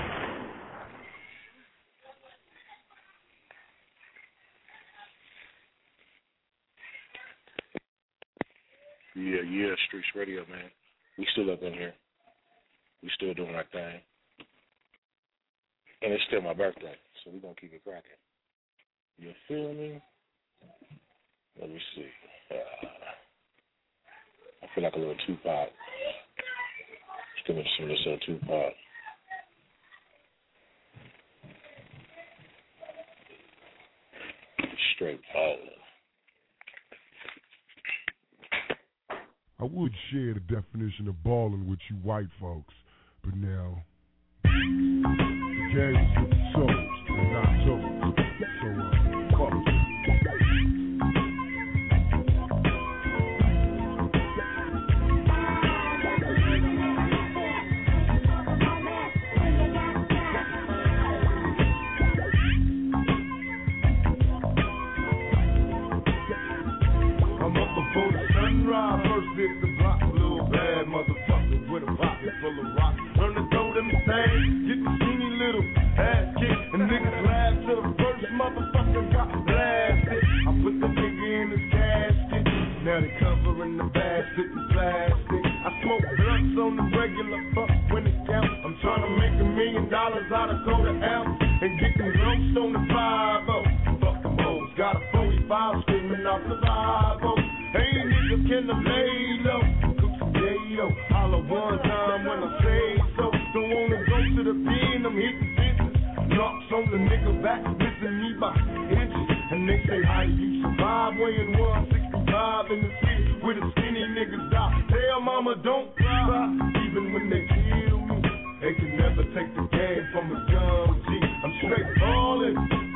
Yeah, yeah, Streets Radio, man. We still up in here. We still doing our thing. And it's still my birthday, so we're going to keep it cracking. You feel me? Let me see. Uh, I feel like a little Tupac. Let's give me some of this uh, Tupac. Straight ballin'. I would share the definition of balling with you white folks, but now the game's with the souls, and not souls. So, uh, fuck it. I'm up before the sunrise, first hit the block, little bad motherfucker with a pocket full of rocks. Learn to throw them things, get the skinny little ass kick, and niggas laugh till the first motherfucker got blasted. I put the nigga in his casket, now they covering the basket in plastic. I smoke blunts on the regular, fuck when it counts. I'm trying to make a million dollars out of quarter ounce, and get them lumps on the five oh. Fuck them hoes, got a forty-five screaming off the five oh. Hey nigga, can I lay low? Cook some yayo, holler one time when I say so. Don't wanna go to the pen, I'm hitting fences. Knocks on the nigga back, missing me by inches. And they say, how do you survive? Weighing one sixty-five in the city where the skinny niggas die. Tell mama don't cry, even when they kill me. They can never take the game from a young G. I'm straight ballin'.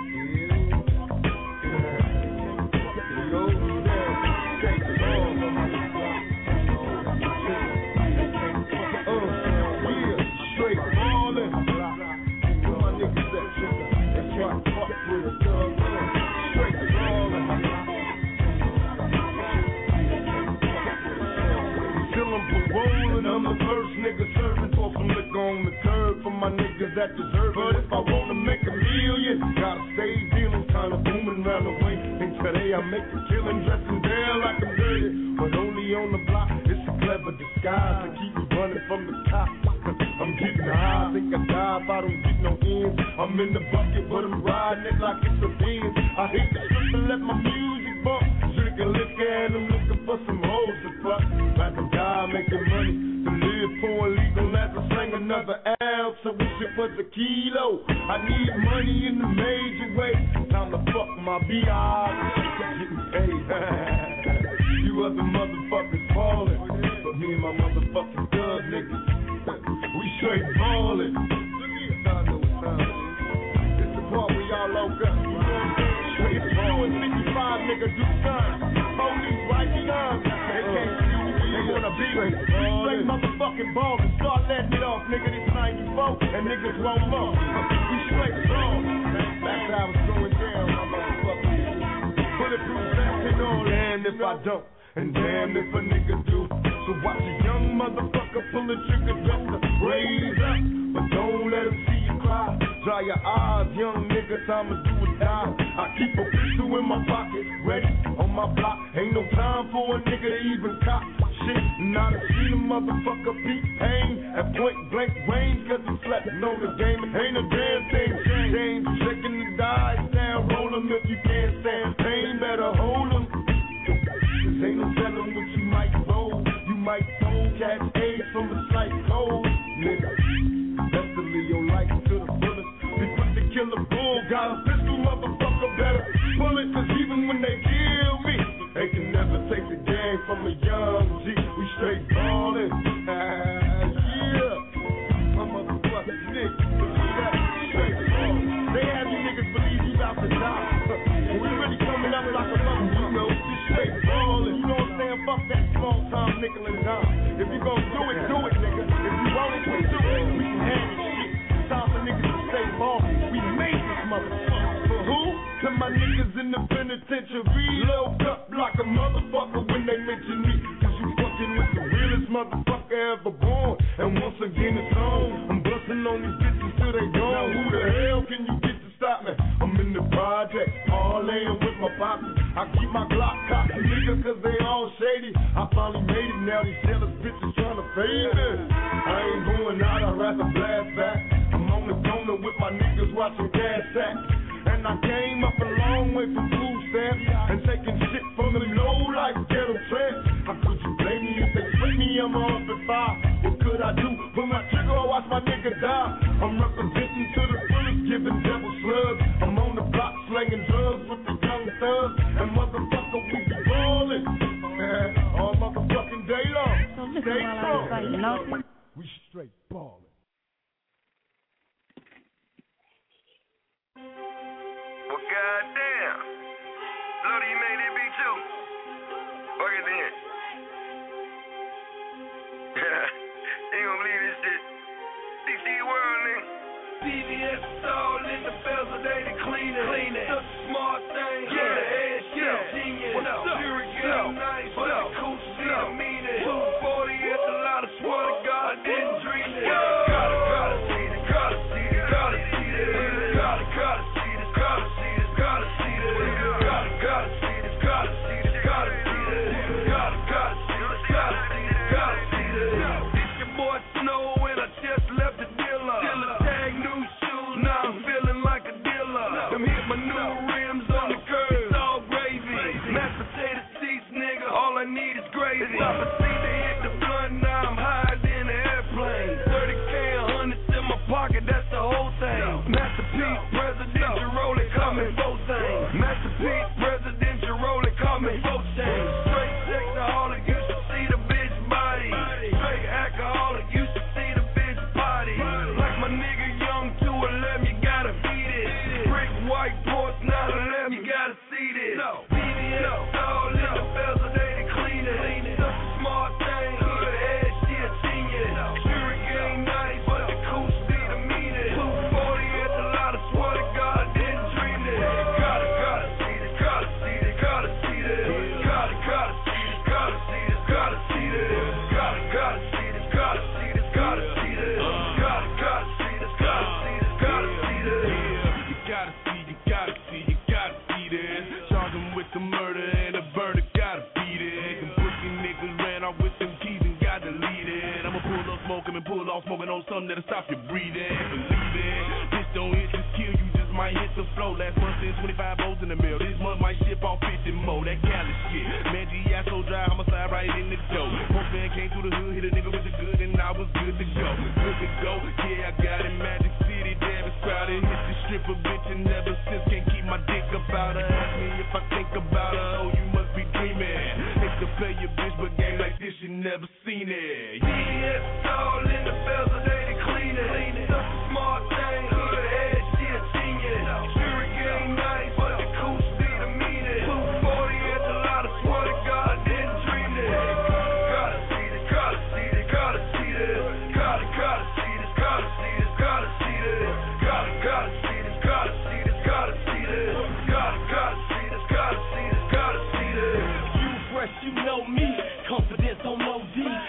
I'm the first nigga serving for some liquor on the curb for my niggas that deserve it. But if I wanna make a million, gotta stay dealing, kinda booming round the way. And today I make a killing, dressing down like I'm dirty, but only on the block. It's a clever disguise to keep me running from the cops. I'm getting high, I think I die if I don't get no ends. I'm in the bucket, but I'm riding it like it's a Benz. I hate the strip and let my music bump. Drinking liquor and I'm looking for some hoes to fuck. Like a guy making money to live for illegal as I slang another ounce. I wish it was a kilo. I need money in the major way. Time to fuck my B I. Getting paid. You other motherfuckers falling, but me and my motherfucking thug niggas, we straight ballin'. I know it's time. It's the part where y'all low up. Straight ballin'. fifty-five nigga do time. Police right time. They can't see me. They wanna be straight motherfucking ballin'. Start letting it off, nigga. This ninety-four and niggas won't more. We straight ballin'. That's how it's going down, my motherfucker. Bulletproof vest and all. Damn if I don't, and damn if a nigga do. So watch a young motherfucker pull the trigger just to raise up. But don't let him see you cry. Dry your eyes, young nigga, time to do or die. I keep a pistol in my pocket, ready on my block. Ain't no time for a nigga to even cop shit. Not a see a motherfucker beat pain at point blank range, cause he slept. Know the game ain't a damn thing changed. Shaking the dice down, roll them if you can't stand pain, better hold them. Cause ain't no telling what you might roll. You might fold, catch AIDS from a slight cold, nigga. Best to live your life to the fullest. Be quick to kill a bull, got a pistol, motherfucker, better pull it. Cause even when they kill me, they can never take the game from a young G. We straight ballin'. Yeah, my motherfucking nigga. Straight ballin'. They have you niggas believe you about to die. And we really coming up like a mother, you know, just straight ballin'. You know what I'm saying? Fuck that small time nickel and dime. If you gon' do it, do it, nigga. If you want it, we do it. We can handle shit. Time for niggas to stay ballin'. We made this motherfucker. For who? To my niggas in the penitentiary. Load up like a motherfucker when they mention me. Cause you fucking with the realest motherfucker ever born. And once again it's on. I'm bustin' on these bitches till they gone. Now who the hell can you get to stop me? I'm in the project, parlaying with my poppin'. I keep my Glock cocked, nigga, cause they all shady. I finally made it, now these jealous bitches tryna fade me. I ain't going out, I'd rather blast back. I'm on the corner with my niggas watching gas tax. And I came up a long way from food stamps and taking shit from them low-life ghetto tramps. How could you blame me if they split me? I'm off at five. What could I do? Put my trigger or watch my nigga die. I'm representing to the fullest, giving devil slugs. I'm on the block slanging drugs with the young thugs. And motherfucker, we be ballin'. All motherfucking day long. Stay strong. We straight ballin'. Well, goddamn. Lodi, you made that beat too. Work it in. Ain't gonna believe this shit. D C World, nigga. C V S is all in the bezel, they the cleaner. Clean it. Such a smart thing. Yeah, the head shit, genius. What up? Pure game, nice. What up? Cool shit, I mean it. two forty at the lot, I swear to God, I didn't dream it. Gotta, gotta see this, gotta see this, gotta see this. Gotta, gotta see this, gotta see this, gotta see this. Gotta, gotta see this, gotta see this, gotta see this. Gotta, gotta see this, gotta see this, gotta see this. It's your boy Snow and I just left the dealer. Dealer tag new shoes, now I'm feeling like a dealer. Them hit my new rims on the curb, it's all gravy. Mashed potato seats, nigga, all I need is gravy. It's opposite to hit the blunt, now I'm higher than an airplane. thirty K, a hundreds in my pocket, that's the whole thing. Masterpiece, President Giroli, coming both things. Masterpiece, President Giroli, coming both things. Straight sexaholic, used to see the bitch body. Straight alcoholic, used to see the bitch body. Like my nigga Young to eleven, you gotta beat it. Brick white Porsche nine eleven, you gotta see this. B B S all in the bezel, they the cleanest. Such a smart thing, good head, she a genius. Sure game nice, but the cool speed the meanest. two forty at the lot, I swear to God, I didn't dream this. Gotta, gotta see this, gotta see this, gotta see this. Gotta, gotta see this, gotta see this, gotta see this. Gotta, gotta see this, gotta see this, gotta see this. Gotta, gotta see this, gotta see this, gotta see this. You gotta see, you gotta see, you gotta see this. Charge them with the murder and the verdict, gotta beat it. Them pussy niggas ran off with them keys and got deleted. I'ma pull up smoking and pull off smoking on something that'll stop your breathing. Believe it, this don't hit, just kill you, just might hit the flow. Last month sent twenty-five O's in the mail. This month might ship off fifty more. That Cali shit, man, G I so dry, homicide right in the dough. Postman came through the hood, hit a nigga with the good, and I was good to go. Good to go, yeah, I got it. Magic City, damn, it's crowded. Hit the stripper bitch and never since can't keep my dick about her. Ask me if I think about her, oh, you must be dreaming. Hate to play your bitch, but game like this, you never seen it. B B S all in the bezel, they the cleanest. Such a smart thing, good head, she a genius. Sure game nice, but the cool speed the meanest. two forty at the lot, I swear to God, I didn't dream this. Gotta see this, gotta see this, gotta see this. Gotta, gotta see this, gotta see this, gotta see this. Gotta, gotta see this, gotta see this, gotta see this. Gotta, gotta see this, gotta see this, gotta see this. You fresh, you know me. Confidence on O D.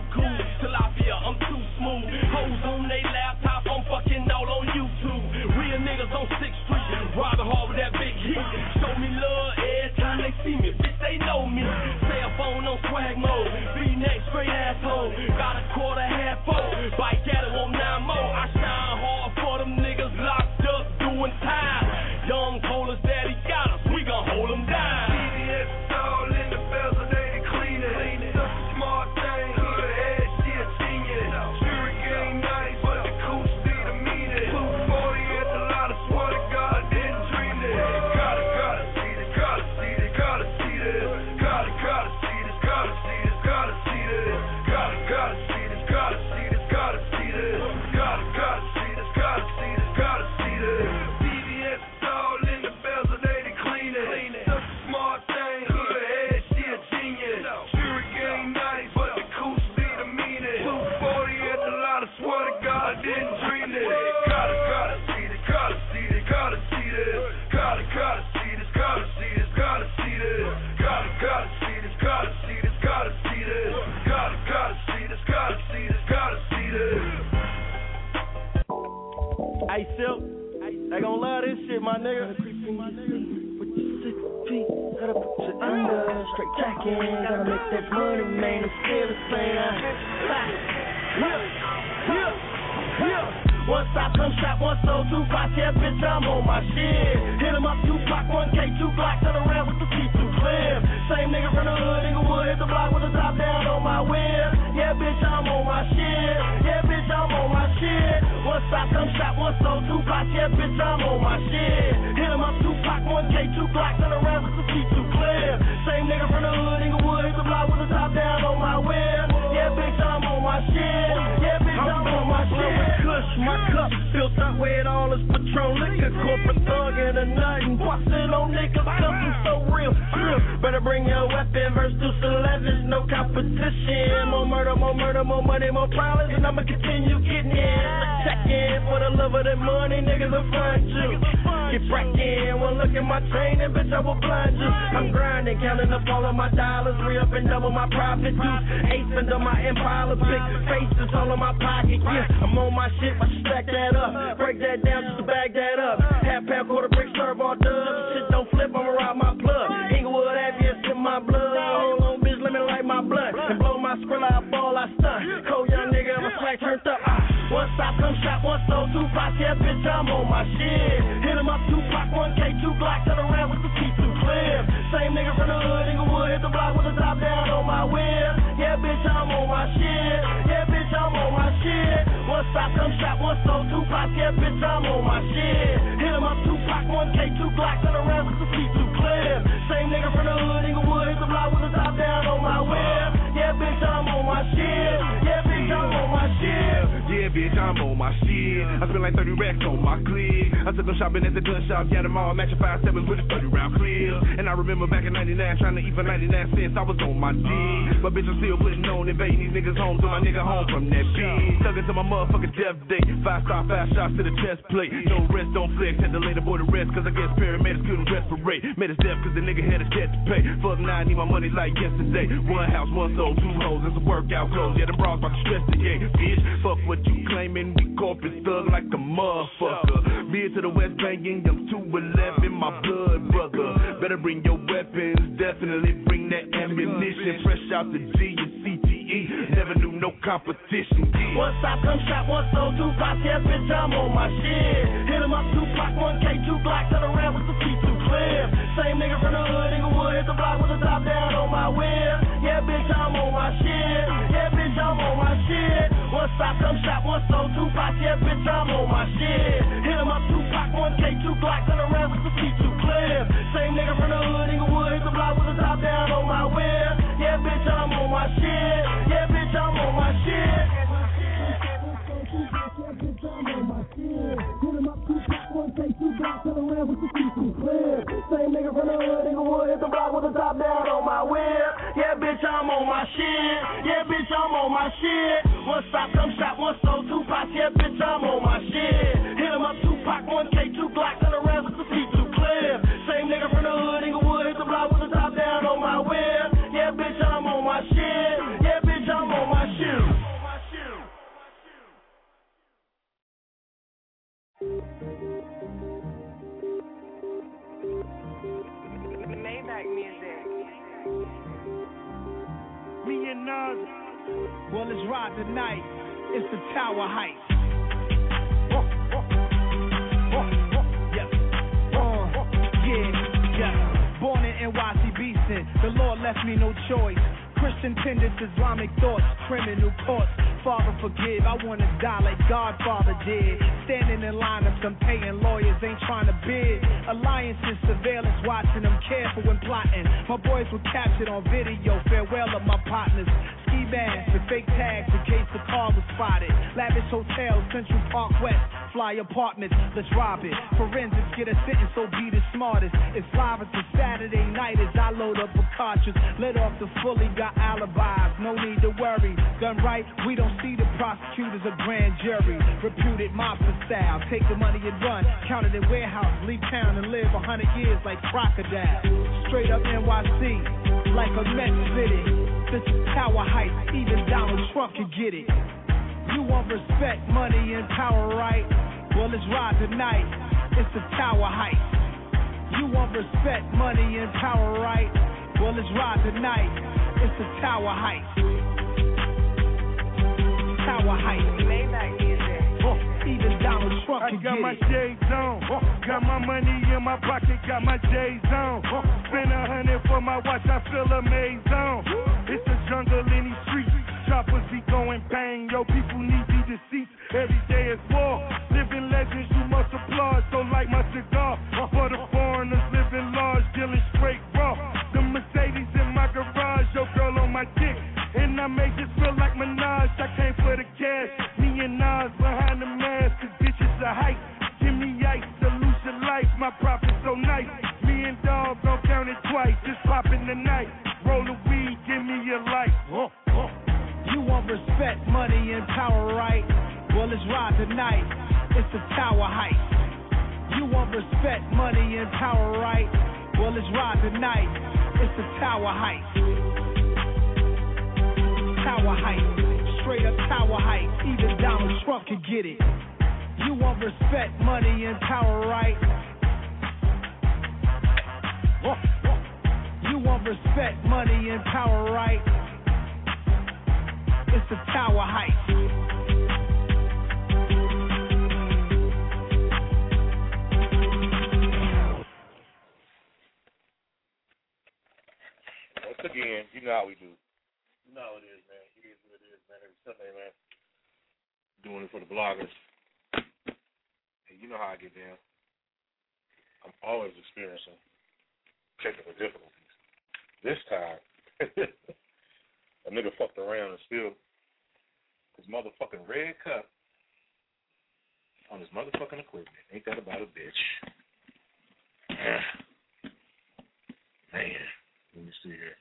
cool. Tilapia, I'm too smooth. Hoes on they laptop, I'm fucking all on YouTube. Real niggas on sixth Street, robbing hard with that big heat. Show me love every time they see me, bitch, they know me. Cell phone on swag mode, V-neck straight asshole. Got a quarter half full, bike at it, want nine more. I shine hard for them niggas locked up doing time. Young told us that he got us, we gon' hold him down. C D S all in the bezel, they clean it. Such a smart thing, hood ass, she a genius. Sure game nice, but the cool see the meanest. two forty at the lot, I swear to God, didn't dream this. Gotta, gotta see this, gotta see this, gotta see this. Gotta, gotta see this, gotta see this, gotta see this. Gotta, gotta see this, gotta see this, gotta see this. Gotta, gotta see this, gotta see this, gotta see this. C D S all in the bezel, they clean it. Such a smart thing, hood ass, she a genius. Sure game nice, but the cool see the meanest. two forty at the lot, I swear to God, didn't dream this. Gotta, gotta see this, gotta see this, gotta see this. Gotta, gotta see this, gotta see this, gotta see this. Gotta, gotta see this, gotta see this, gotta see this. Gotta, gotta see this, gotta see this, gotta see this. Hey, Silk, they gon' love this shit, my nigga. Gotta put you under, straight jacking. Gotta make that money, man. I'm still the same. Yeah, yeah, yeah. One stop, come shop, one soul, two five, yeah, bitch, I'm on my shit. Hit him up, two block, one K, two block, turn around with the see-through clip. Same nigga from the hood, Inglewood, hit the block with the top down on my whip. Yeah, bitch, I'm on my shit. Yeah, bitch, I'm on my shit. One stop, come shop, one soul, two block, yeah, bitch, I'm on my shit. Hit him up, two block, one K, two block, turn around with the see-through clip. Same nigga from the hood, Inglewood, hit the block with the top down on my whip. Yeah, bitch, I'm on my shit. Yeah, bitch, I'm on my shit. Kush, my cup filled up with all this Patron liquor. Corporate thug and a nut and bustin' on niggas. Something so real, real. Better bring your weapon. Verse Deuce eleven, no competition. More murder, more murder, more money, more problems, and I'ma continue getting in. Check in for the love of that money, niggas will find you. Get back in, one look at my chain and bitch, I will blind you. I'm grinding, counting up all of my dollars, re-up and double my profit. Deuce, ace under my empire, big faces all in my pocket. Yeah, I'm on my shit, I stack that up. Break that down just to bag that up. Half pound, quarter brick, serve all dubs. Shit don't flip, I'ma ride my plug. Inglewood Avius in my blood. Hold on, bitch, let me light my blood. And blow my skrill out, ball, I stun. Cold young nigga, I'm a slack turned up. Ah. One stop, come shop, one soul, two pots, yeah, bitch, I'm on my shit. Hit him up, two block, one K, two block, turn around with the see-through clip. Same nigga from the hood, Inglewood, hit the block with the top down on my whip. Yeah, bitch, I'm on my shit. Yeah, bitch, I'm on my shit. One stop, come shop, one soul, two pots, yeah, bitch, I'm on my shit. Hit him up, two block, one K, two block, turn around with the see-through clip. Same nigga from the hood, Inglewood, hit the block with the top down on my whip. Yeah, bitch, I'm on my shit. Yeah, bitch, I'm on my shit. Yeah, bitch, I'm on my shit. I spent like thirty racks on my click. I took them shopping at the gun shop, got them all matching five sevens with a thirty round clear. And I remember back in ninety-nine, trying to eat for ninety-nine cents, I was on my D. But bitch, I'm still putting on, invading these niggas home, so my nigga home from that bitch. Tugging to my motherfucking death day. Five star, five shots to the chest plate. No rest, don't flex, had to lay the boy to rest, cause I guess paramedics couldn't respirate. Made his death cause the nigga had a debt to pay. Fuck now, I need my money like yesterday. One house, one soul, two hoes, and some workout clothes. Yeah, them bras about to stress the game, bitch. Fuck what you claiming, we corporate thug like a motherfucker. Beer to the West banging, I'm two eleven, my blood brother. Better bring your weapons, definitely bring that ammunition. Fresh out the G and C T E, never knew no competition. Yeah. One stop, come shop, one soul, two pots, yeah, bitch, I'm on my shit. Hit him up, two block, one K, two block, turn around with the see-through clip. Same nigga from the hood, Inglewood, hit the block with the top down on my whip. Yeah, bitch, I'm on my shit. Yeah, bitch, I'm on my shit. One stop, come shop, one soul, two pots, yeah, bitch, I'm on my shit. Hit him up, two block, one K, two block, turn around with the see-through clip. Same nigga from the hood, Inglewood, hit the block with the top down on my whip. Yeah, bitch, I'm on my shit. Yeah, bitch, I'm on my shit. Same nigga from the hood, Inglewood, hit the block with the top down on my whip. Yeah, bitch, I'm on my shit. Yeah, bitch, I'm on my shit. One stop, come shop, one soul, two pots. Yeah, bitch, I'm ride tonight. It's the Tower Heights. Yeah, yeah. Born in N Y C beastin', the Lord left me no choice. Christian tendencies, Islamic thoughts, criminal courts. Father forgive, I wanna die like Godfather did. Standing in lineups, I'm paying lawyers, ain't trying to bid. Alliances, surveillance, watching them careful when plotting. My boys were captured on video, farewell of my partners. Ski masks and fake tags in case the car was spotted. Lavish hotels, Central Park West, fly apartments, let's rob it. Forensics get a sentence, so be the smartest. It's live as a Saturday night as I load up a cartridge. Let off the fully, got alibis, no need to worry. Done right, we don't see the prosecutors or grand jury. Reputed mobster style, take the money and run. Count it in warehouse, leave town and live a hundred years like crocodile. Straight up N Y C, like a Met city. This is Tower Heights, even Donald Trump can get it. You want respect, money, and power, right? Well, let's ride tonight. It's the Tower Heights. You want respect, money, and power, right? Well, let's ride tonight. It's the Tower Heights. Tower Heights. Oh, even Donald Trump I can got get my it. shades on, oh, got my money in my pocket, got my J's on. Oh, spend a hundred for my watch, I feel amazed on. It's a jungle in these streets, choppers be going bang. Yo, people need these seats, every day is war. Living legends, you must applaud, so like my cigar. For the foreigners living large, dealing straight raw. The Mercedes in my garage, your girl on my dick. And I make this feel like Minaj, I came for the cash. Me and Nas behind the mask, cause bitches are hype. Give me ice, salute your life, my profit so nice. Me and Dog gon' count it twice, just poppin' the night. Roll the weed, give me your life. Oh, oh. You want respect, money, and power, right? Well, let's ride tonight. It's the Tower Heights. You want respect, money, and power, right? Well, let's ride tonight. It's the Tower Heights. Tower Heights, straight up Tower Heights, even Donald Trump can get it. You want respect, money, and power, right? You want respect, money, and power, right? It's the Tower Heights. Once again, you know how we do. You know how it is, man. It is what it is, man. Every Sunday, man. Doing it for the bloggers. And you know how I get down. I'm always experiencing technical difficulties. This time, a nigga fucked around and spilled his motherfucking red cup on his motherfucking equipment. Ain't that about a bitch? Man, let me see here.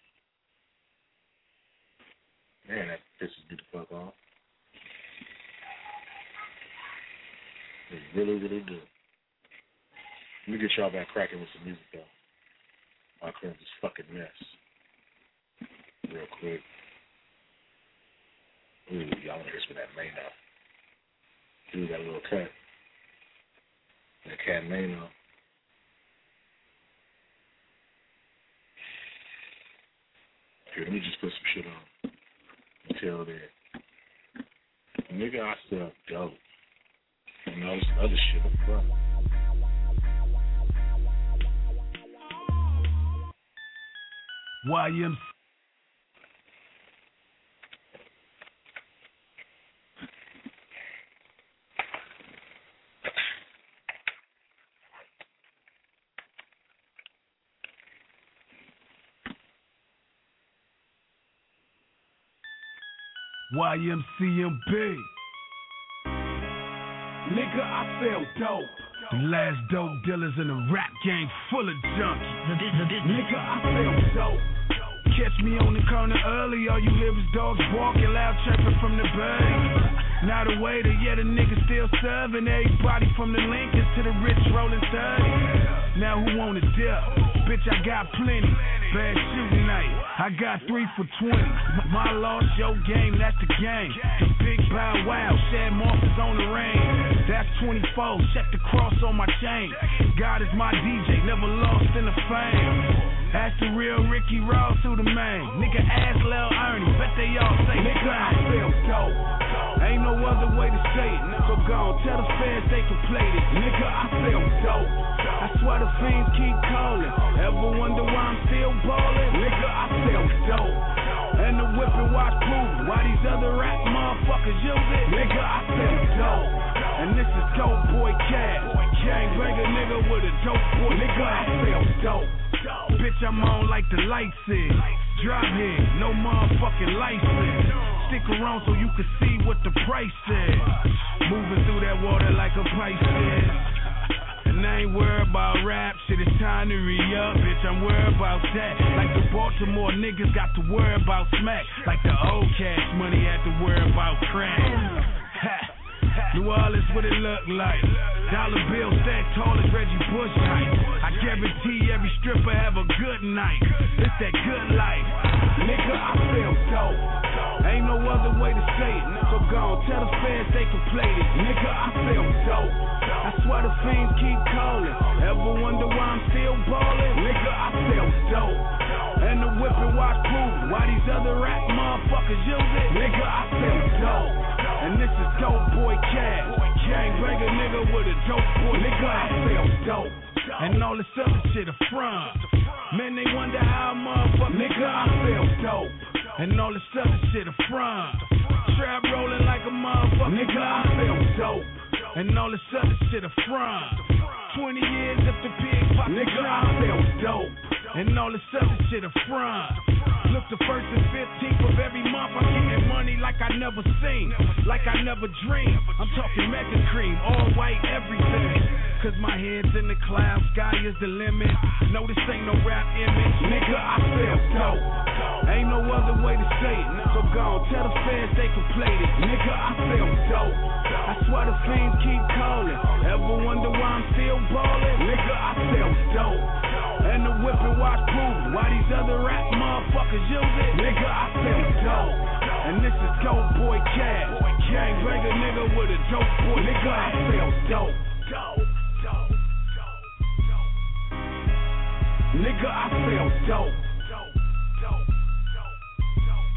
Man, that pisses me the fuck off. It really, really do. Let me get y'all back cracking with some music, though. I'll clear this fucking mess. Real quick. Ooh, y'all want to hear some of that Mano. Dude got a little cut. That cat Mano. Here, let me just put some shit on. Until then. Nigga, I still dope. You know, some other shit up front. Y M C. Y M C M B. Nigga, I sell dope. The last dope dealers in the rap game full of junkies. Nigga, I sell dope. Catch me on the corner early, all you hear is dogs barking, loud chirping from the birds. Now the waiter, yeah, the nigga still serving everybody from the Lincolns to the rich rolling thirty. Now who want a dip? Bitch, I got plenty. Bad shooting night, I got three for twenty. My loss, your game, that's the game. The big Bow Wow, Shad Moss is on the range. That's twenty-four, check the cross on my chain. God is my D J, never lost in the fame. Ask the real Ricky Ross who the main. Nigga ask Lil Ernie, bet they all say nigga I feel dope. Ain't no other way to say it. So go on, tell the fans they can play this. Nigga I feel dope. That's why the fiends keep calling. Ever wonder why I'm still ballin'? Nigga I feel dope. And the whip and watch prove why these other rap motherfuckers use it. Nigga I feel dope. And this is Dope Boy Cash. Gang banger nigga with a dope boy. Nigga I feel dope. Bitch, I'm on like the lights is. Drop here, no motherfucking license. Stick around so you can see what the price is. Moving through that water like a Pisces. And I ain't worried about rap, shit, it's time to re-up. Bitch, I'm worried about that. Like the Baltimore niggas got to worry about smack. Like the old Cash Money had to worry about crack. Ha. New Orleans, what it look like? Dollar bill stacked tall as Reggie Bush height. I guarantee every stripper have a good night. It's that good life. Nigga, I feel dope. Ain't no other way to say it. So go on, tell the fans they can play this. Nigga, I feel dope. That's why the fiends keep calling. Ever wonder why I'm still ballin'? Nigga, I feel dope. And the whip and watch prove why these other rap motherfuckers use it. Nigga, I feel dope. And this is Dope Boy Cash. Gang banger nigga with a dope boy. Nigga, I feel dope. And all this other shit a front. Man, they wonder how motherfucker. Nigga, I feel dope. And all this other shit a front. Trap rolling like a motherfucker. Nigga, I feel dope. And all this other shit a front. Twenty years if the pig pop. Nigga, I feel dope. And all this other shit a front. Look, the first and fifteenth of every month I'm getting money like I never seen, like I never dreamed. I'm talking mega cream, all white everything. Cause my head's in the clouds, sky is the limit. No, this ain't no rap image. Nigga, I feel dope. Ain't no other way to say it. So go on, tell the fans they can play this. Nigga, I feel dope. That's why the fiends keep calling. Ever wonder why I'm still ballin'? Nigga, I feel dope. And the whip and watch prove why these other rap motherfuckers use it. Nigga, I feel dope. And this is Dope Boy Cash. Gang banger nigga with a dope boy. Nigga, I feel dope. Dope, dope, dope, dope. Nigga, I feel dope. Dope, dope, dope, dope.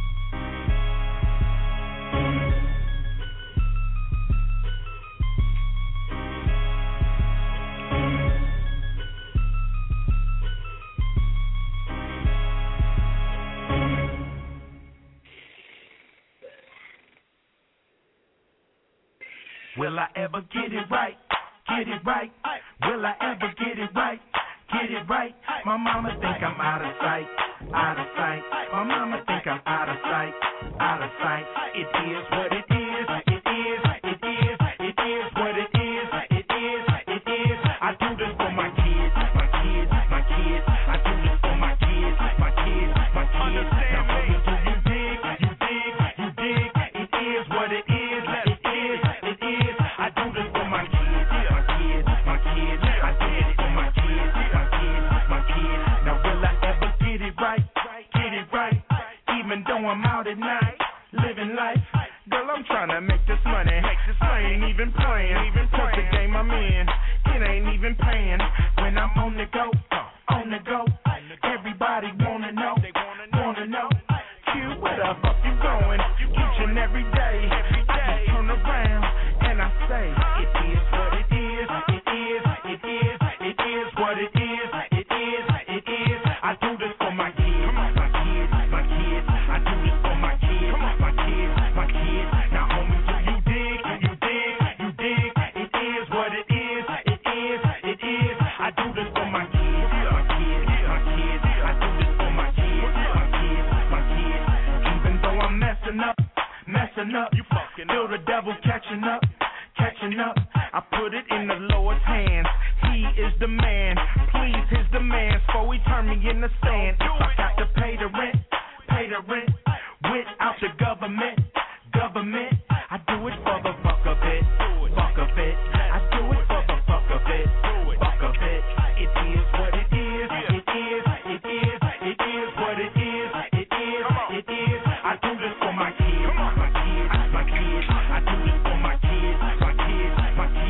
Will I ever get it right? Get it right? Will I ever get it right? Get it right? My mama think I'm out of sight, out of sight. My mama think I'm out of sight, out of sight. It is what it is, it is, it is, it is what it is, it is, it is. I do this for my kids, my kids, my kids. I do this for my kids, my kids, my kids. Now baby, do you dig, you dig, you dig? It is what it is, it is, it is. I do this for my kids, my kids, my kids. I do this for my kids, my kids, my kids. Now will I ever get it right? Get it right? Even though I'm out at night, living life. Girl, I'm trying to make this money. I ain't even playing. Cause the game I'm in, it ain't even paying. When I'm on the go, on the go, everybody wanna know, wanna know. Q, where the fuck you going? Each and every day, I just turn around and I say, it is what it is, it is, it is, it is what it is, it is, it is. I do this for my kids, my kids, my kids. I do this for my kids, my kids, my kids. Now homie, do you dig, you dig, you dig? It is what it is, it is, it is. I do this for my kids, my kids, my kids. I do this for my kids, my kids, my kids. Even though I'm messing up, messing up, you fucking feel the devil catching up, catching up. I put it in the Lord's hands. He is the man. Please his demands before he turn me in the sand. If I got to pay the rent, pay the rent without the government, government. I do it for the fuck of it, fuck of it. I do it for the fuck of it, fuck of it. It is what it is, it is, it is, it is what it is, it is, it is. I do this for my kids, my kids, my kids. I do this for my kids, my kids, my kids.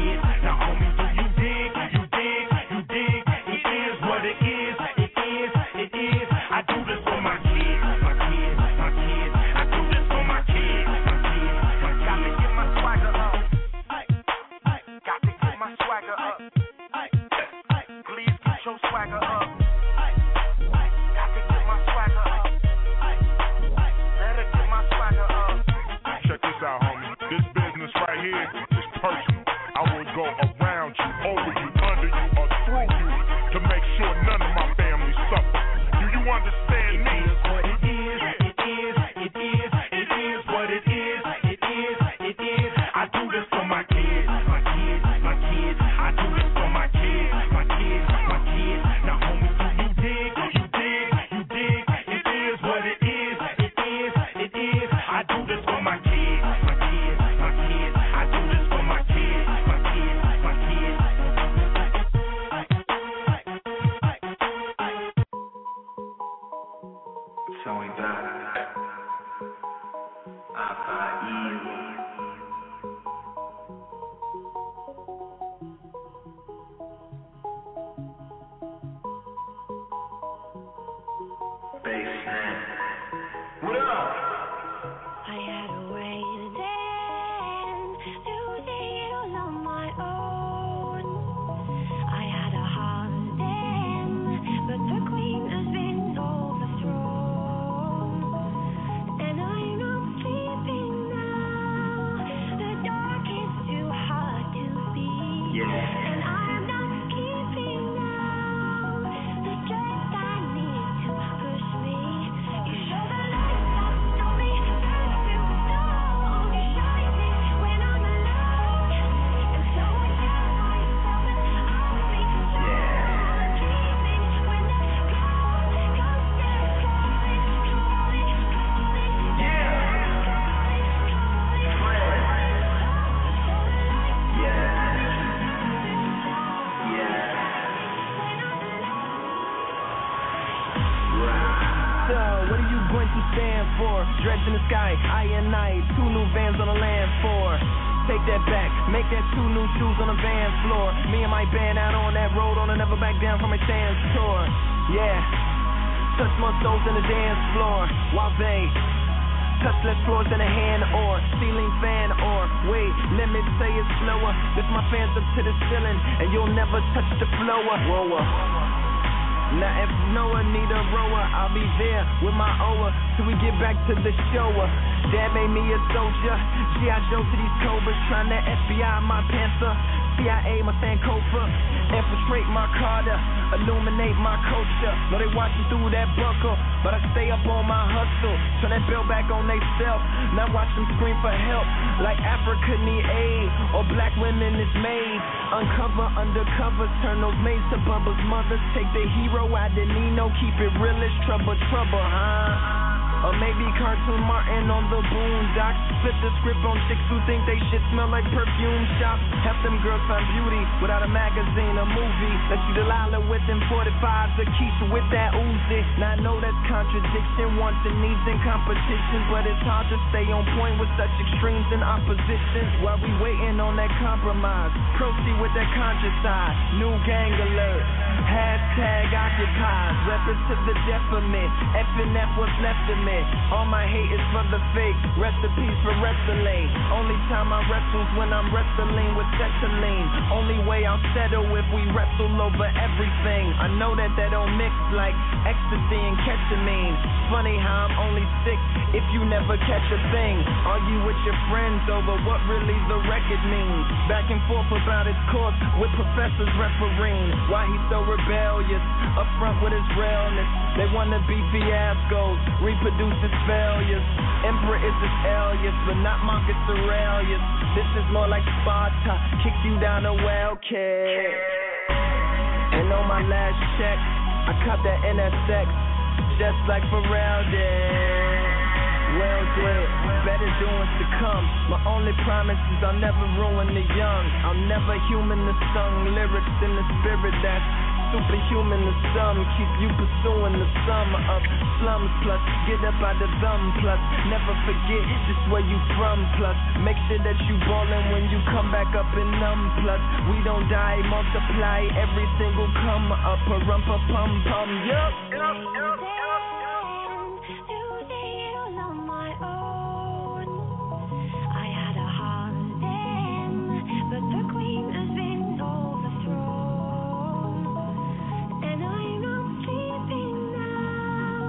This business right here is personal. I will go around you, over you, under you, or through you to make sure none of my family suffer. Do you understand me? It is what it is, it is, it is, it is what it is, it is, it is. I do this for my kids, my kids, my kids. I do this for my kids, my kids, my kids. Now homie, do you dig, you dig, you dig. It is what it is, it is, it is. I do this for my kids, my kids, my kids. I do this for my kids, my kids, my kids. So we back. Apa What up? I had a way to dance, losing it all on my own. I had a holiday, but the queen has been overthrown. And I'm not sleeping now. The dark is too hard to beat. Yeah. And I'm not keeping now the strength I need to push me. You show the light that told me first to know. You shine me when I'm alone. And so I tell myself that I'll be strong. Dreaming when the cloud comes down, calling, calling, calling. Yeah. So, what are you going to stand for? Dreads in the sky, I and night, two new vans on the land floor. Take that back, make that two new shoes on the van floor. Me and my band out on that road, on a never back down from a chance tour. Yeah, touch more souls than the dance floor. While they touch less floors than a hand or ceiling fan or wait, let me say it slower. Lift my fans up to the ceiling and you'll never touch the floor. Rower. Now if Noah need a rower, I'll be there with my oar till we get back to the show. Dad made me a soldier, G I Joe to these cobras, trying to F B I my Panther, C I A my Sankofa, infiltrate my Carter, illuminate my culture. Know they watching through that buckle, but I stay up on my hustle. Turn that bell back on they self, now watch them scream for help, like Africa need aid, or black women is made. Uncover, undercover, turn those maids to Bubba's mothers. Take the hero out of Nino, keep it real as trouble, trouble, huh? Or maybe Cartoon Martin on the boondocks. Flip the script on chicks who think they shit smell like perfume shops. Half them girls find beauty without a magazine or movie. Let you Delilah with them forty-fives, or Keisha with that Uzi. Now I know that's contradiction, wants and needs and competition, but it's hard to stay on point with such extremes and oppositions. While we waiting on that compromise, proceed with that conscious side. New gang alert, hashtag occupied. Weapons to the death of me, F and F what's left of me. All my hate is for the fake, rest in peace for wrestling. Only time I wrestle's when I'm wrestling with Cetiline. Only way I'll settle if we wrestle over everything. I know that that don't mix like ecstasy and ketamine. Funny how I'm only sick if you never catch a thing. Argue with your friends over what really the record means. Back and forth about his course with professors refereeing. Why he's so rebellious, upfront with his realness. They wanna be fiascos, reproduce his failures. Emperor is his alias, but not Marcus Aurelius. This is more like Sparta, kick you down a well kick. And on my last check, I cut that N S X, just like Pharrell did. Well did, better doings to come. My only promise is I'll never ruin the young. I'll never human the sung lyrics in the spirit that's superhuman to some. Keep you pursuing the sum of slums plus get up out the thumb plus never forget just where you from plus make sure that you ballin' when you come back up and numb plus we don't die, multiply every single come up a rump a pum pum. Yup, yup, yup, yup.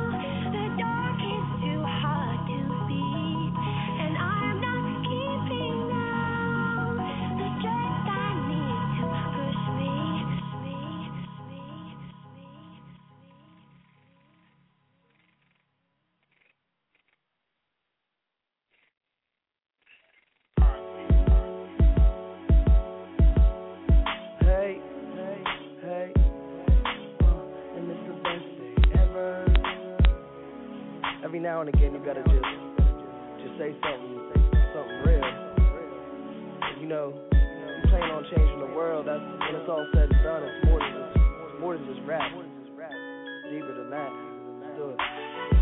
Keeping every now and again you gotta just, just say something, something real. You know, you plan on changing the world. That's when it's all said and done. It's more than just, it's more than just rap. It's deeper than that. Let's do it.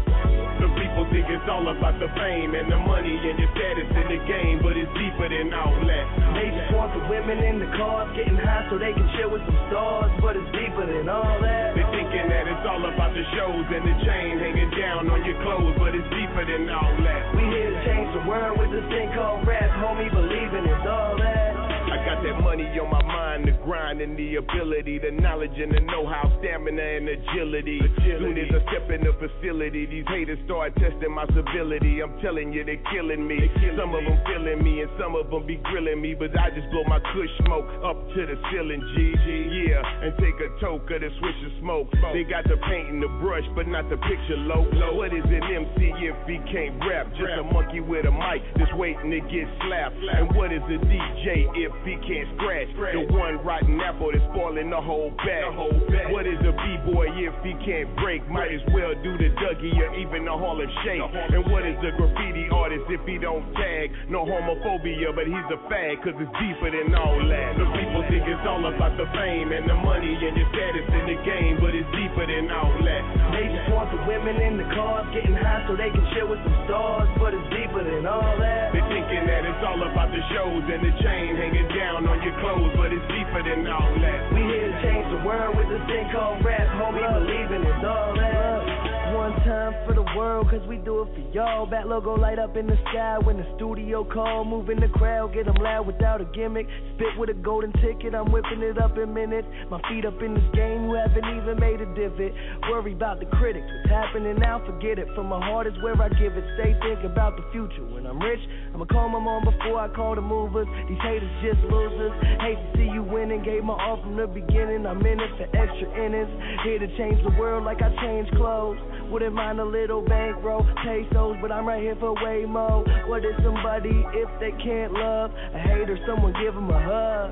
The people think it's all about the fame and the money and your status in the game, but it's deeper than all that. They just want the women in the cars getting high so they can chill with some stars, but it's deeper than all that. They thinking that it's all about the shows and the chain hanging down on your clothes, but it's deeper than all that. We here to change the world with this thing called rap, homie, believing it's all that. I got that money on my mind, the grind and the ability, the knowledge and the know-how, stamina and agility. agility. Soon as I step in the facility, these haters start testing my civility. I'm telling you, they're killing me. They're killing some me. Of them feeling me and some of them be grilling me, but I just blow my kush smoke up to the ceiling, G. G. Yeah, and take a toke of the swish of smoke. smoke. They got the paint and the brush, but not the picture low. low. What is an M C if he can't rap? Just rap. A monkey with a mic just waiting to get slapped. Slap. And what is a D J if he can't scratch? scratch? The one rotten apple that's spoiling the whole bag. The whole bag. What is a B-boy if he can't break? Might as well do the Dougie or even the Hall of Shake. And what is a graffiti artist if he don't tag? No homophobia, but he's a fag, cause it's deeper than all that. The people think it's all about the fame and the money and your status in the game, but it's deeper than all that. They just want the women in the cars getting high so they can chill with some stars, but it's deeper than all that. They thinking that it's all about the shows and the chain hanging down on your clothes, but it's deeper than all that. We here to change the world with this thing called rap, homie, believing it's all that. One time for the world, cause we do it for y'all. Bat logo light up in the sky when the studio call. Moving the crowd, get them loud without a gimmick. Spit with a golden ticket, I'm whipping it up in minutes. My feet up in this game, who haven't even made a divot. Worry about the critics, what's happening now, forget it. From my heart is where I give it. Stay thinking about the future. When I'm rich, I'ma call my mom before I call the movers. These haters just losers. Hate to see you winning, gave my all from the beginning. I'm in it for extra innings. Here to change the world like I change clothes. Wouldn't mind a little bankroll, pesos, but I'm right here for way more. What is somebody if they can't love a hater? Someone give them a hug.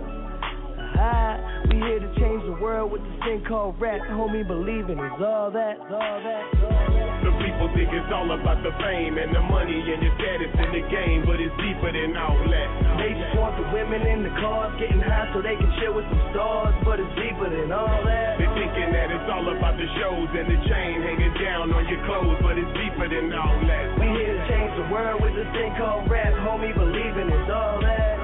Aha, we here to change the world with this thing called rap. Homie, believing is all that, all that, all that. The people think it's all about the fame and the money and your status in the game, but it's deeper than all that. They just want the women in the cars getting high so they can chill with some stars, but it's deeper than all that. They thinking that it's all about the shows and the chain hanging down on your clothes, but it's deeper than all that. We here to change the world with this thing called rap, homie, believing it's all that.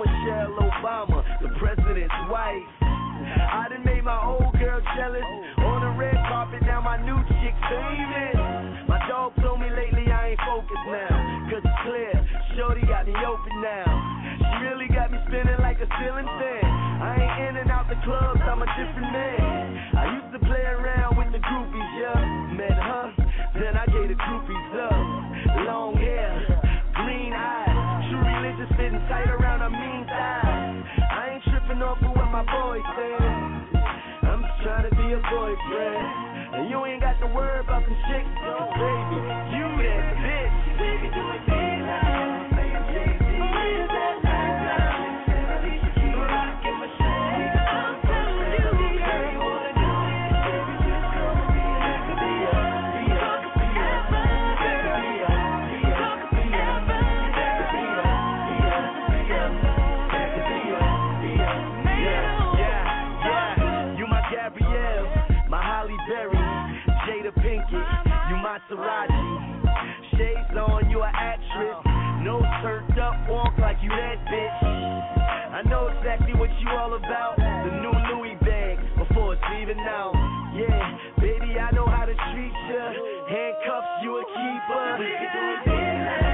Obama, the president's wife. I done made my old girl jealous. All now, cause it's clear, shorty got me open now. She really got me spinning like a ceiling fan. I ain't in and out the clubs, I'm a different man. I used to play around with the groupies, yeah. Met her, then I gave the groupies up. Long hair, green eyes, true religious fitting tight around her mean thighs. I ain't tripping off of what my boy said. I'm just trying to be a boyfriend. And you ain't got to worry about them chicks, cause baby, you that bitch. Baby, do it big now. Maserati, shades on, you an actress. Nose turned up, walk like you that bitch. I know exactly what you all about. The new Louis bag before it's even out. Yeah, baby, I know how to treat ya. Handcuffs, you a keeper. We can do it big now.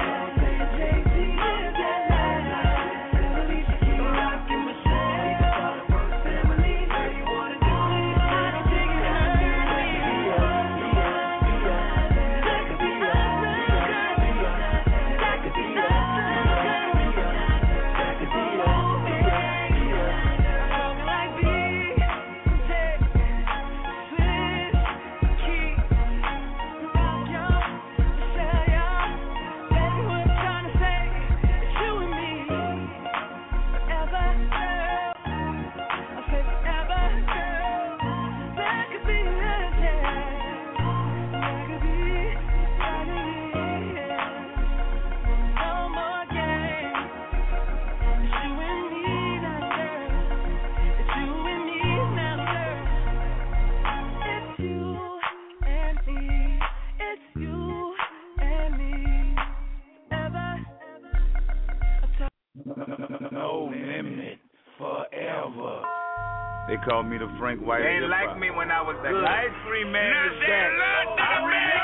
They called me the Frank White. They ain't like me when I was good. I ain't three man is that. I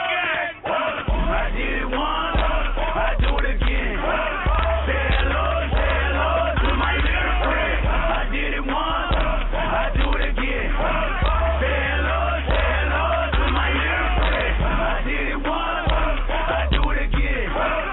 did it once, I do it again. Say hello, say hello to my little friend. I did it once, I do it again. Say hello, say hello to my little friend. I did it once, I do it again.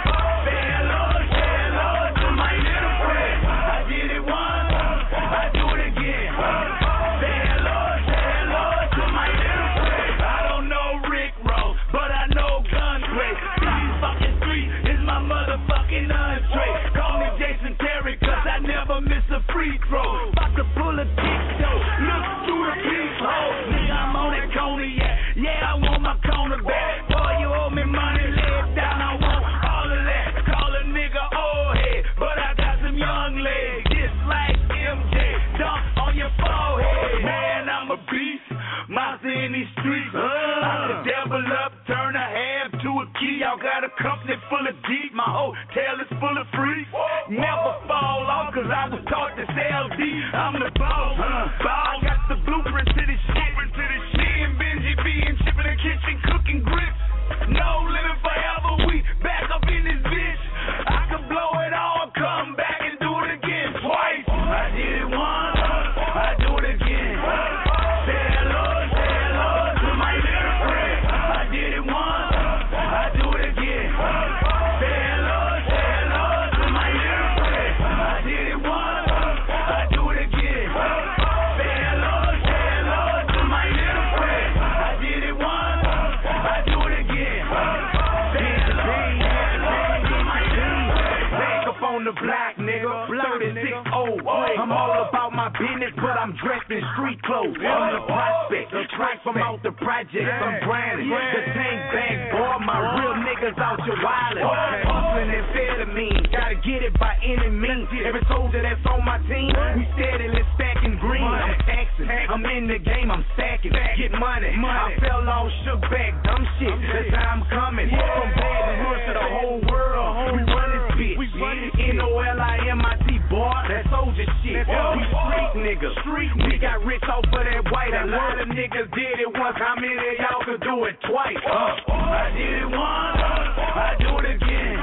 Say hello, say hello to my little friend. I did it once, I do it again. Say hello, say hello to my little friend. I don't know Rick Ross, but I know Gunplay. These fucking streets is my motherfucking entree. Call me Jason Terry, cause I never miss a free throw. About to pull a dick though, look through the peephole. Nigga, I'm on that cognac, yeah, I want my corner back. Boy, you owe me money, lay it down, I want all of that. Call a nigga old head, but I got some young legs. Just like M J, dunk on your forehead. Man, I'm a beast, monster in these streets. I can devil up, turn a half to a key. Y'all got a company full of deep, my hotel is full of freaks. Never fall off, cause I was taught to sell deep. I'm the boss, I got the blueprint to this shit. Me and Benji B in chip in the kitchen cooking grits. No living forever, we back up in this bitch. I can blow it all, come back and do it again twice. I did it once, I do it again. Say hello, say hello to my little friend. I did it once, I do it again. Say hello, say hello to my little friend. I did it once, I do it again. Say hello, say hello to my little friend. I did it once, I do it again. Say hello, say hello to my little friend. Back up on the block, nigga. thirty-six oh. I'm all about my business, but I'm dressed in street clothes. I'm the prospect, the track from out the project. I'm branded, the tank bag, boy. My real niggas out your wallet. Hustling amphetamine, gotta get it by any means. Every soldier that's on my team, we steadily stacking green. I'm taxing, I'm in the game, I'm stacking. Get money, I fell off, shook back, dumb shit. The time coming, from bad and hood to the whole world. We run this bitch, N O L I M I T, boy, that soldier shit. We street niggas, we got rich off of that white. A lot of niggas did it once, how many of y'all could do it twice? Uh, I did it once, I do it again.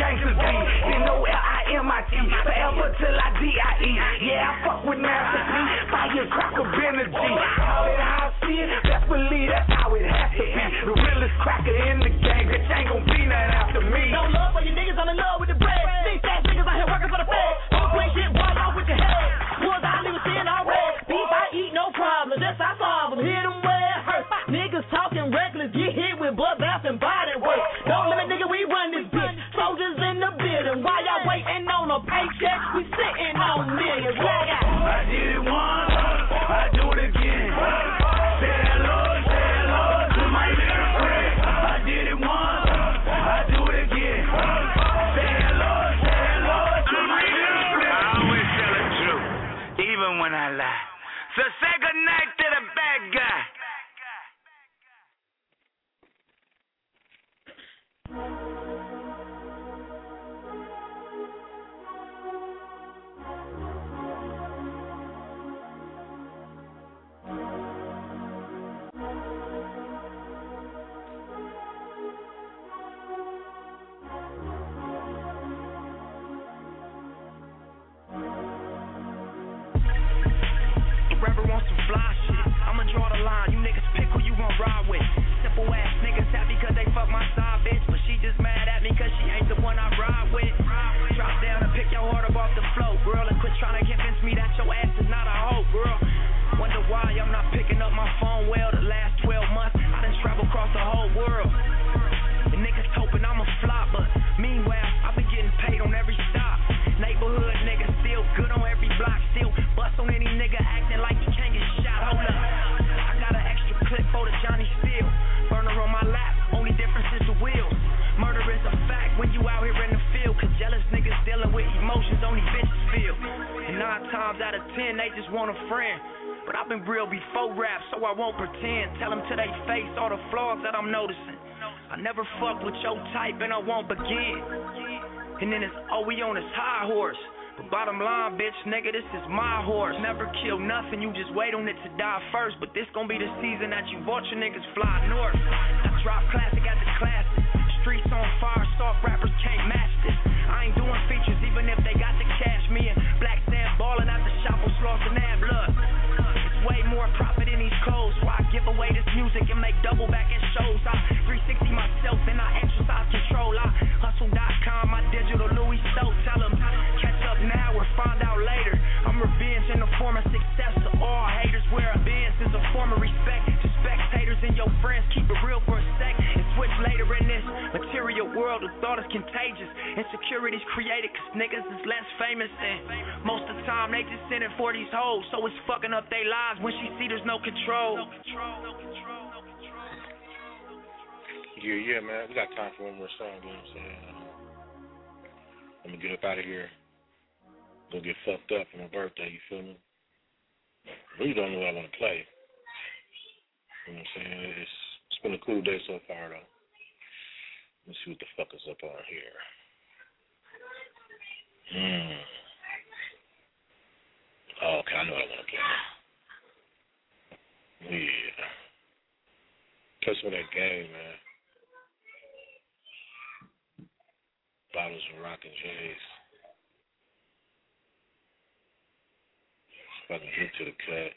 gangsters be. Then no L I M I T, forever till I D I E. Yeah, I fuck with Master P, firecracker energy. Call it how I see it, best believe that's how it has to be. The realest cracker in the game, bitch ain't gon' be nothing after me. No love for you niggas, I'm in love with the bread. These fast niggas out here working for the feds. Don't play shit, boy, off with your head. Woods out niggas seeing all red. Beef I eat, no problem, that's how I solve them. Hit them where it hurts. Niggas talking reckless, get hit with bloodbath and body work. Don't let me nigga, we run this bitch. Soldiers in the building, while y'all waiting on a paycheck, we sitting on millions. I did it once, I do it again. Say hello, say hello to my little friend. I did it once, I do it again. Say hello, say hello to my little friend. I always tell the truth, even when I lie. So say goodnight to the bad guy. Rapper wants some fly shit. I'ma draw the line. You niggas pick who you gon' ride with. Simple ass niggas happy cause they fuck my side bitch, but she just mad at me cause she ain't the one I ride with. Drop down and pick your heart up off the floor, girl, and quit trying to convince me that your ass is not a hoe, girl. Wonder why I'm not picking up my phone well the last twelve months. I done traveled across the whole world. The niggas hoping I'm a flop, but meanwhile I been getting paid on every stop. Neighborhood niggas still good on every block, still bust on any nigga acting like he can't get shot. Hold up, I got an extra clip for the Johnny Steele. Burner on my lap, only difference is the wheels. Murder is a fact when you out here in the field, cause jealous niggas dealing with emotions only bitches feel. And nine times out of ten they just want a friend. But I've been real before rap, so I won't pretend. Tell them to they face all the flaws that I'm noticing. I never fucked with your type and I won't begin. And then it's, oh, we on this high horse. But bottom line, bitch, nigga, this is my horse. Never kill nothing, you just wait on it to die first. But this gon' be the season that you watch your niggas fly north. I drop classic after classic. Streets on fire, soft rappers can't match this. I ain't doing features even if they got the cash. Me and Black Sand ballin' out the shop on Slaughter and blood. It's way more profit in these clothes, so I give away this music and make double back in shows. I three sixty myself and I exercise control. I hustle dot com, my digital Louis Stowe. Tell them, catch up now or find out later. I'm revenge in the form of success to all haters, where advance is a form of respect to spectators and your friends. Keep it real for a sec and switch later in this material world. The thought is contagious. Insecurities created cause niggas is less famous, and most of the time they just send it for these hoes, so it's fucking up their lives when she see there's no control. Yeah, yeah, man. We got time for one more song, you know what I'm saying? I'm gonna get up out of here. Go get fucked up for my birthday, you feel me? Really don't know what I want to play. You know what I'm saying? It's, it's been a cool day so far, though. Let's see what the fuck is up on here. Hmm. Oh, okay, I know what I want to play. Yeah. Play some of that game, man. Bottles and Rockin' J's. If I can get to the cut.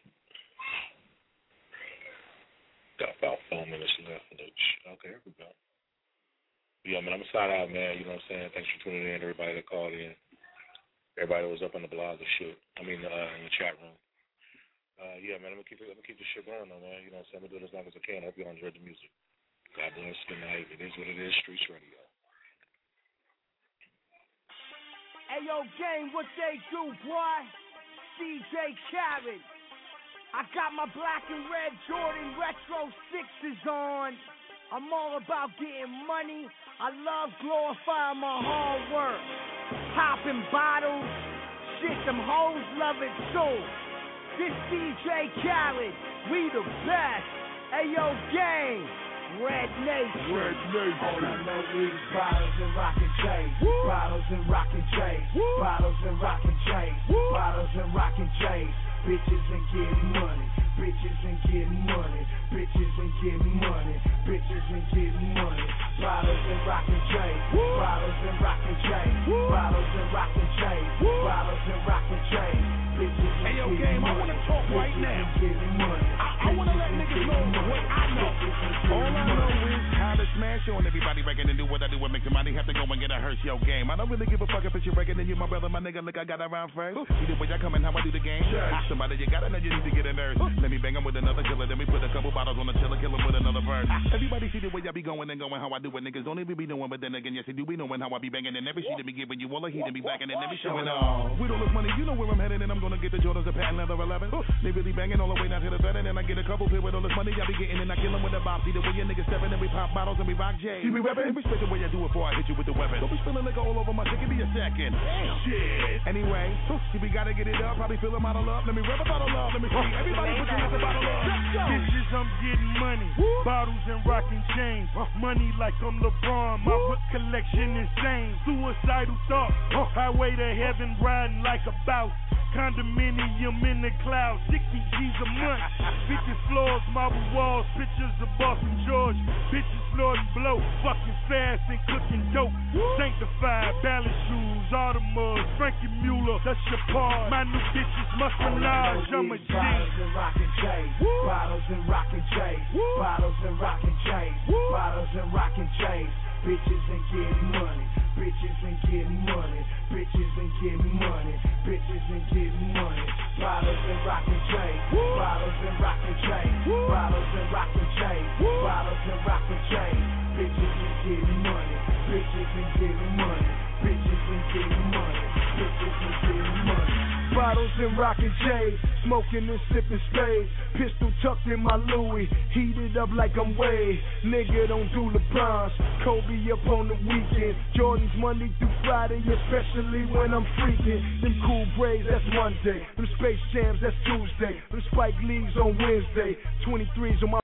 Got about four minutes left. Okay, here we go. Yeah, man, I'm going to sign out, man. You know what I'm saying? Thanks for tuning in, everybody that called in. Everybody that was up on the blog and shit. I mean, uh, in the chat room. Uh, yeah, man, I'm going to keep it, I'm gonna keep this shit going, though, man. You know what I'm saying? I'm going to do it as long as I can. I hope you all enjoyed the music. God bless. Good night. It is what it is. Streets Radio. Hey, yo, gang, what they do, boy? C J Khaled. I got my black and red Jordan Retro sixes on. I'm all about getting money. I love glorifying my hard work. Popping bottles. Shit, them hoes love it too. This C J Khaled. We the best. Hey, yo, gang. Red Nation. Red Nation. All I know is bottles and rockin' chains. Bottles and rockin' chains. Bottles and rockin' chains. Bottles and rockin' chains. Bitches and getting money. Bitches and getting money. Bitches and getting money. Bitches and getting money. Bottles and rockin' chains. Bottles and rockin' chains. everybody wrecking and do what I do and make the money have to go and get a Hershey game. I don't really give a fuck if it's your record and you my brother, my nigga. Look, I got around first. See the way I come and how I do the game. Ah, somebody you gotta know you need to get a nurse. Let me bang him with another killer, then we put a couple bottles on the chiller, kill him with another verse. Everybody see the way I be going and going how I do it. Niggas don't even be knowing, but then again, yes, they do be knowing how I be banging and every shit to be giving you all the heat and be backing and every showing off. With all this money, you know where I'm headed, and I'm gonna get the Jordans, a patent leather eleven. They really banging all the way down to the thread, and then I get a couple here with all this money I be getting, and I kill them with a bomb. See the way your niggas stepping, and we pop bottles and we rock J. See we rapping, respect the way I do it before I hit you with the weapon. Don't be spilling liquor all over my dick, give me a second. Damn. Shit. Anyway, see we gotta get it up, probably fill them out of love. Let me rip a bottle of love, let me see. Everybody put your hands up bottle of love. Bitches, I'm getting money. Woo. Bottles and rocking chains. Uh. Money like I'm LeBron. My whip collection insane. Suicidal thoughts. Uh. Highway to heaven riding like a boss. Condominium in the clouds. sixty G's a month. Bitches floors, marble walls. Pictures of Boston George. Bitches snorting blow. Fucking fast and cooking dope. Woo. Sanctified, balance shoes. Audemars. Frankie Mueller. That's your part. My new bitches must menage. I'm a G. Bottles and rockin' chains. Bottles and rockin' chains. Bottles and rockin' chains. Bottles and rockin' chains. Bitches and getting money. Bitches and getting money. Bitches and getting money. Bitches and getting money. Bottles and rockin' chains. Bottles and rockin' chains. Bottles and rockin' chains. Bottles and rockin' chains. Bitches and getting money. Bitches and getting money. Bitches and getting money. Bitches and getting money. Bottles and rockin' chains, smoking and sipping spades. Pistol tucked in my Louis, heated up like I'm Wade. Nigga don't do LeBrons, Kobe up on the weekend. Jordan's Monday through Friday, especially when I'm freaking. Them cool braids, that's Monday. Them Space Jams, that's Tuesday. Them Spike Leagues on Wednesday. twenty-threes on my